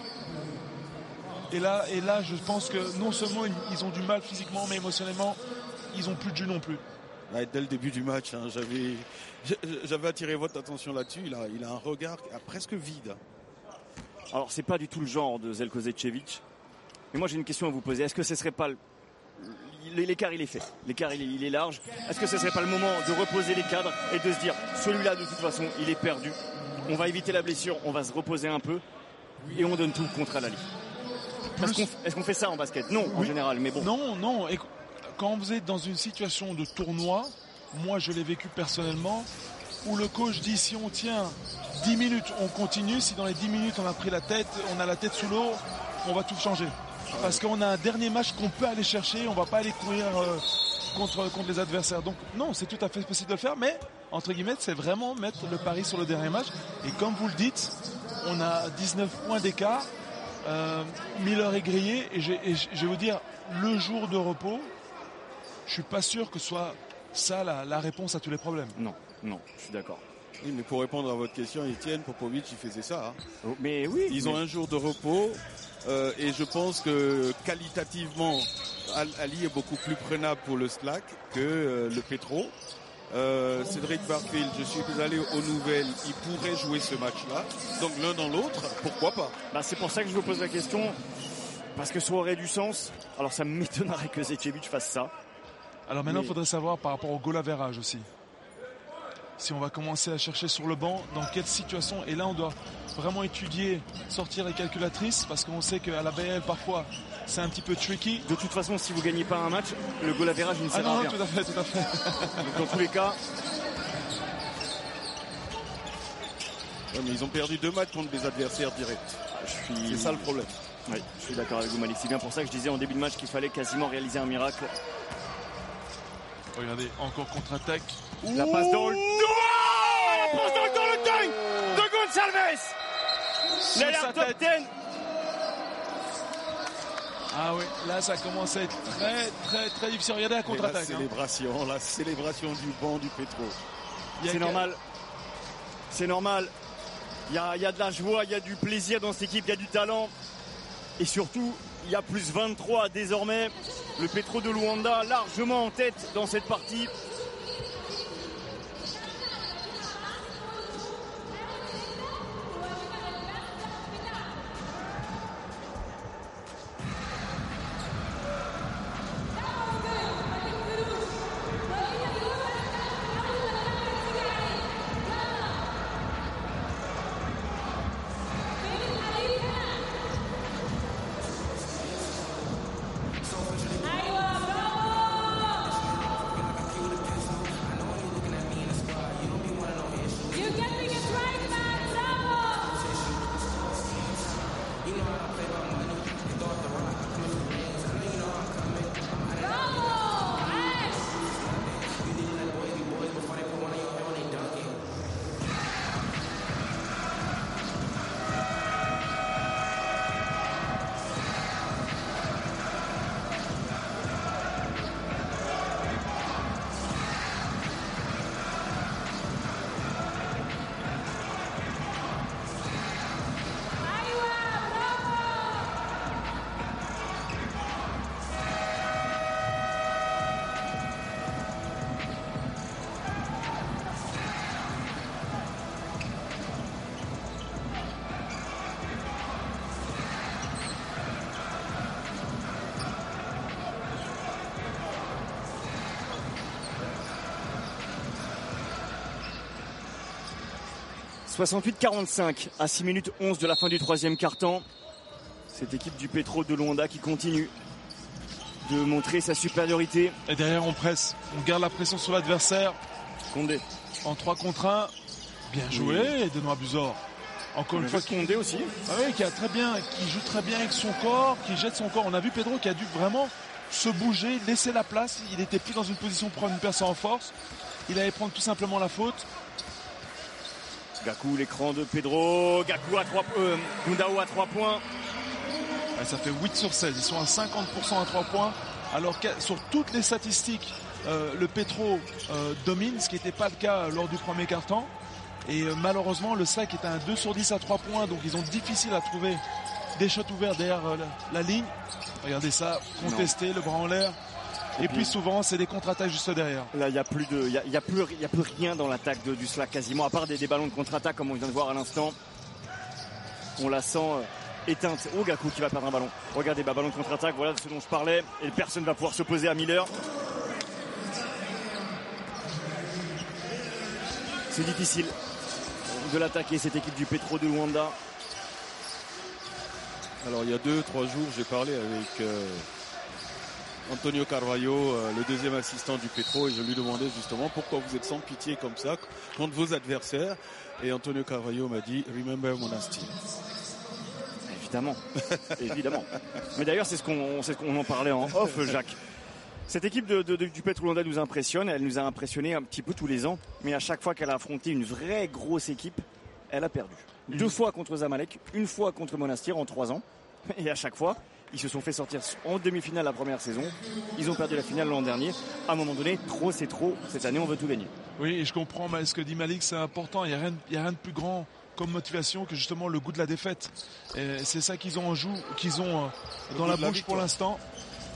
Et là, je pense que non seulement ils ont du mal physiquement, mais émotionnellement, ils ont plus de jus non plus. Là, dès le début du match, j'avais attiré votre attention là-dessus. Il a un regard presque vide. Alors, c'est pas du tout le genre de Zeljko Zečević. Mais moi, j'ai une question à vous poser. Est-ce que ce serait pas l'écart, il est fait. L'écart, il est large. Est-ce que ce serait pas le moment de reposer les cadres et de se dire, celui-là, de toute façon, il est perdu. On va éviter la blessure, on va se reposer un peu et on donne tout contre Al-Ahly. Est-ce qu'on fait ça en basket? Non, en général, mais bon. Non. Et quand vous êtes dans une situation de tournoi, moi je l'ai vécu personnellement, où le coach dit si on tient 10 minutes, on continue. Si dans les 10 minutes on a pris la tête, on a la tête sous l'eau, on va tout changer. Parce qu'on a un dernier match qu'on peut aller chercher, on va pas aller courir contre les adversaires. Donc non, c'est tout à fait possible de le faire, mais entre guillemets, c'est vraiment mettre le pari sur le dernier match. Et comme vous le dites, on a 19 points d'écart. Miller est grillé et je vais vous dire, le jour de repos, je suis pas sûr que soit ça la réponse à tous les problèmes. Non, je suis d'accord. Oui, mais pour répondre à votre question, Étienne, Popovic, il faisait ça. Hein. Mais oui. Ils ont un jour de repos et je pense que qualitativement, Ali est beaucoup plus prenable pour le Slack que le Petro. Cédric Barfield, je suis allé aux nouvelles, il pourrait jouer ce match-là. Donc l'un dans l'autre, pourquoi pas? C'est pour ça que je vous pose la question, parce que ça aurait du sens. Alors ça m'étonnerait que Zečević fasse ça. Alors maintenant, il faudrait savoir par rapport au goal average aussi. Si on va commencer à chercher sur le banc, dans quelle situation. Et là, on doit vraiment étudier, sortir les calculatrices, parce qu'on sait qu'à la BL, parfois, c'est un petit peu tricky. De toute façon, si vous gagnez pas un match, le goal average ne sert à rien. Tout à fait. Donc, dans tous les cas... Ouais, mais ils ont perdu 2 matchs contre des adversaires directs. C'est ça le problème. Oui, je suis d'accord avec vous, Malik. C'est bien pour ça que je disais en début de match qu'il fallait quasiment réaliser un miracle. Regardez, encore contre-attaque. La passe dans le dos. La passe dans le dingue de Gonçalves. L'air top 10. Ah oui, là ça commence à être très très très difficile. Regardez la contre-attaque. La célébration du banc du Petro. C'est normal. C'est normal. Il y a de la joie, il y a du plaisir dans cette équipe, il y a du talent. Et surtout, il y a plus 23 désormais. Le Petro de Luanda largement en tête dans cette partie. 68-45 à 6 minutes 11 de la fin du troisième quart-temps. Cette équipe du Petro de Luanda qui continue de montrer sa supériorité. Et derrière on presse, on garde la pression sur l'adversaire. Condé. En 3 contre 1. Bien joué, Benoît Buzor. Encore une fois, Condé aussi. Ah oui, qui joue très bien avec son corps, qui jette son corps. On a vu Pedro qui a dû vraiment se bouger, laisser la place. Il était plus dans une position pour prendre une personne en force. Il allait prendre tout simplement la faute. Gakou, l'écran de Pedro. Gakou à 3 Gundao à 3 points. Ouais, ça fait 8 sur 16. Ils sont à 50% à 3 points. Alors que sur toutes les statistiques, le Petro domine, ce qui n'était pas le cas lors du premier quart-temps. Et malheureusement, le SLAC est à un 2 sur 10 à 3 points. Donc ils ont difficile à trouver des shots ouverts derrière la ligne. Regardez ça, contesté, le bras en l'air. Et puis souvent, c'est des contre-attaques juste derrière. Là, il y a plus rien dans l'attaque du SLAC quasiment, à part des ballons de contre-attaque comme on vient de voir à l'instant. On la sent éteinte. Oh, Gakou qui va perdre un ballon. Regardez, ballon de contre-attaque, voilà ce dont je parlais. Et personne va pouvoir s'opposer à Miller. C'est difficile de l'attaquer, cette équipe du Petro de Luanda. Alors il y a 2-3 jours, j'ai parlé avec Antonio Carvalho, le deuxième assistant du Petro, et je lui demandais justement pourquoi vous êtes sans pitié comme ça contre vos adversaires. Et Antonio Carvalho m'a dit « Remember Monastir ». Évidemment, évidemment. Mais d'ailleurs, c'est ce qu'on en parlait en off, Jacques. Cette équipe du Petro Luanda nous impressionne. Elle nous a impressionné un petit peu tous les ans. Mais à chaque fois qu'elle a affronté une vraie grosse équipe, elle a perdu. 2 fois contre Zamalek, 1 fois contre Monastir en 3 ans. Et à chaque fois, ils se sont fait sortir en demi-finale la première saison. Ils ont perdu la finale l'an dernier. À un moment donné, trop c'est trop. Cette année, on veut tout gagner. Oui, et je comprends ce que dit Malik, c'est important. Il y a rien de plus grand comme motivation que justement le goût de la défaite. Et c'est ça qu'ils ont dans la bouche pour l'instant. Pardon ?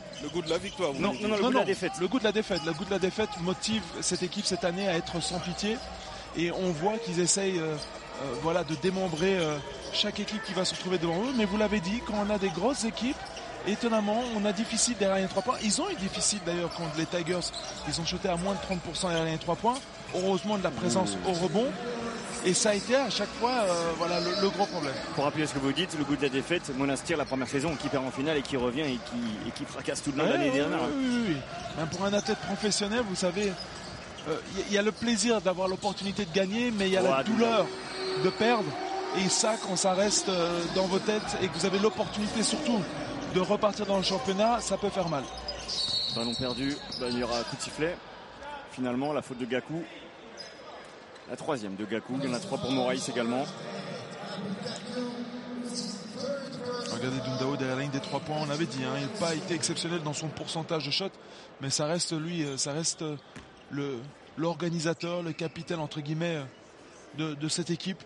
Le goût de la victoire. Non, le goût de la défaite. Le goût de la défaite. Le goût de la défaite motive cette équipe cette année à être sans pitié. Et on voit qu'ils essayent de démembrer chaque équipe qui va se retrouver devant eux. Mais vous l'avez dit, quand on a des grosses équipes, étonnamment, on a difficile derrière les 3 points. Ils ont eu difficile d'ailleurs contre les Tigers. Ils ont shooté à moins de 30% derrière les 3 points. Heureusement de la présence au rebond. Et ça a été à chaque fois le gros problème. Pour appuyer ce que vous dites, le goût de la défaite, Monastir la première saison qui perd en finale et qui revient et qui fracasse tout le monde l'année dernière. Oui. Même pour un athlète professionnel, vous savez, il y a le plaisir d'avoir l'opportunité de gagner, mais il y a la douleur de perdre. Et ça, quand ça reste dans vos têtes et que vous avez l'opportunité surtout de repartir dans le championnat, ça peut faire mal. Ballon perdu, il y aura un coup de sifflet. Finalement, la faute de Gakou. La 3e de Gakou, il y en a 3 pour Moraïs également. Regardez Gundao derrière la ligne des 3 points, on avait dit, il n'a pas été exceptionnel dans son pourcentage de shot, mais ça reste l'organisateur, le capitaine entre guillemets de cette équipe.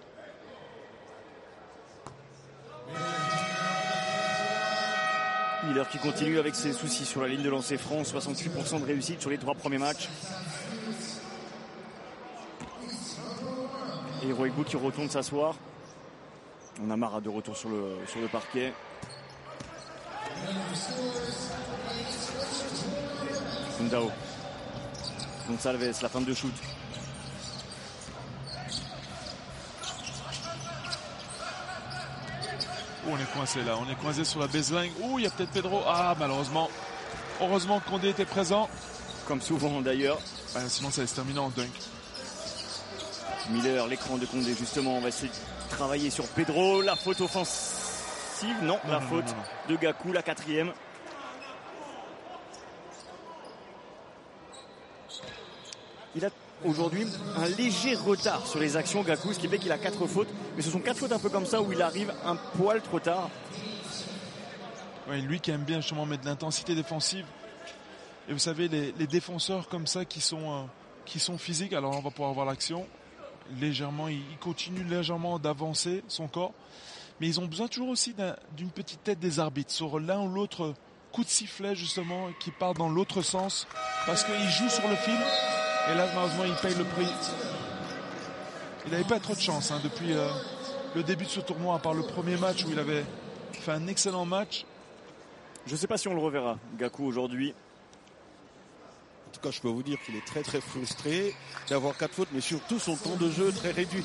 Miller qui continue avec ses soucis sur la ligne de lancer franc, 68% de réussite sur les 3 premiers matchs. Et Roegbu qui retourne s'asseoir. On a Mara de retour sur le parquet. Gundao. Gonçalves, la fin de shoot. On est coincé là, on est coincé sur la baseline. Il y a peut-être Pedro. Ah, malheureusement. Heureusement que Condé était présent. Comme souvent d'ailleurs. Sinon ça allait se terminer en dunk. Miller, l'écran de Condé justement, on va essayer de travailler sur Pedro, la faute offensive, non, faute de Gakou, la 4e. Il a aujourd'hui un léger retard sur les actions Gakou, ce qui fait qu'il a 4 fautes, mais ce sont 4 fautes un peu comme ça où il arrive un poil trop tard. Oui, lui qui aime bien justement mettre de l'intensité défensive. Et vous savez, les défenseurs comme ça qui sont physiques, alors on va pouvoir voir l'action. Légèrement, il continue légèrement d'avancer son corps, mais ils ont besoin toujours aussi d'une petite tête des arbitres sur l'un ou l'autre coup de sifflet justement qui part dans l'autre sens parce qu'ils jouent sur le fil et là malheureusement il paye le prix. Il n'avait pas trop de chance depuis le début de ce tournoi, à part le premier match où il avait fait un excellent match. Je ne sais pas si on le reverra, Gakou aujourd'hui. En tout cas, je peux vous dire qu'il est très très frustré d'avoir 4 fautes, mais surtout son temps de jeu très réduit.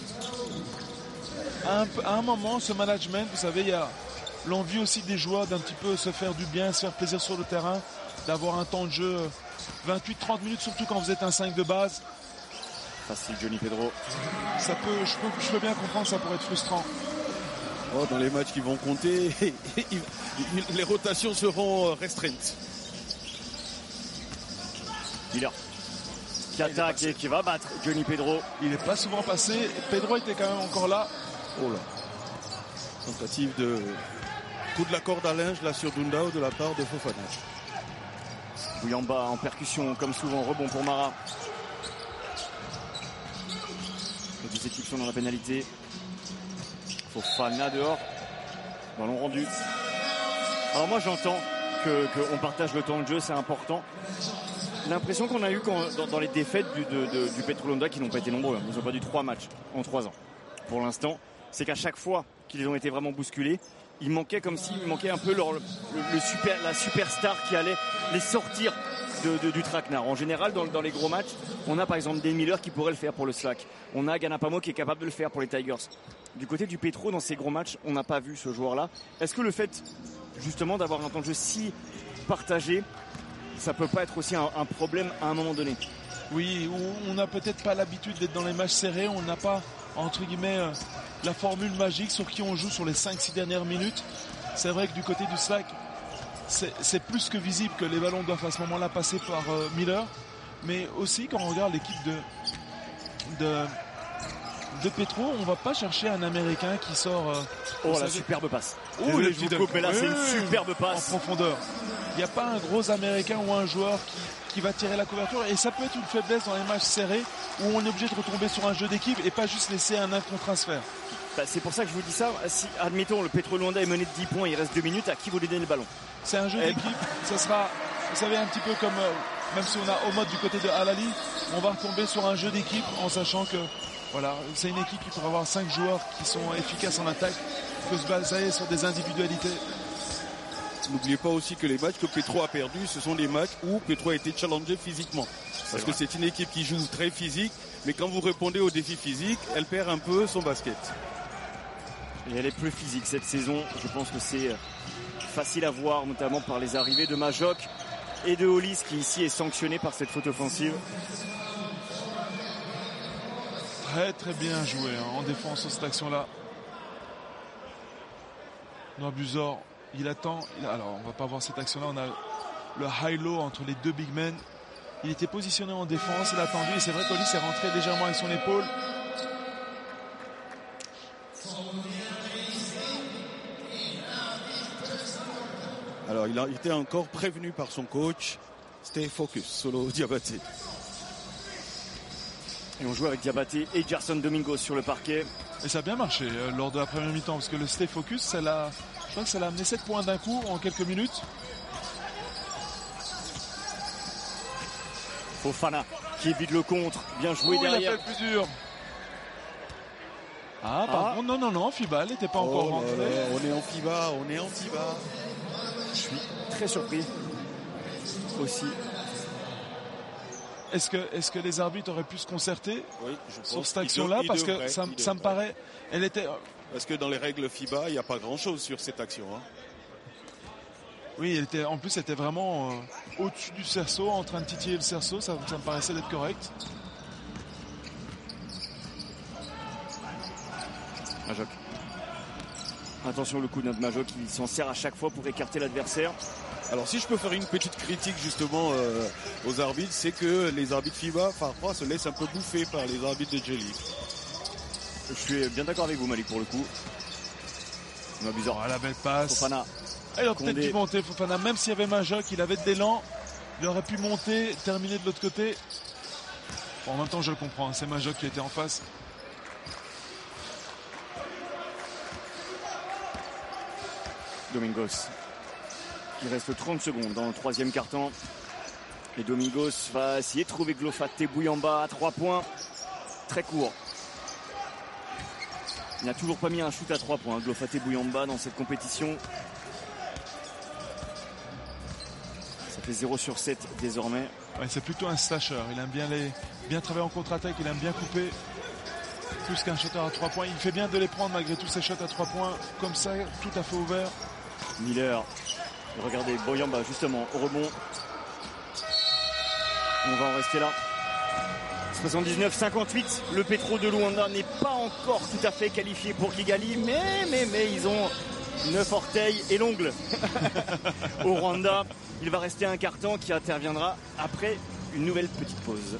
À un moment, ce management, vous savez, il y a l'envie aussi des joueurs d'un petit peu se faire du bien, se faire plaisir sur le terrain, d'avoir un temps de jeu 28-30 minutes, surtout quand vous êtes un 5 de base. Facile, Johnny Pedro. Ça peut, je peux bien comprendre, ça pourrait être frustrant. Oh, dans les matchs qui vont compter, les rotations seront restreintes. Miller qui attaque et qui va battre Johnny Pedro. Il n'est pas souvent passé. Pedro était quand même encore là. Oh là. Tentative de coup de la corde à linge là sur Dundao de la part de Fofana. Bouyamba en percussion comme souvent, rebond pour Mara. Les deux équipes sont dans la pénalité. Fofana dehors. Ballon rendu. Alors moi j'entends qu'on partage le temps de jeu, c'est important. L'impression qu'on a eu dans les défaites du Petro Luanda, qui n'ont pas été nombreux, ils ont perdu 3 matchs en 3 ans. Pour l'instant, c'est qu'à chaque fois qu'ils ont été vraiment bousculés, il manquait comme s'il manquait un peu la superstar qui allait les sortir du traquenard. En général, dans les gros matchs, on a par exemple des Miller qui pourraient le faire pour le Slack. On a Ganapamo qui est capable de le faire pour les Tigers. Du côté du Petro, dans ces gros matchs, on n'a pas vu ce joueur-là. Est-ce que le fait, justement, d'avoir un temps de jeu si partagé, ça peut pas être aussi un problème à un moment donné? Oui, on n'a peut-être pas l'habitude d'être dans les matchs serrés, on n'a pas, entre guillemets, la formule magique sur qui on joue sur les 5-6 dernières minutes. C'est vrai que du côté du Slack, c'est plus que visible que les ballons doivent à ce moment-là passer par Miller, mais aussi quand on regarde l'équipe de Petro, on va pas chercher un Américain qui sort... la superbe passe. Oh, les je vous coupe, mais là c'est une superbe passe. En profondeur. Il n'y a pas un gros Américain ou un joueur qui va tirer la couverture, et ça peut être une faiblesse dans les matchs serrés où on est obligé de retomber sur un jeu d'équipe et pas juste laisser un 1 contre 1 se faire. C'est pour ça que je vous dis ça. Si, admettons, le Petro Luanda est mené de 10 points, il reste 2 minutes, à qui vous lui donnez le ballon? C'est un jeu d'équipe, ça sera, vous savez, un petit peu comme, même si on a Omod du côté de Al-Ali, on va retomber sur un jeu d'équipe en sachant que, voilà, c'est une équipe qui pourrait avoir 5 joueurs qui sont efficaces en attaque, qui peut se baser sur des individualités. N'oubliez pas aussi que les matchs que Petro a perdus, ce sont des matchs où Petro a été challengé physiquement. Parce que c'est une équipe qui joue très physique, mais quand vous répondez aux défis physiques, elle perd un peu son basket. Et elle est plus physique cette saison. Je pense que c'est facile à voir, notamment par les arrivées de Majok et de Hollis, qui ici est sanctionné par cette faute offensive. Très très bien joué en défense sur cette action-là. Noabuzor, il attend. Alors on va pas voir cette action-là. On a le high-low entre les deux big men. Il était positionné en défense, il a attendu. Et c'est vrai qu'Hollis est rentré légèrement avec son épaule. Alors il a été encore prévenu par son coach. Stay focus, Solo Diabaté. Et on joue avec Diabaté et Gerson Domingos sur le parquet. Et ça a bien marché lors de la première mi-temps, parce que le stay focus, je crois que ça l'a amené 7 points d'un coup en quelques minutes. Fofana qui évite le contre, bien joué derrière. Il a fait le plus dur. Par contre, non, FIBA, elle n'était pas encore rentrée. On est en FIBA. Je suis très surpris aussi. Est-ce que les arbitres auraient pu se concerter sur cette action-là, parce que ça me paraît, elle était. Parce que dans les règles FIBA, il n'y a pas grand-chose sur cette action. Oui, en plus, elle était vraiment au-dessus du cerceau, en train de titiller le cerceau. Ça me paraissait d'être correct. Majok. Attention, le coup de notre Majok, il s'en sert à chaque fois pour écarter l'adversaire. Alors si je peux faire une petite critique justement aux arbitres, c'est que les arbitres FIBA parfois se laissent un peu bouffer par les arbitres de J-League. Je suis bien d'accord avec vous, Malik, pour le coup. La belle passe. Fofana. Il aurait peut-être dû monter, Fofana. Même s'il y avait Majok, il avait de l'élan. Il aurait pu monter, terminer de l'autre côté. Bon, en même temps, je le comprends. C'est Majok qui était en face. Domingos. Il reste 30 secondes dans le troisième quart-temps. Et Domingos va essayer de trouver Glofate Bouyamba à 3 points. Très court. Il n'a toujours pas mis un shoot à 3 points, Glofate Bouyamba, dans cette compétition. Ça fait 0 sur 7 désormais. Ouais, c'est plutôt un slasher. Il aime bien travailler en contre-attaque, il aime bien couper. Plus qu'un shooter à 3 points. Il fait bien de les prendre malgré tous ses shots à 3 points. Comme ça, tout à fait ouvert. Miller. Regardez, Boyamba justement au rebond. On va en rester là. 79-58. Le Petro de Luanda n'est pas encore tout à fait qualifié pour Kigali. Mais ils ont 9 orteils et l'ongle au Rwanda. Il va rester un quart-temps qui interviendra après une nouvelle petite pause.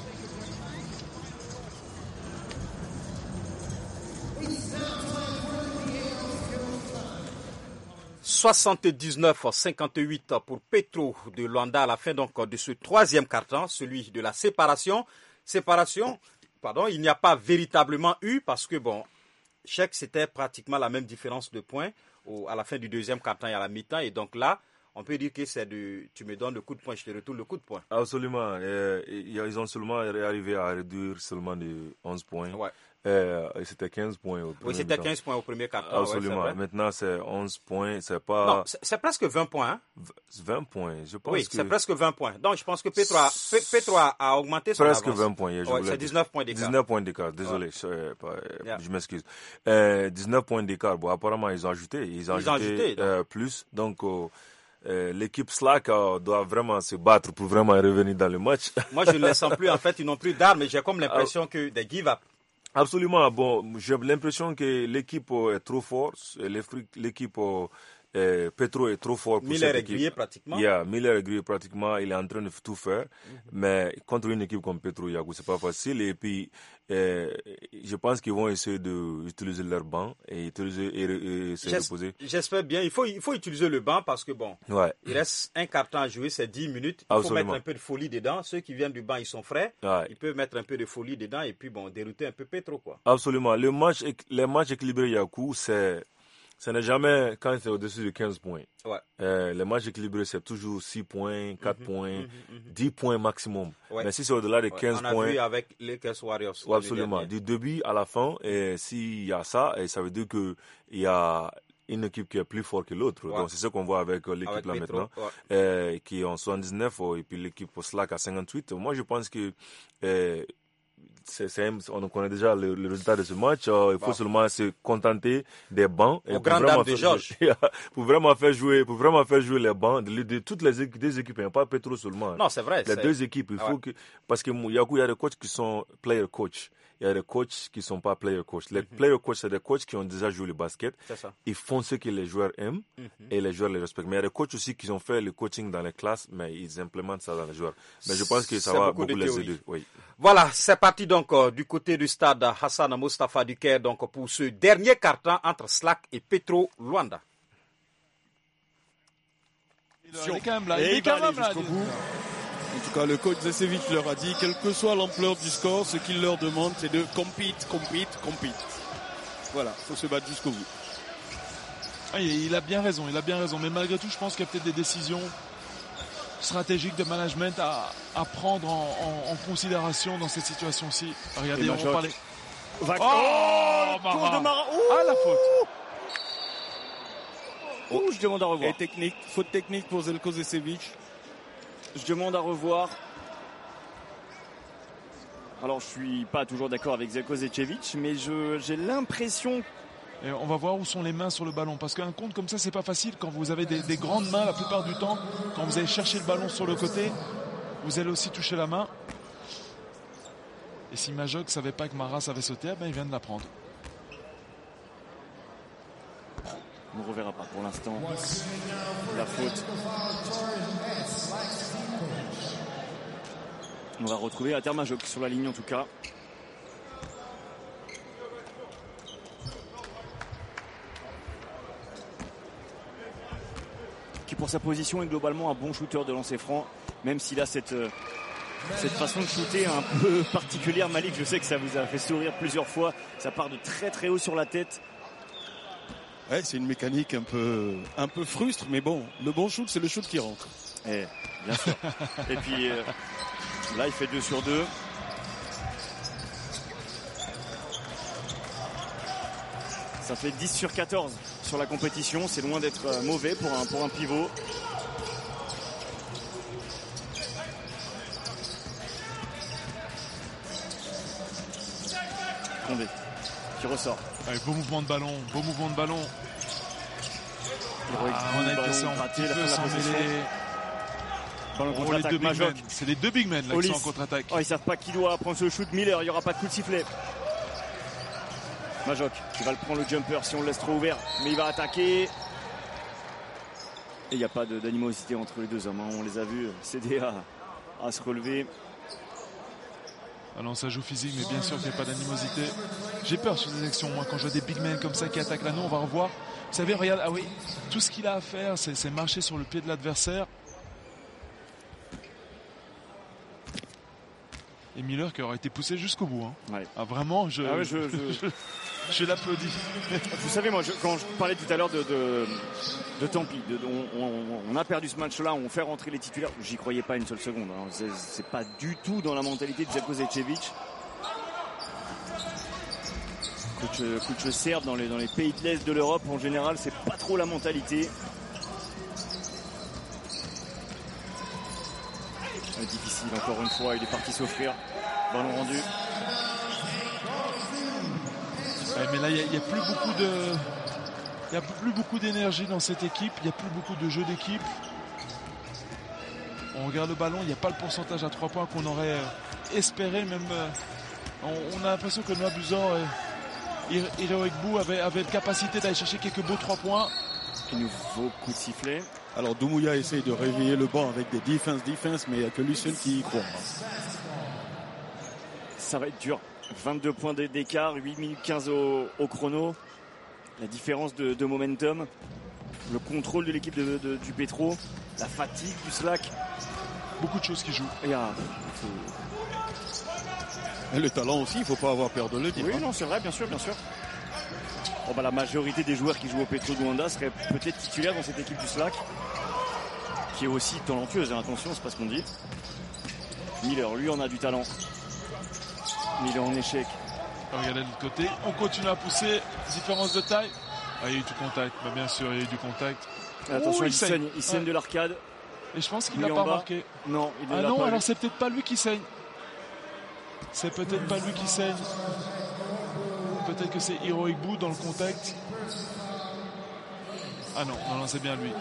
« 79-58 pour Petro de Luanda à la fin donc de ce troisième quart-temps, celui de la séparation. Il n'y a pas véritablement eu parce que c'était pratiquement la même différence de points à la fin du deuxième quart-temps et à la mi-temps. Et donc là, on peut dire que c'est tu me donnes le coup de poing, je te retourne le coup de poing. Absolument. Ils ont seulement arrivé à réduire seulement de 11 points. Ouais. C'était 15 points au premier Oui, c'était 15 points au premier quart-temps. Absolument. Ouais, maintenant, c'est 11 points. C'est pas... Non, c'est presque 20 points. Hein? 20 points, je pense. Oui, c'est presque 20 points. Donc, je pense que Petro a augmenté son avance. Presque 20 points. C'est 19 points d'écart. 19 points d'écart. Désolé, je m'excuse. 19 points d'écart. Bon, apparemment, ils ont ajouté. Ils ont ajouté plus. Donc, l'équipe Slack doit vraiment se battre pour vraiment revenir dans le match. Moi, je ne les sens plus. En fait, ils n'ont plus d'armes. Mais j'ai comme l'impression que des give up. Absolument. Bon, j'ai l'impression que l'équipe est trop forte. L'équipe Petro est trop fort pour Miller cette est équipe. grillé pratiquement. Miller est grillé pratiquement. Il est en train de tout faire. Mais contre une équipe comme Petro, c'est pas facile. Et puis, je pense qu'ils vont essayer d'utiliser leur banc et essayer de poser. J'espère bien. Il faut utiliser le banc parce que il reste un quart-temps à jouer, c'est 10 minutes. Il faut mettre un peu de folie dedans. Ceux qui viennent du banc, ils sont frais. Ouais. Ils peuvent mettre un peu de folie dedans et puis dérouter un peu Petro, quoi. Absolument. Les matchs équilibrés Yakou, ce n'est jamais quand c'est au-dessus de 15 points. Ouais. Les matchs équilibrés, c'est toujours 6 points, 4 points, 10 points maximum. Ouais. Mais si c'est au-delà de 15 points... On a vu avec les Lakers Warriors. Ouais, absolument. Du début à la fin, s'il y a ça, ça veut dire qu'il y a une équipe qui est plus forte que l'autre. Ouais. Donc c'est ce qu'on voit avec l'équipe là Petro, maintenant, qui est en 79 et puis l'équipe Slack à 58. Moi, je pense que... on connaît déjà le résultat de ce match. Il faut seulement se contenter des bancs et pour vraiment faire jouer les bancs de toutes les équipes, pas Petro seulement. Non, c'est vrai. Les deux équipes, il faut parce que il y a des coachs qui sont player coach. Il y a des coachs qui sont pas player coach. Les player coach, c'est des coachs qui ont déjà joué le basket. C'est ça. Ils font ce que les joueurs aiment et les joueurs les respectent. Mais il y a des coachs aussi qui ont fait le coaching dans les classes, mais ils implémentent ça dans les joueurs. Mais je pense que ça va beaucoup les aider. Oui. Voilà, c'est parti donc du côté du stade Hassan Mostafa du Caire donc pour ce dernier quart-temps entre Slack et Petro Luanda. Il est quand même là. Il est quand même là. En tout cas, le coach Zesevic leur a dit, quelle que soit l'ampleur du score, ce qu'il leur demande, c'est de compete. Voilà, il faut se battre jusqu'au bout. Ah, il a bien raison. Mais malgré tout, je pense qu'il y a peut-être des décisions stratégiques de management à prendre en considération dans cette situation-ci. Regardez, on va parler. Tour de Mara. Ah, la faute. Je demande à revoir. Et faute technique pour Zeljko Zesevic. Je demande à revoir. Alors, je suis pas toujours d'accord avec Zeljko Zesevic, mais j'ai l'impression... Et on va voir où sont les mains sur le ballon. Parce qu'un compte comme ça, c'est pas facile quand vous avez des grandes mains la plupart du temps. Quand vous allez chercher le ballon sur le côté, vous allez aussi toucher la main. Et si Majok savait pas que Maras avait sauté, il vient de la prendre. On ne reverra pas pour l'instant la faute. On va retrouver Ater Majok sur la ligne en tout cas. Qui pour sa position est globalement un bon shooter de lancer franc, même s'il a cette façon de shooter un peu particulière. Malik, je sais que ça vous a fait sourire plusieurs fois. Ça part de très très haut sur la tête. Ouais, c'est une mécanique un peu frustre, mais bon, le bon shoot, c'est le shoot qui rentre. Bien sûr. Et puis là, il fait 2 sur 2. Ça fait 10 sur 14 sur la compétition. C'est loin d'être mauvais pour un pivot. Condé qui ressort. Ouais, beau mouvement de ballon. On a été un petit peu sans mêler. Les deux big men. C'est les deux big men là qui sont en contre-attaque. Ils savent pas qui doit prendre ce shoot. Miller, il n'y aura pas de coup de sifflet. Majok qui va le prendre le jumper si on le laisse trop ouvert, mais il va attaquer. Et il n'y a pas d'animosité entre les deux hommes. On les a vus s'aider à se relever. Ah non, ça joue physique, mais bien sûr qu'il n'y a pas d'animosité. J'ai peur sur des actions, moi, quand je vois des big men comme ça qui attaquent l'anneau, on va revoir. Vous savez, regarde, tout ce qu'il a à faire, c'est marcher sur le pied de l'adversaire. Et Miller qui aurait été poussé jusqu'au bout. Ouais. Vraiment, je l'applaudis. Vous savez, moi, quand je parlais tout à l'heure de Tempi, on a perdu ce match-là, on fait rentrer les titulaires. J'y croyais pas une seule seconde. C'est pas du tout dans la mentalité de Željko Zečević. Coach serbe dans les pays de l'Est de l'Europe, en général, c'est pas trop la mentalité. Difficile encore une fois, il est parti s'offrir. Ballon rendu. Ouais, mais là, il y a plus beaucoup d'énergie dans cette équipe. Il y a plus beaucoup de jeu d'équipe. On regarde le ballon, il n'y a pas le pourcentage à 3 points qu'on aurait espéré. Même, on a l'impression que Noah Buzor et Iroegbu avaient la capacité d'aller chercher quelques beaux 3 points. Et nouveau coup de sifflet. Alors Doumbouya essaye de réveiller le banc avec des defense, mais il n'y a que lui seul qui y croit. Ça va être dur. 22 points d'écart, 8 minutes 15 au chrono. La différence de momentum, le contrôle de l'équipe du Petro, la fatigue du Slack. Beaucoup de choses qui jouent. Et le talent aussi, il ne faut pas avoir peur de le dire. Oui, non, c'est vrai, bien sûr. La majorité des joueurs qui jouent au Petro de Luanda seraient peut-être titulaires dans cette équipe du Slack, qui est aussi talentueuse. Attention, c'est pas ce qu'on dit. Miller, lui, en a du talent. Miller en échec. Regardez de l'autre côté. On continue à pousser. Différence de taille. Il y a eu du contact. Bien sûr, il y a eu du contact. Attention, il saigne de l'arcade. Et je pense qu'il n'a pas marqué. Non, il ne l'a non, pas alors vu. c'est peut-être pas lui qui saigne. Peut-être que c'est Iroegbu dans le contact. Ah non, c'est bien lui.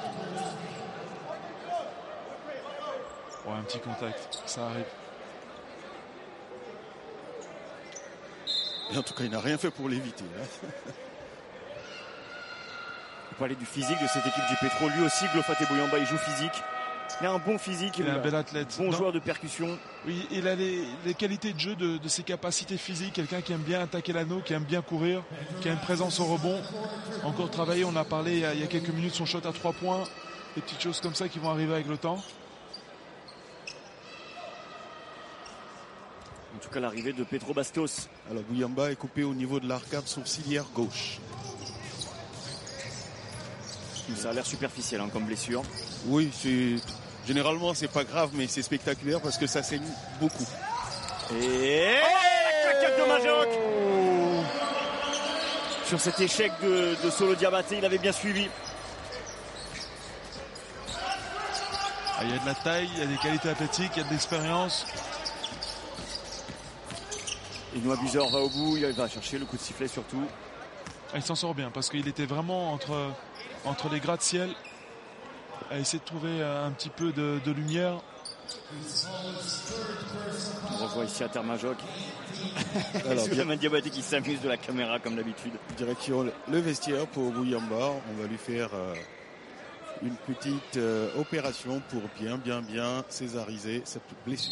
Ouais, un petit contact, ça arrive. Et en tout cas, il n'a rien fait pour l'éviter. On peut parler du physique de cette équipe du Petro. Lui aussi, Glofate Bouyamba, il joue physique. Il a un bon physique, il est un bel athlète. Bon joueur de percussion. Oui, il a les qualités de jeu de ses capacités physiques. Quelqu'un qui aime bien attaquer l'anneau, qui aime bien courir, qui a une présence au rebond. Encore travaillé, on a parlé il y a quelques minutes son shot à 3 points. Des petites choses comme ça qui vont arriver avec le temps. En tout cas, l'arrivée de Petro Bastos. Alors Bouyamba est coupé au niveau de l'arcade sourcilière gauche. Ça a l'air superficiel comme blessure. Oui, généralement c'est pas grave, mais c'est spectaculaire parce que ça saigne beaucoup. Et la claquette de Majok. Sur cet échec de Solo Diabaté, il avait bien suivi. Il y a de la taille, il y a des qualités athlétiques, il y a de l'expérience. Et Noah Buzor va au bout, il va chercher le coup de sifflet surtout. Il s'en sort bien parce qu'il était vraiment entre les gratte-ciel à essayer de trouver un petit peu de lumière. On revoit ici à terre Majok. Alors bien Diabaté qui s'amuse de la caméra comme d'habitude. Direction le vestiaire pour Bouyamba. On va lui faire une petite opération pour bien césariser cette blessure.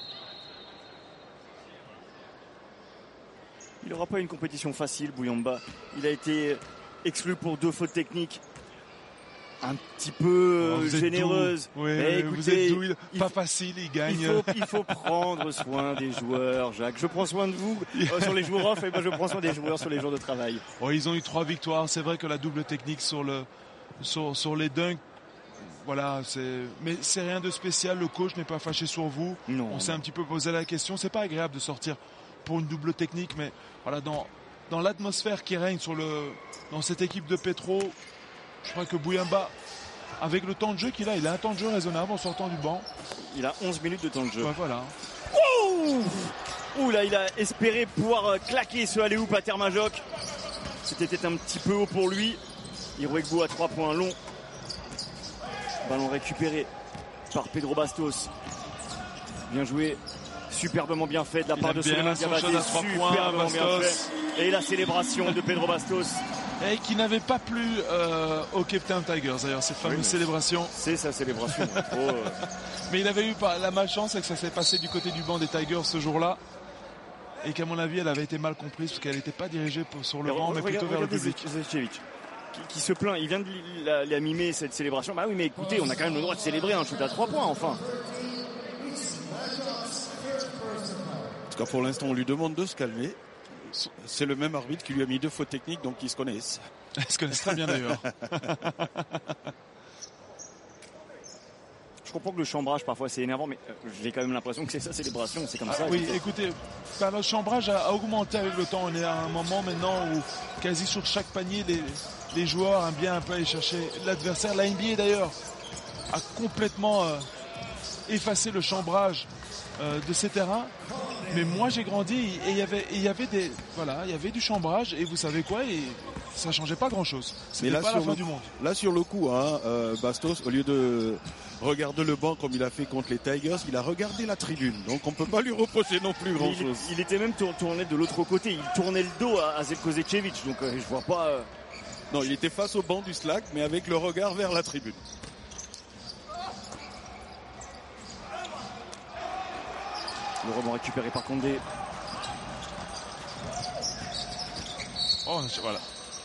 Il n'aura pas une compétition facile, Bouyamba. Il a été exclu pour 2 fautes techniques un petit peu généreuses. Oui, écoutez, vous êtes doux. Pas facile, il gagne. Il faut prendre soin des joueurs, Jacques. Je prends soin de vous sur les jours off et moi je prends soin des joueurs sur les jours de travail. Ils ont eu 3 victoires. C'est vrai que la double technique sur les dunks, voilà, mais c'est rien de spécial. Le coach n'est pas fâché sur vous. Non. On s'est un petit peu posé la question. C'est pas agréable de sortir pour une double technique, mais voilà, dans l'atmosphère qui règne dans cette équipe de Petro, je crois que Bouyamba, avec le temps de jeu qu'il a, il a un temps de jeu raisonnable en sortant du banc. Il a 11 minutes de temps de jeu. Ouais, voilà. Ouh là, il a espéré pouvoir claquer ce alley-oop à Termajoc. C'était un petit peu haut pour lui. Hiruegbu à 3 points longs. Ballon récupéré par Pedro Bastos. Bien joué. Superbement bien fait de la part de Souleymane Diabaté. Superbement bien fait. Et la célébration de Pedro Bastos. Et qui n'avait pas plu au Cape Town Tigers d'ailleurs, cette fameuse célébration. C'est sa célébration. Mais il avait eu la malchance que ça s'est passé du côté du banc des Tigers ce jour-là. Et qu'à mon avis, elle avait été mal comprise parce qu'elle n'était pas dirigée sur le banc, mais plutôt vers le public. Zečević qui se plaint, il vient de la mimer cette célébration. Bah oui, mais écoutez, on a quand même le droit de célébrer un shoot à 3 points, enfin. En tout cas, pour l'instant, on lui demande de se calmer. C'est le même arbitre qui lui a mis 2 fautes techniques, donc ils se connaissent. Ils se connaissent très bien d'ailleurs. Je comprends que le chambrage parfois c'est énervant, mais j'ai quand même l'impression que c'est sa célébration, c'est comme ça. Oui, écoutez, le chambrage a augmenté avec le temps. On est à un moment maintenant où quasi sur chaque panier, les joueurs aiment bien un peu aller chercher l'adversaire. La NBA d'ailleurs a complètement effacé le chambrage de ces terrains. Mais moi j'ai grandi et il y avait du chambrage et vous savez quoi, et ça changeait pas grand chose. C'était pas la fin du monde. Là sur le coup, Bastos, au lieu de regarder le banc comme il a fait contre les Tigers, il a regardé la tribune. Donc on peut pas lui reprocher non plus grand chose. Il était même tourné de l'autre côté. Il tournait le dos à Zeljko Zečević. Donc je vois pas. Non, il était face au banc du Slack, mais avec le regard vers la tribune. Le rebond récupéré par Condé. Oh, voilà.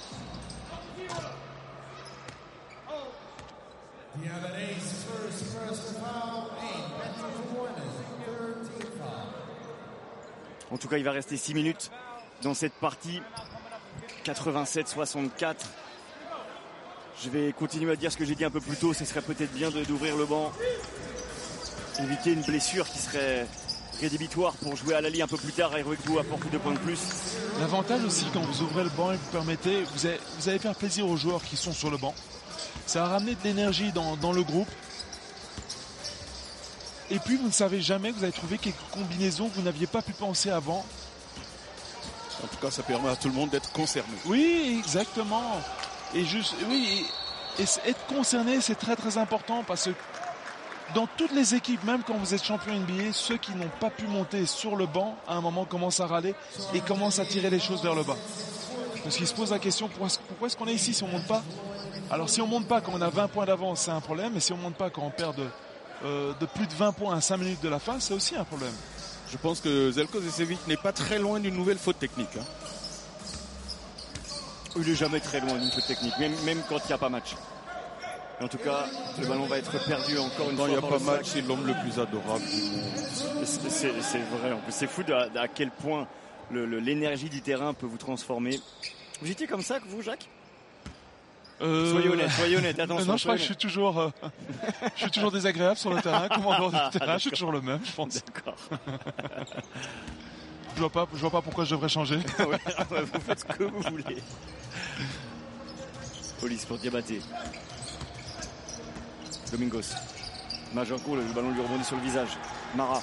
En tout cas, il va rester 6 minutes dans cette partie. 87-64. Je vais continuer à dire ce que j'ai dit un peu plus tôt. Ce serait peut-être bien d'ouvrir le banc. Éviter une blessure qui serait rédhibitoire pour jouer à Lali un peu plus tard. Hiruegbu apporte 2 points de plus. L'avantage aussi quand vous ouvrez le banc et vous permettez, vous allez faire plaisir aux joueurs qui sont sur le banc. Ça va ramener de l'énergie dans le groupe. Et puis vous ne savez jamais que vous allez trouver quelques combinaisons que vous n'aviez pas pu penser avant. En tout cas, ça permet à tout le monde d'être concerné. Oui, exactement. Et être concerné, c'est très très important parce que dans toutes les équipes, même quand vous êtes champion NBA, ceux qui n'ont pas pu monter sur le banc, à un moment commencent à râler et commencent à tirer les choses vers le bas. Parce qu'ils se posent la question, pourquoi est-ce qu'on est ici si on monte pas? Alors si on monte pas quand on a 20 points d'avance, c'est un problème. Et si on monte pas quand on perd de plus de 20 points à 5 minutes de la fin, c'est aussi un problème. Je pense que Zeljko Zečević n'est pas très loin d'une nouvelle faute technique. Il n'est jamais très loin d'une faute technique, même quand il n'y a pas match. En tout cas, le ballon va être perdu encore une fois. Quand il n'y a pas match, c'est l'homme le plus adorable du monde. C'est vrai, en plus c'est fou à quel point l'énergie du terrain peut vous transformer. Vous étiez comme ça, vous, Jacques? Soyez honnête, attention. Non, je crois que je suis toujours désagréable sur le terrain, comme en dehors du terrain, je suis toujours le même, je pense. D'accord. Je vois pas pourquoi je devrais changer. Vous faites ce que vous voulez. Police pour Diabaté. Domingos. Majorco, le ballon lui rebondit sur le visage. Mara.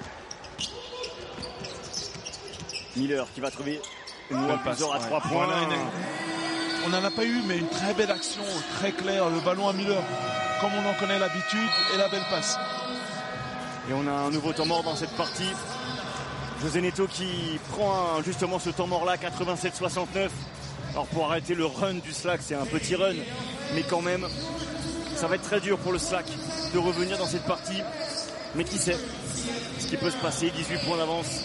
Miller qui va trouver une nouvelle passe à 3 points. Voilà, on n'en a pas eu, mais une très belle action, très claire. Le ballon à Miller, comme on en connaît l'habitude, et la belle passe. Et on a un nouveau temps mort dans cette partie. José Neto qui prend justement ce temps mort là, 87-69. Alors pour arrêter le run du Slack, c'est un petit run, mais quand même, ça va être très dur pour le Slack de revenir dans cette partie. Mais qui sait ce qui peut se passer, 18 points d'avance.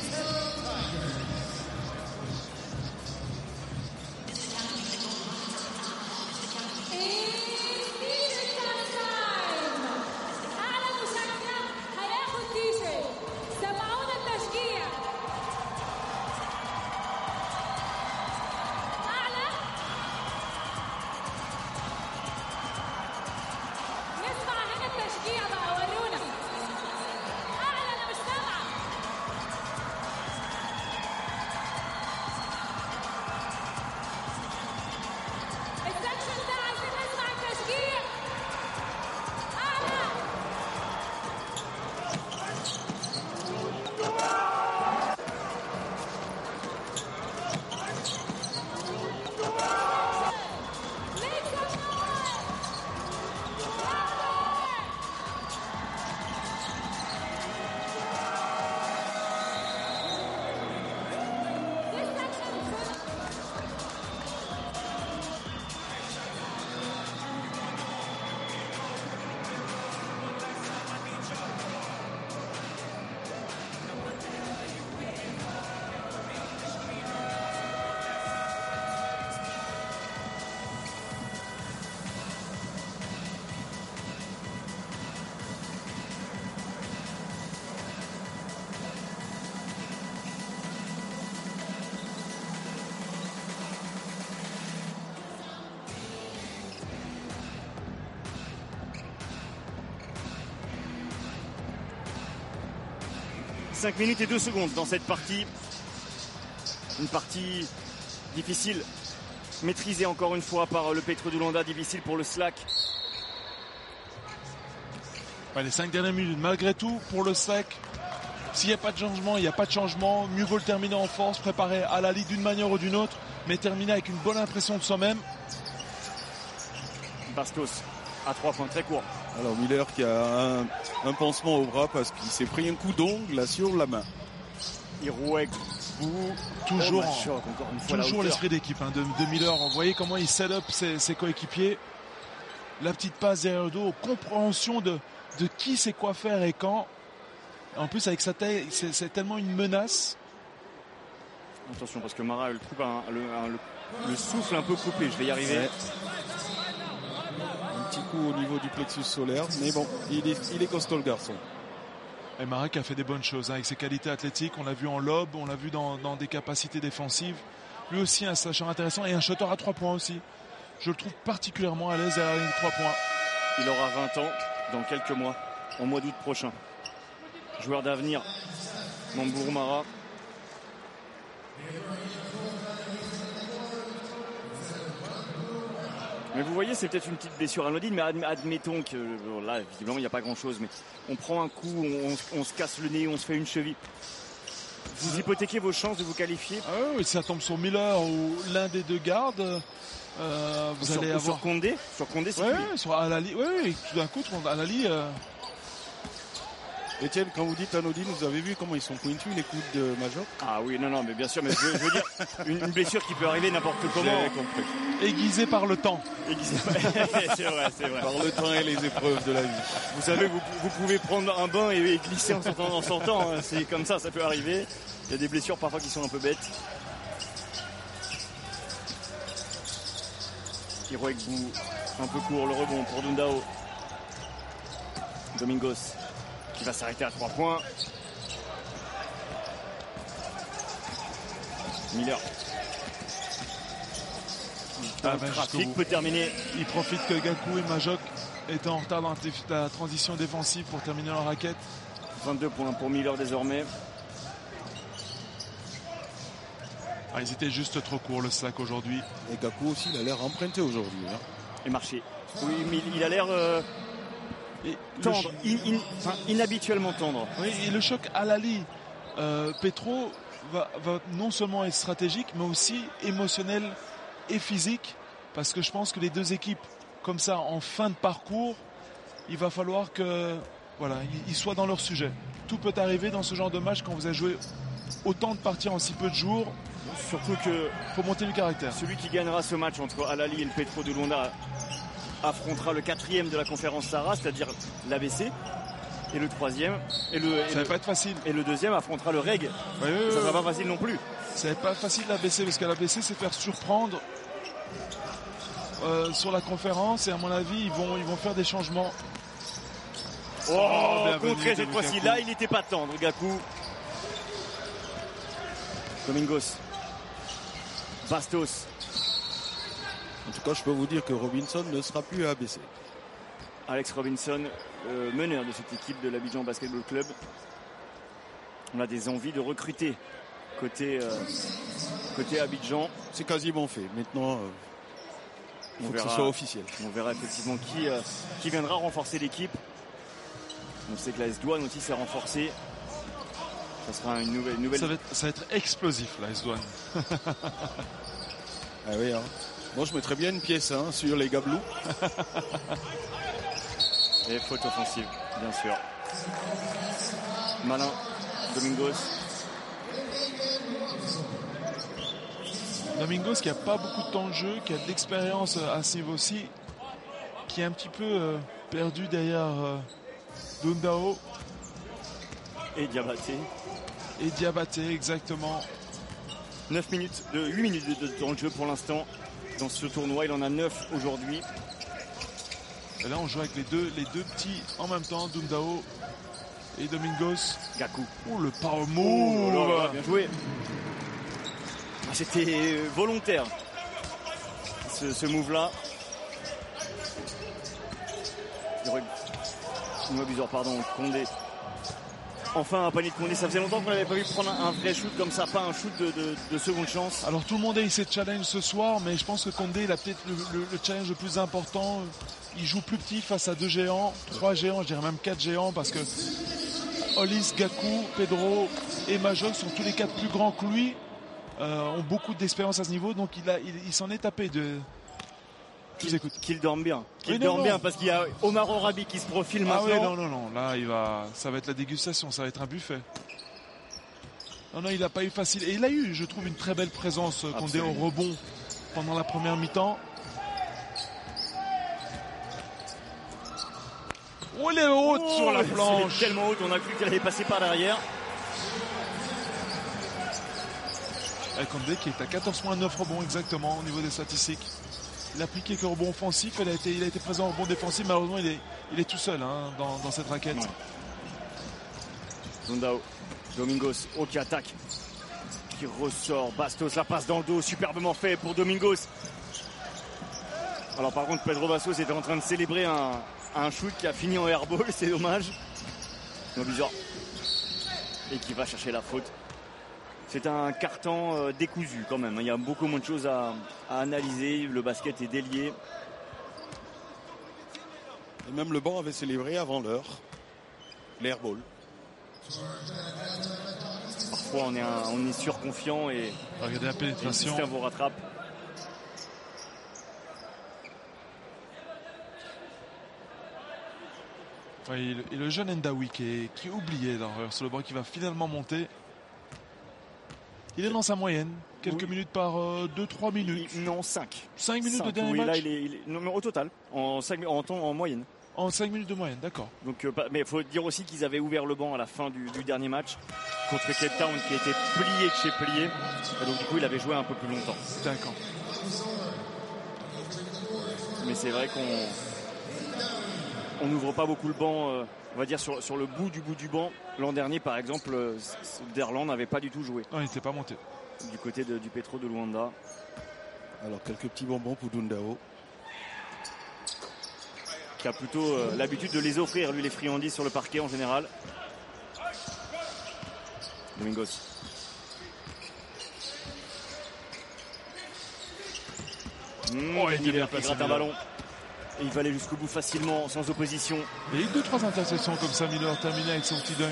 5 minutes et 2 secondes dans cette partie. Une partie difficile, maîtrisée encore une fois par le Petro de Luanda, difficile pour le Slack. Ouais, les 5 dernières minutes, malgré tout, pour le Slack, s'il n'y a pas de changement, il n'y a pas de changement. Mieux vaut le terminer en force, préparer Al-Ahly d'une manière ou d'une autre, mais terminer avec une bonne impression de soi-même. Bastos à 3 points, très court. Alors Miller qui a un pansement au bras parce qu'il s'est pris un coup d'ongle là sur la main. Irouek, toujours, encore une fois, toujours l'esprit d'équipe de Miller. Vous voyez comment il set up ses coéquipiers. La petite passe derrière le dos, compréhension de qui sait quoi faire et quand. En plus avec sa taille, c'est tellement une menace. Attention parce que Mara le souffle un peu coupé, je vais y arriver. Ouais. Un petit coup au niveau du plexus solaire, mais bon, il est costaud le garçon. Et Mara qui a fait des bonnes choses avec ses qualités athlétiques, on l'a vu en lob, on l'a vu dans des capacités défensives. Lui aussi un slasher intéressant et un shooter à 3 points aussi. Je le trouve particulièrement à l'aise derrière les 3 points. Il aura 20 ans dans quelques mois, en mois d'août prochain. Joueur d'avenir, Mambourou Mara. Mais vous voyez, c'est peut-être une petite blessure anodine, mais admettons que là, visiblement, il n'y a pas grand-chose. Mais on prend un coup, on se casse le nez, on se fait une cheville. Vous hypothéquez vos chances de vous qualifier. Ah oui, si ça tombe sur Miller ou l'un des deux gardes, vous allez avoir... Sur Condé, c'est oui, sur Al-Ahly. Oui, tout d'un coup, Al-Ahly... Etienne, quand vous dites anodine, vous avez vu comment ils sont pointus les coups de Major? Ah oui, non, mais bien sûr, mais je veux dire, une blessure qui peut arriver n'importe comment. J'ai compris. Aiguisé par le temps. C'est vrai. Par le temps et les épreuves de la vie. Vous savez, vous pouvez prendre un bain et glisser en sortant. Hein. C'est comme ça peut arriver. Il y a des blessures parfois qui sont un peu bêtes. Irouek Bou, un peu court, le rebond pour Dundao. Domingos qui va s'arrêter à 3 points. Miller. Le trafic peut terminer. Il profite que Gakou et Majok étaient en retard dans la transition défensive pour terminer leur raquette. 22 points pour Miller désormais. Ils étaient juste trop courts le Slack aujourd'hui. Et Gakou aussi, il a l'air emprunté aujourd'hui. Hein. Et marché. Oui, mais il a l'air tendre, inhabituellement tendre. Oui, et le choc Al-Ahly, Petro va non seulement être stratégique, mais aussi émotionnel et physique, parce que je pense que les deux équipes, comme ça, en fin de parcours, il va falloir que, ils soient dans leur sujet. Tout peut arriver dans ce genre de match quand vous avez joué autant de parties en si peu de jours. Surtout que faut monter le caractère. Celui qui gagnera ce match entre Al-Ahly et le Petro de Luanda affrontera le 4e de la conférence Sahara, c'est-à-dire l'ABC, et le 3e ça va pas être facile. Et le 2e affrontera le REG. Oui, ça sera pas facile non plus. Ça va être pas facile l'ABC, parce qu'à l'ABC c'est faire surprendre sur la conférence, et à mon avis ils vont faire des changements. Contré cette fois-ci. Là il n'était pas tendre, Gakou. Domingos. Bastos. En tout cas, je peux vous dire que Robinson ne sera plus à ABC. Alex Robinson, meneur de cette équipe de l'Abidjan Basketball Club. On a des envies de recruter côté Abidjan. C'est quasiment fait. Maintenant, il faut que ce soit officiel. On verra effectivement qui viendra renforcer l'équipe. On sait que la S-Douane aussi s'est renforcée. Ça sera une nouvelle... Ça va être explosif, la S-Douane. Ah oui, hein. Moi, je mettrais bien une pièce sur les gablous. Et faute offensive, bien sûr. Malin, Domingos. Domingos qui a pas beaucoup de temps de jeu, qui a de l'expérience à ce niveau-ci, qui est un petit peu perdu derrière Dundao. Et Diabaté, exactement. 8 minutes de temps de jeu pour l'instant. Dans ce tournoi, il en a 9 aujourd'hui. Et là, on joue avec les deux petits en même temps, Dundao et Domingos. Gakou. Oh, le power move. Bien joué. C'était volontaire, ce move-là. Condé. Enfin un panier de Condé, ça faisait longtemps qu'on n'avait pas vu prendre un vrai shoot comme ça, pas un shoot de seconde chance. Alors tout le monde a eu ses challenges ce soir, mais je pense que Condé il a peut-être le challenge le plus important. Il joue plus petit face à 2 géants, 3 géants, je dirais même 4 géants, parce que Hollis, Gakou, Pedro et Majok sont tous les 4 plus grands que lui, ont beaucoup d'expérience à ce niveau, donc il s'en est tapé de... Qu'il dorme bien. Bien parce qu'il y a Omar Orabi qui se profile maintenant. Ah oui, non. Là, ça va être la dégustation, ça va être un buffet. Non, il n'a pas eu facile. Et il a eu, je trouve, une très belle présence Condé au rebond pendant la première mi-temps. Oh, elle est haute sur la planche. Elle est tellement haute, on a cru qu'elle allait passer par derrière. Condé qui est à 14,9 rebonds exactement au niveau des statistiques. Il a pris quelques rebonds offensifs, il a été présent au rebond défensif, malheureusement il est tout seul dans cette raquette. Zondao, Domingos, qui attaque, qui ressort, Bastos la passe dans le dos, superbement fait pour Domingos. Alors par contre Pedro Bastos était en train de célébrer un shoot qui a fini en airball, c'est dommage. Et qui va chercher la faute. C'est un carton décousu quand même. Il y a beaucoup moins de choses à analyser. Le basket est délié. Et même le banc avait célébré avant l'heure l'airball. Parfois on est surconfiant et regardez la pénétration. Le système vous rattrape. Et le jeune Ndawi qui est oublié sur le banc, qui va finalement monter. Il est dans sa moyenne, quelques minutes par 2-3 minutes. Non, 5. 5 minutes de dernier match. Là, non, au total, en moyenne. En 5 minutes de moyenne, d'accord. Donc, mais il faut dire aussi qu'ils avaient ouvert le banc à la fin du dernier match contre Cape Town, qui était plié de chez plié. Et donc du coup, il avait joué un peu plus longtemps. D'accord. Mais c'est vrai qu'on n'ouvre pas beaucoup le banc. On va dire sur le bout du banc. L'an dernier, par exemple, Derland n'avait pas du tout joué. Non, il n'était pas monté. Du côté du Petro de Luanda. Alors, quelques petits bonbons pour Dundao. Qui a plutôt l'habitude de les offrir, lui, les friandises sur le parquet en général. Domingos. Il gratte un ballon. Et il va aller jusqu'au bout facilement, sans opposition. Il y a eu 2-3 interceptions comme ça, Miller terminé avec son petit dunk.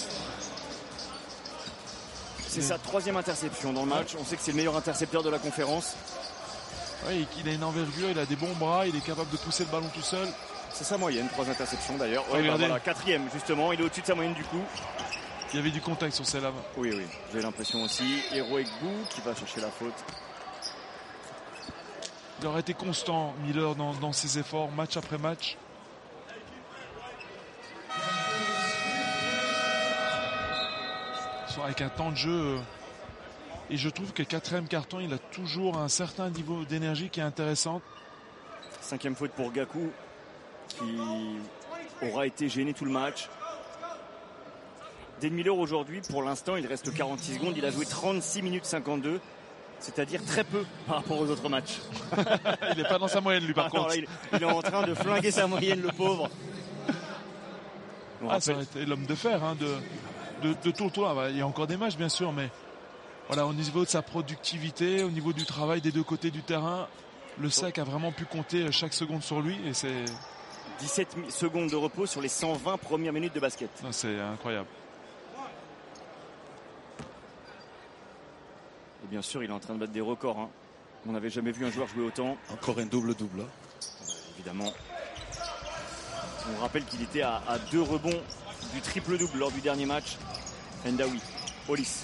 C'est sa 3e interception dans le match. On sait que c'est le meilleur intercepteur de la conférence. Oui, il a une envergure, il a des bons bras, il est capable de pousser le ballon tout seul. C'est sa moyenne, 3 interceptions d'ailleurs. Voilà, 4e justement, il est au-dessus de sa moyenne du coup. Il y avait du contact sur celle-là. Oui, j'ai l'impression aussi. Heroic Boo qui va chercher la faute. Il aurait été constant, Miller, dans ses efforts, match après match. Avec un temps de jeu. Et je trouve que 4e carton, il a toujours un certain niveau d'énergie qui est intéressant. 5e faute pour Gakou, qui aura été gêné tout le match. Dane Miller aujourd'hui, pour l'instant, il reste 46 secondes. Il a joué 36 minutes 52. C'est-à-dire très peu par rapport aux autres matchs. Il n'est pas dans sa moyenne, lui, par contre. Là, il est en train de flinguer sa moyenne, le pauvre. Ça aurait été l'homme de fer de tout le tour. Il y a encore des matchs, bien sûr, mais voilà, au niveau de sa productivité, au niveau du travail des deux côtés du terrain, le SAC a vraiment pu compter chaque seconde sur lui. Et c'est 17 secondes de repos sur les 120 premières minutes de basket. C'est incroyable. Et bien sûr, il est en train de battre des records. On n'avait jamais vu un joueur jouer autant. Encore un double-double. Évidemment. On rappelle qu'il était à 2 rebonds du triple-double lors du dernier match. Ndawi, Hollis.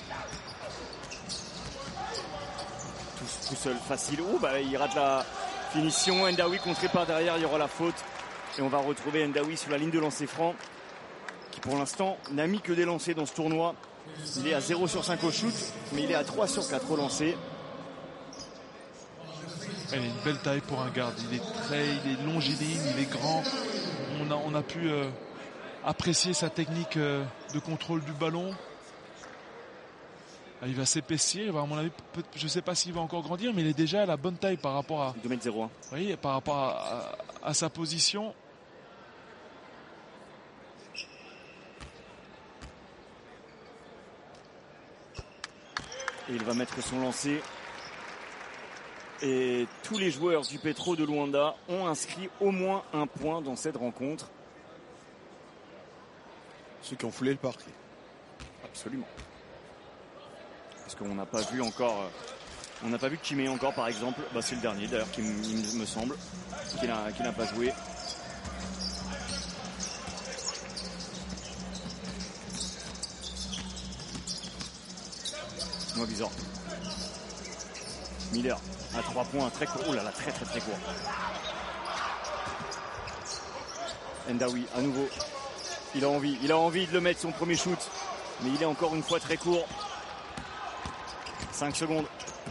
Tout seul, facile. Il rate la finition. Ndawi contré par derrière, il y aura la faute. Et on va retrouver Ndawi sur la ligne de lancer franc, qui pour l'instant n'a mis que des lancers dans ce tournoi. Il est à 0 sur 5 au shoot, mais il est à 3 sur 4 au lancer. Il a une belle taille pour un garde. Il est longiligne, il est grand. On a pu apprécier sa technique de contrôle du ballon. Il va s'épaissir. À mon avis, je ne sais pas s'il va encore grandir, mais il est déjà à la bonne taille par rapport à 2m01. Oui, par rapport à sa position. Et il va mettre son lancer. Et tous les joueurs du Petro de Luanda ont inscrit au moins un point dans cette rencontre. Ceux qui ont foulé le parquet. Absolument. Parce qu'on n'a pas vu encore... On n'a pas vu Chimé encore, par exemple. Bah, c'est le dernier, d'ailleurs, qui me semble, qui n'a pas joué. Moi, bizarre. Miller à 3 points, très court. Oh là là, très court. Ndawi, à nouveau. Il a envie de le mettre, son premier shoot. Mais il est encore une fois très court. 5 secondes.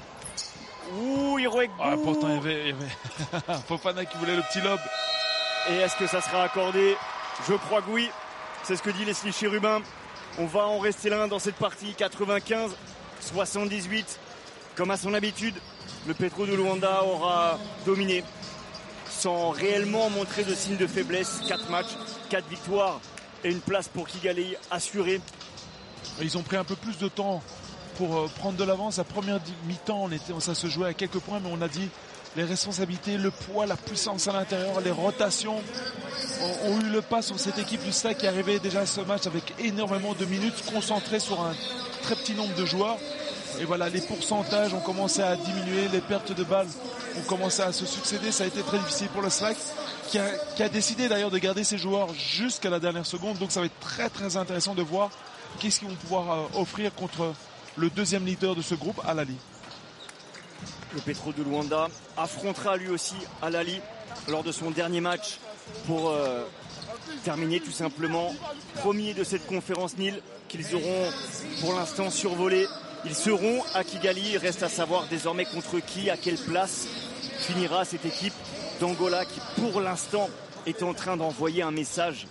Ouh, Hiroek. Pourtant, il y avait Fofana qui voulait le petit lob. Et est-ce que ça sera accordé? Je crois que oui. C'est ce que dit Leslie Chérubin. On va en rester là dans cette partie. 95-78. Comme à son habitude, le Petro de Luanda aura dominé sans réellement montrer de signe de faiblesse. 4 matchs, 4 victoires et une place pour Kigali assurée. Ils ont pris un peu plus de temps pour prendre de l'avance. La première mi-temps, ça se jouait à quelques points, mais on a dit les responsabilités, le poids, la puissance à l'intérieur, les rotations ont eu le pas sur cette équipe du SLAC qui arrivait déjà à ce match avec énormément de minutes, concentrées sur un très petit nombre de joueurs. Et voilà, les pourcentages ont commencé à diminuer, les pertes de balles ont commencé à se succéder. Ça a été très difficile pour le SLAC qui a décidé d'ailleurs de garder ses joueurs jusqu'à la dernière seconde. Donc ça va être très intéressant de voir qu'est-ce qu'ils vont pouvoir offrir contre le deuxième leader de ce groupe, Al-Ahly. Le Petro de Luanda affrontera lui aussi Al-Ahly lors de son dernier match pour terminer tout simplement premier de cette conférence Nil qu'ils auront pour l'instant survolé. Ils seront à Kigali. Il reste à savoir désormais contre qui, à quelle place finira cette équipe d'Angola qui pour l'instant est en train d'envoyer un message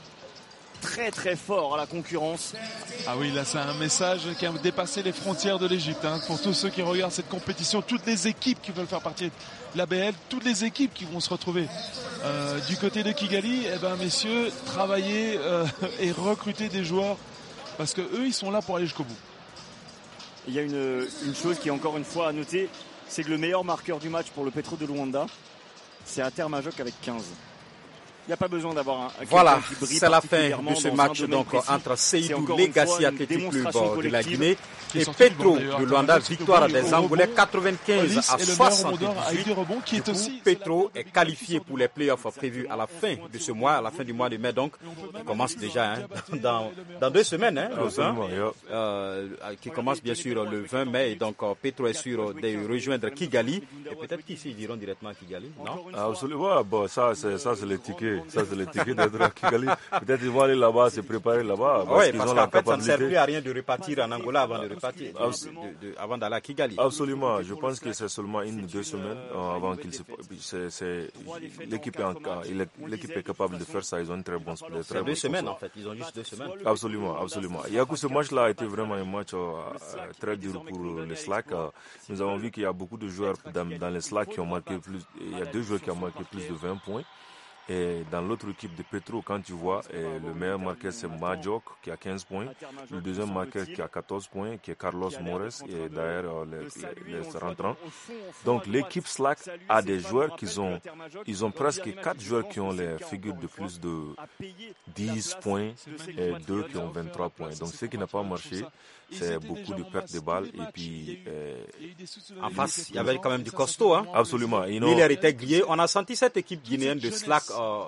très fort à la concurrence. Ah oui, là c'est un message qui a dépassé les frontières de l'Égypte. Pour tous ceux qui regardent cette compétition, toutes les équipes qui veulent faire partie de l'ABL, toutes les équipes qui vont se retrouver du côté de Kigali, messieurs, travailler et recruter des joueurs parce que eux ils sont là pour aller jusqu'au bout. Il y a une chose qui est encore une fois à noter, c'est que le meilleur marqueur du match pour le Petro de Luanda, c'est Ater Majok avec 15. Il n'y a pas besoin d'avoir un voilà, qui brille c'est la fin de ce match donc entre Seydou Legacy Athletic Club de la Guinée et Petro de Luanda. Victoire des Angolais 95-78. Petro est qualifié pour les playoffs prévus à la fin de ce mois, à la fin du mois de mai donc, qui commence déjà dans 2 semaines, qui commence bien sûr le 20 mai et donc Petro est sûr de rejoindre Kigali et peut-être qu'ici ils iront directement à Kigali, non? Absolument, bon, ça c'est les tickets. Ça, c'est le ticket d'être à Kigali. Peut-être qu'ils vont aller là-bas, se préparer là-bas. Oui, parce qu'en fait, ça ne sert plus à rien de repartir en Angola avant de repartir, avant d'aller à Kigali. Absolument. Je pense que c'est seulement 1 ou 2 semaines avant qu'il se... L'équipe est capable de faire ça. Ils ont une très bonne... C'est 2 semaines, en fait. Ils ont juste 2 semaines. Absolument. Ce match-là a été vraiment un match très dur pour le SLAC. Nous avons vu qu'il y a beaucoup de joueurs dans le SLAC qui ont marqué plus... Il y a 2 joueurs qui ont marqué plus de 20 points. Et dans l'autre équipe de Petro, quand tu vois, le meilleur marqueur c'est Majok qui a 15 points, le deuxième marqueur qui a 14 points, qui est Carlos Mores, et d'ailleurs les rentrants. Donc l'équipe SLAC a des joueurs ils ont presque 4 joueurs qui ont les figures de plus de 10 points et 2 qui ont 23 points. Donc ce qui n'a pas marché, c'est beaucoup de pertes de balles et puis en face, il y avait quand même du costaud, hein. Absolument. Miller était grillé. On a senti cette équipe guinéenne de SLAC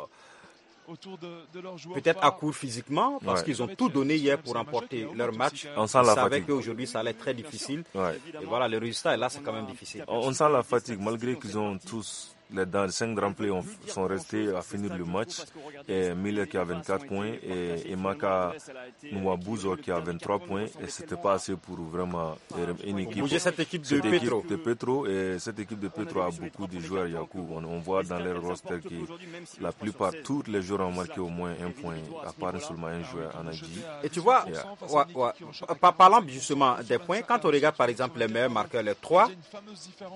peut-être à court physiquement parce qu'ils ont tout donné hier pour remporter leur match. On sent la fatigue. Avec qu'aujourd'hui ça allait être très difficile. Et voilà, le résultat est là, c'est quand même difficile. On sent la fatigue malgré qu'ils ont tous les 5 grands plays sont restés à finir le match. Et Miller qui a 24 points et Emaka Nwabouzo qui a 23 points. Et c'était pas assez pour vraiment une équipe. Bouger cette équipe de Petro. Et cette équipe de Petro a beaucoup de joueurs, Yacoub. On voit dans leur roster que la plupart, tous les joueurs ont marqué au moins 1 point, à part seulement un joueur en Haïti. Et tu vois, parlant justement des points, quand on regarde par exemple les meilleurs marqueurs, les 3,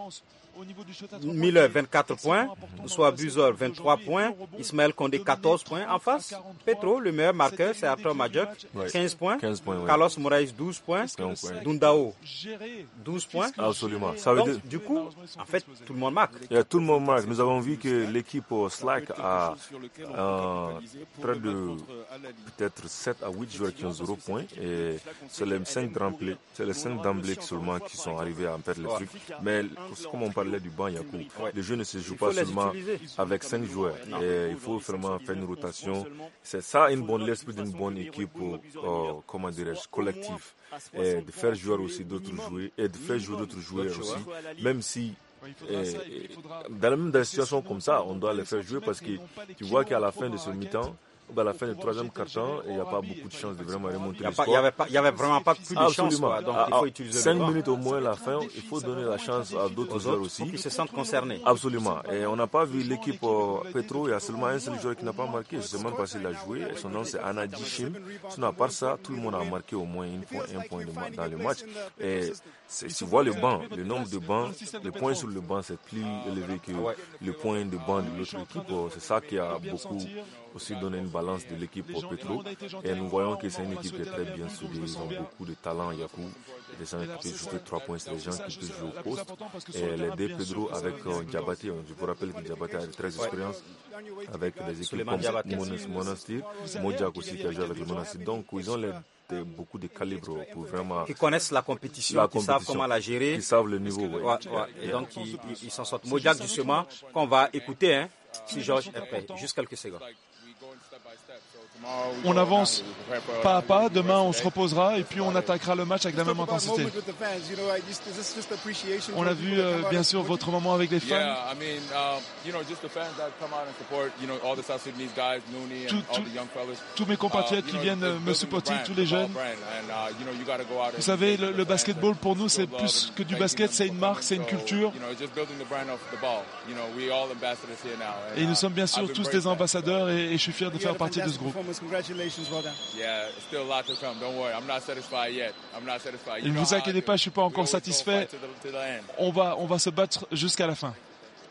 Miller 24 points, Soit Buzor 23 points, Ismaël Condé 14 points. En face, Petro, le meilleur marqueur, c'est Arthur Majok, 15 points. Carlos Moraes 12 points. Dundao 12 points. Absolument. Ça veut dire... Du coup, en fait, tout le monde marque. Tout le monde marque. Nous avons vu que l'équipe Slack a près de peut-être 7 à 8 joueurs qui ont 0 points. Et c'est les 5 d'emblée seulement qui sont arrivés à perdre le truc. Mais comme on parlait du banc, Yakou, le jeu ne se joue pas seulement avec 5 joueurs. Et il faut vraiment faire une rotation. C'est ça l'esprit d'une bonne équipe, comment dirais-je, collective. Et de faire jouer aussi d'autres joueurs et de faire jouer d'autres joueurs aussi, même si dans la situation comme ça, on doit les faire jouer parce que tu vois qu'à la fin de ce mi-temps, à la fin du troisième quart-temps, il n'y a pas beaucoup de chances de vraiment remonter le score. Il n'y avait vraiment pas plus de chance. Donc il faut utiliser 5 minutes au moins à la fin, il faut donner la chance à d'autres joueurs aussi. Pour qu'ils se sentent concernés. Absolument. Et on n'a pas vu l'équipe Petro, il y a seulement un seul joueur qui n'a pas marqué. Je ne sais même pas s'il a joué. Son nom c'est Anadji Shim. Sinon, à part ça, tout le monde a marqué au moins un point dans le match. Et tu vois le banc, le nombre de bancs, les points sur le banc, c'est plus élevé que le point de banc de l'autre équipe. C'est ça qui a beaucoup aussi donné une balance de l'équipe au Petro. Et nous voyons que c'est une équipe qui est très bien soudée. Ils ont beaucoup de talent, Yakou. Des gens qui peuvent jouer 3 points, c'est des gens qui peuvent jouer au poste. Et les deux Pedro avec Diabaté, je vous rappelle que Diabaté a de très expérience avec des équipes comme Monastir, Modjak aussi qui a joué avec le Monastir. Donc ils ont beaucoup de calibres pour vraiment... Qui connaissent la compétition, qui savent comment la gérer. Qui savent le niveau, Et donc ils s'en sortent. Modjak justement, qu'on va écouter, si Georges est prêt. Juste quelques secondes. On avance pas à pas, demain on se reposera et puis on attaquera le match avec la même intensité. On a vu bien sûr votre moment avec les fans. Tous mes compatriotes qui viennent me supporter, tous les jeunes. Vous savez, le basketball pour nous c'est plus que du basket, c'est une marque, c'est une culture. Et nous sommes bien sûr tous des ambassadeurs et je suis fier de faire partie de ce groupe. Ne vous inquiétez pas, je ne suis pas encore satisfait. On va se battre jusqu'à la fin.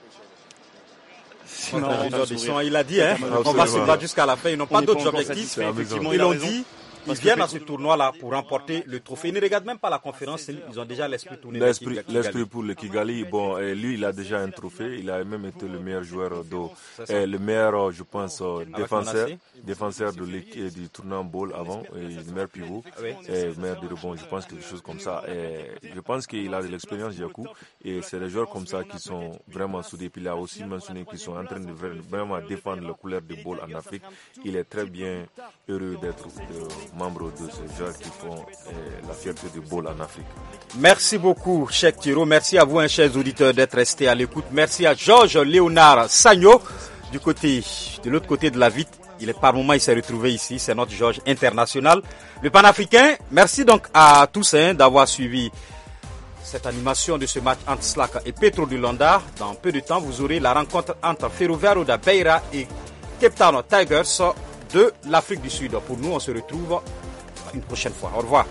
Il a dit, on va se battre jusqu'à la fin. Ils n'ont pas d'autres objectifs. Ils l'ont dit. Ils viennent à ce tournoi-là pour remporter le trophée. Ils ne regardent même pas la conférence, ils ont déjà l'esprit tourné. L'esprit pour le Kigali, bon, lui, il a déjà un trophée. Il a même été le meilleur joueur le meilleur, je pense, défenseur du tournoi ball avant, le meilleur pivot, et meilleur de rebond, je pense quelque chose comme ça. Et je pense qu'il a de l'expérience, Yakou, et c'est des joueurs comme ça qui sont vraiment soudés. Puis il a aussi mentionné qu'ils sont en train de vraiment défendre la couleur du ball en Afrique. Il est très bien heureux d'être membre de ces joueurs qui font la fierté du ball en Afrique. Merci beaucoup, Cheikh Thiro. Merci à vous, chers auditeurs, d'être restés à l'écoute. Merci à Georges Léonard Sagno de l'autre côté de la vitre. Par moment, il s'est retrouvé ici. C'est notre Georges international, le panafricain. Merci donc à tous d'avoir suivi cette animation de ce match entre Slack et Petro de Luanda. Dans peu de temps, vous aurez la rencontre entre Ferroviario da Beira et Cape Town Tigers de l'Afrique du Sud. Pour nous, on se retrouve une prochaine fois. Au revoir.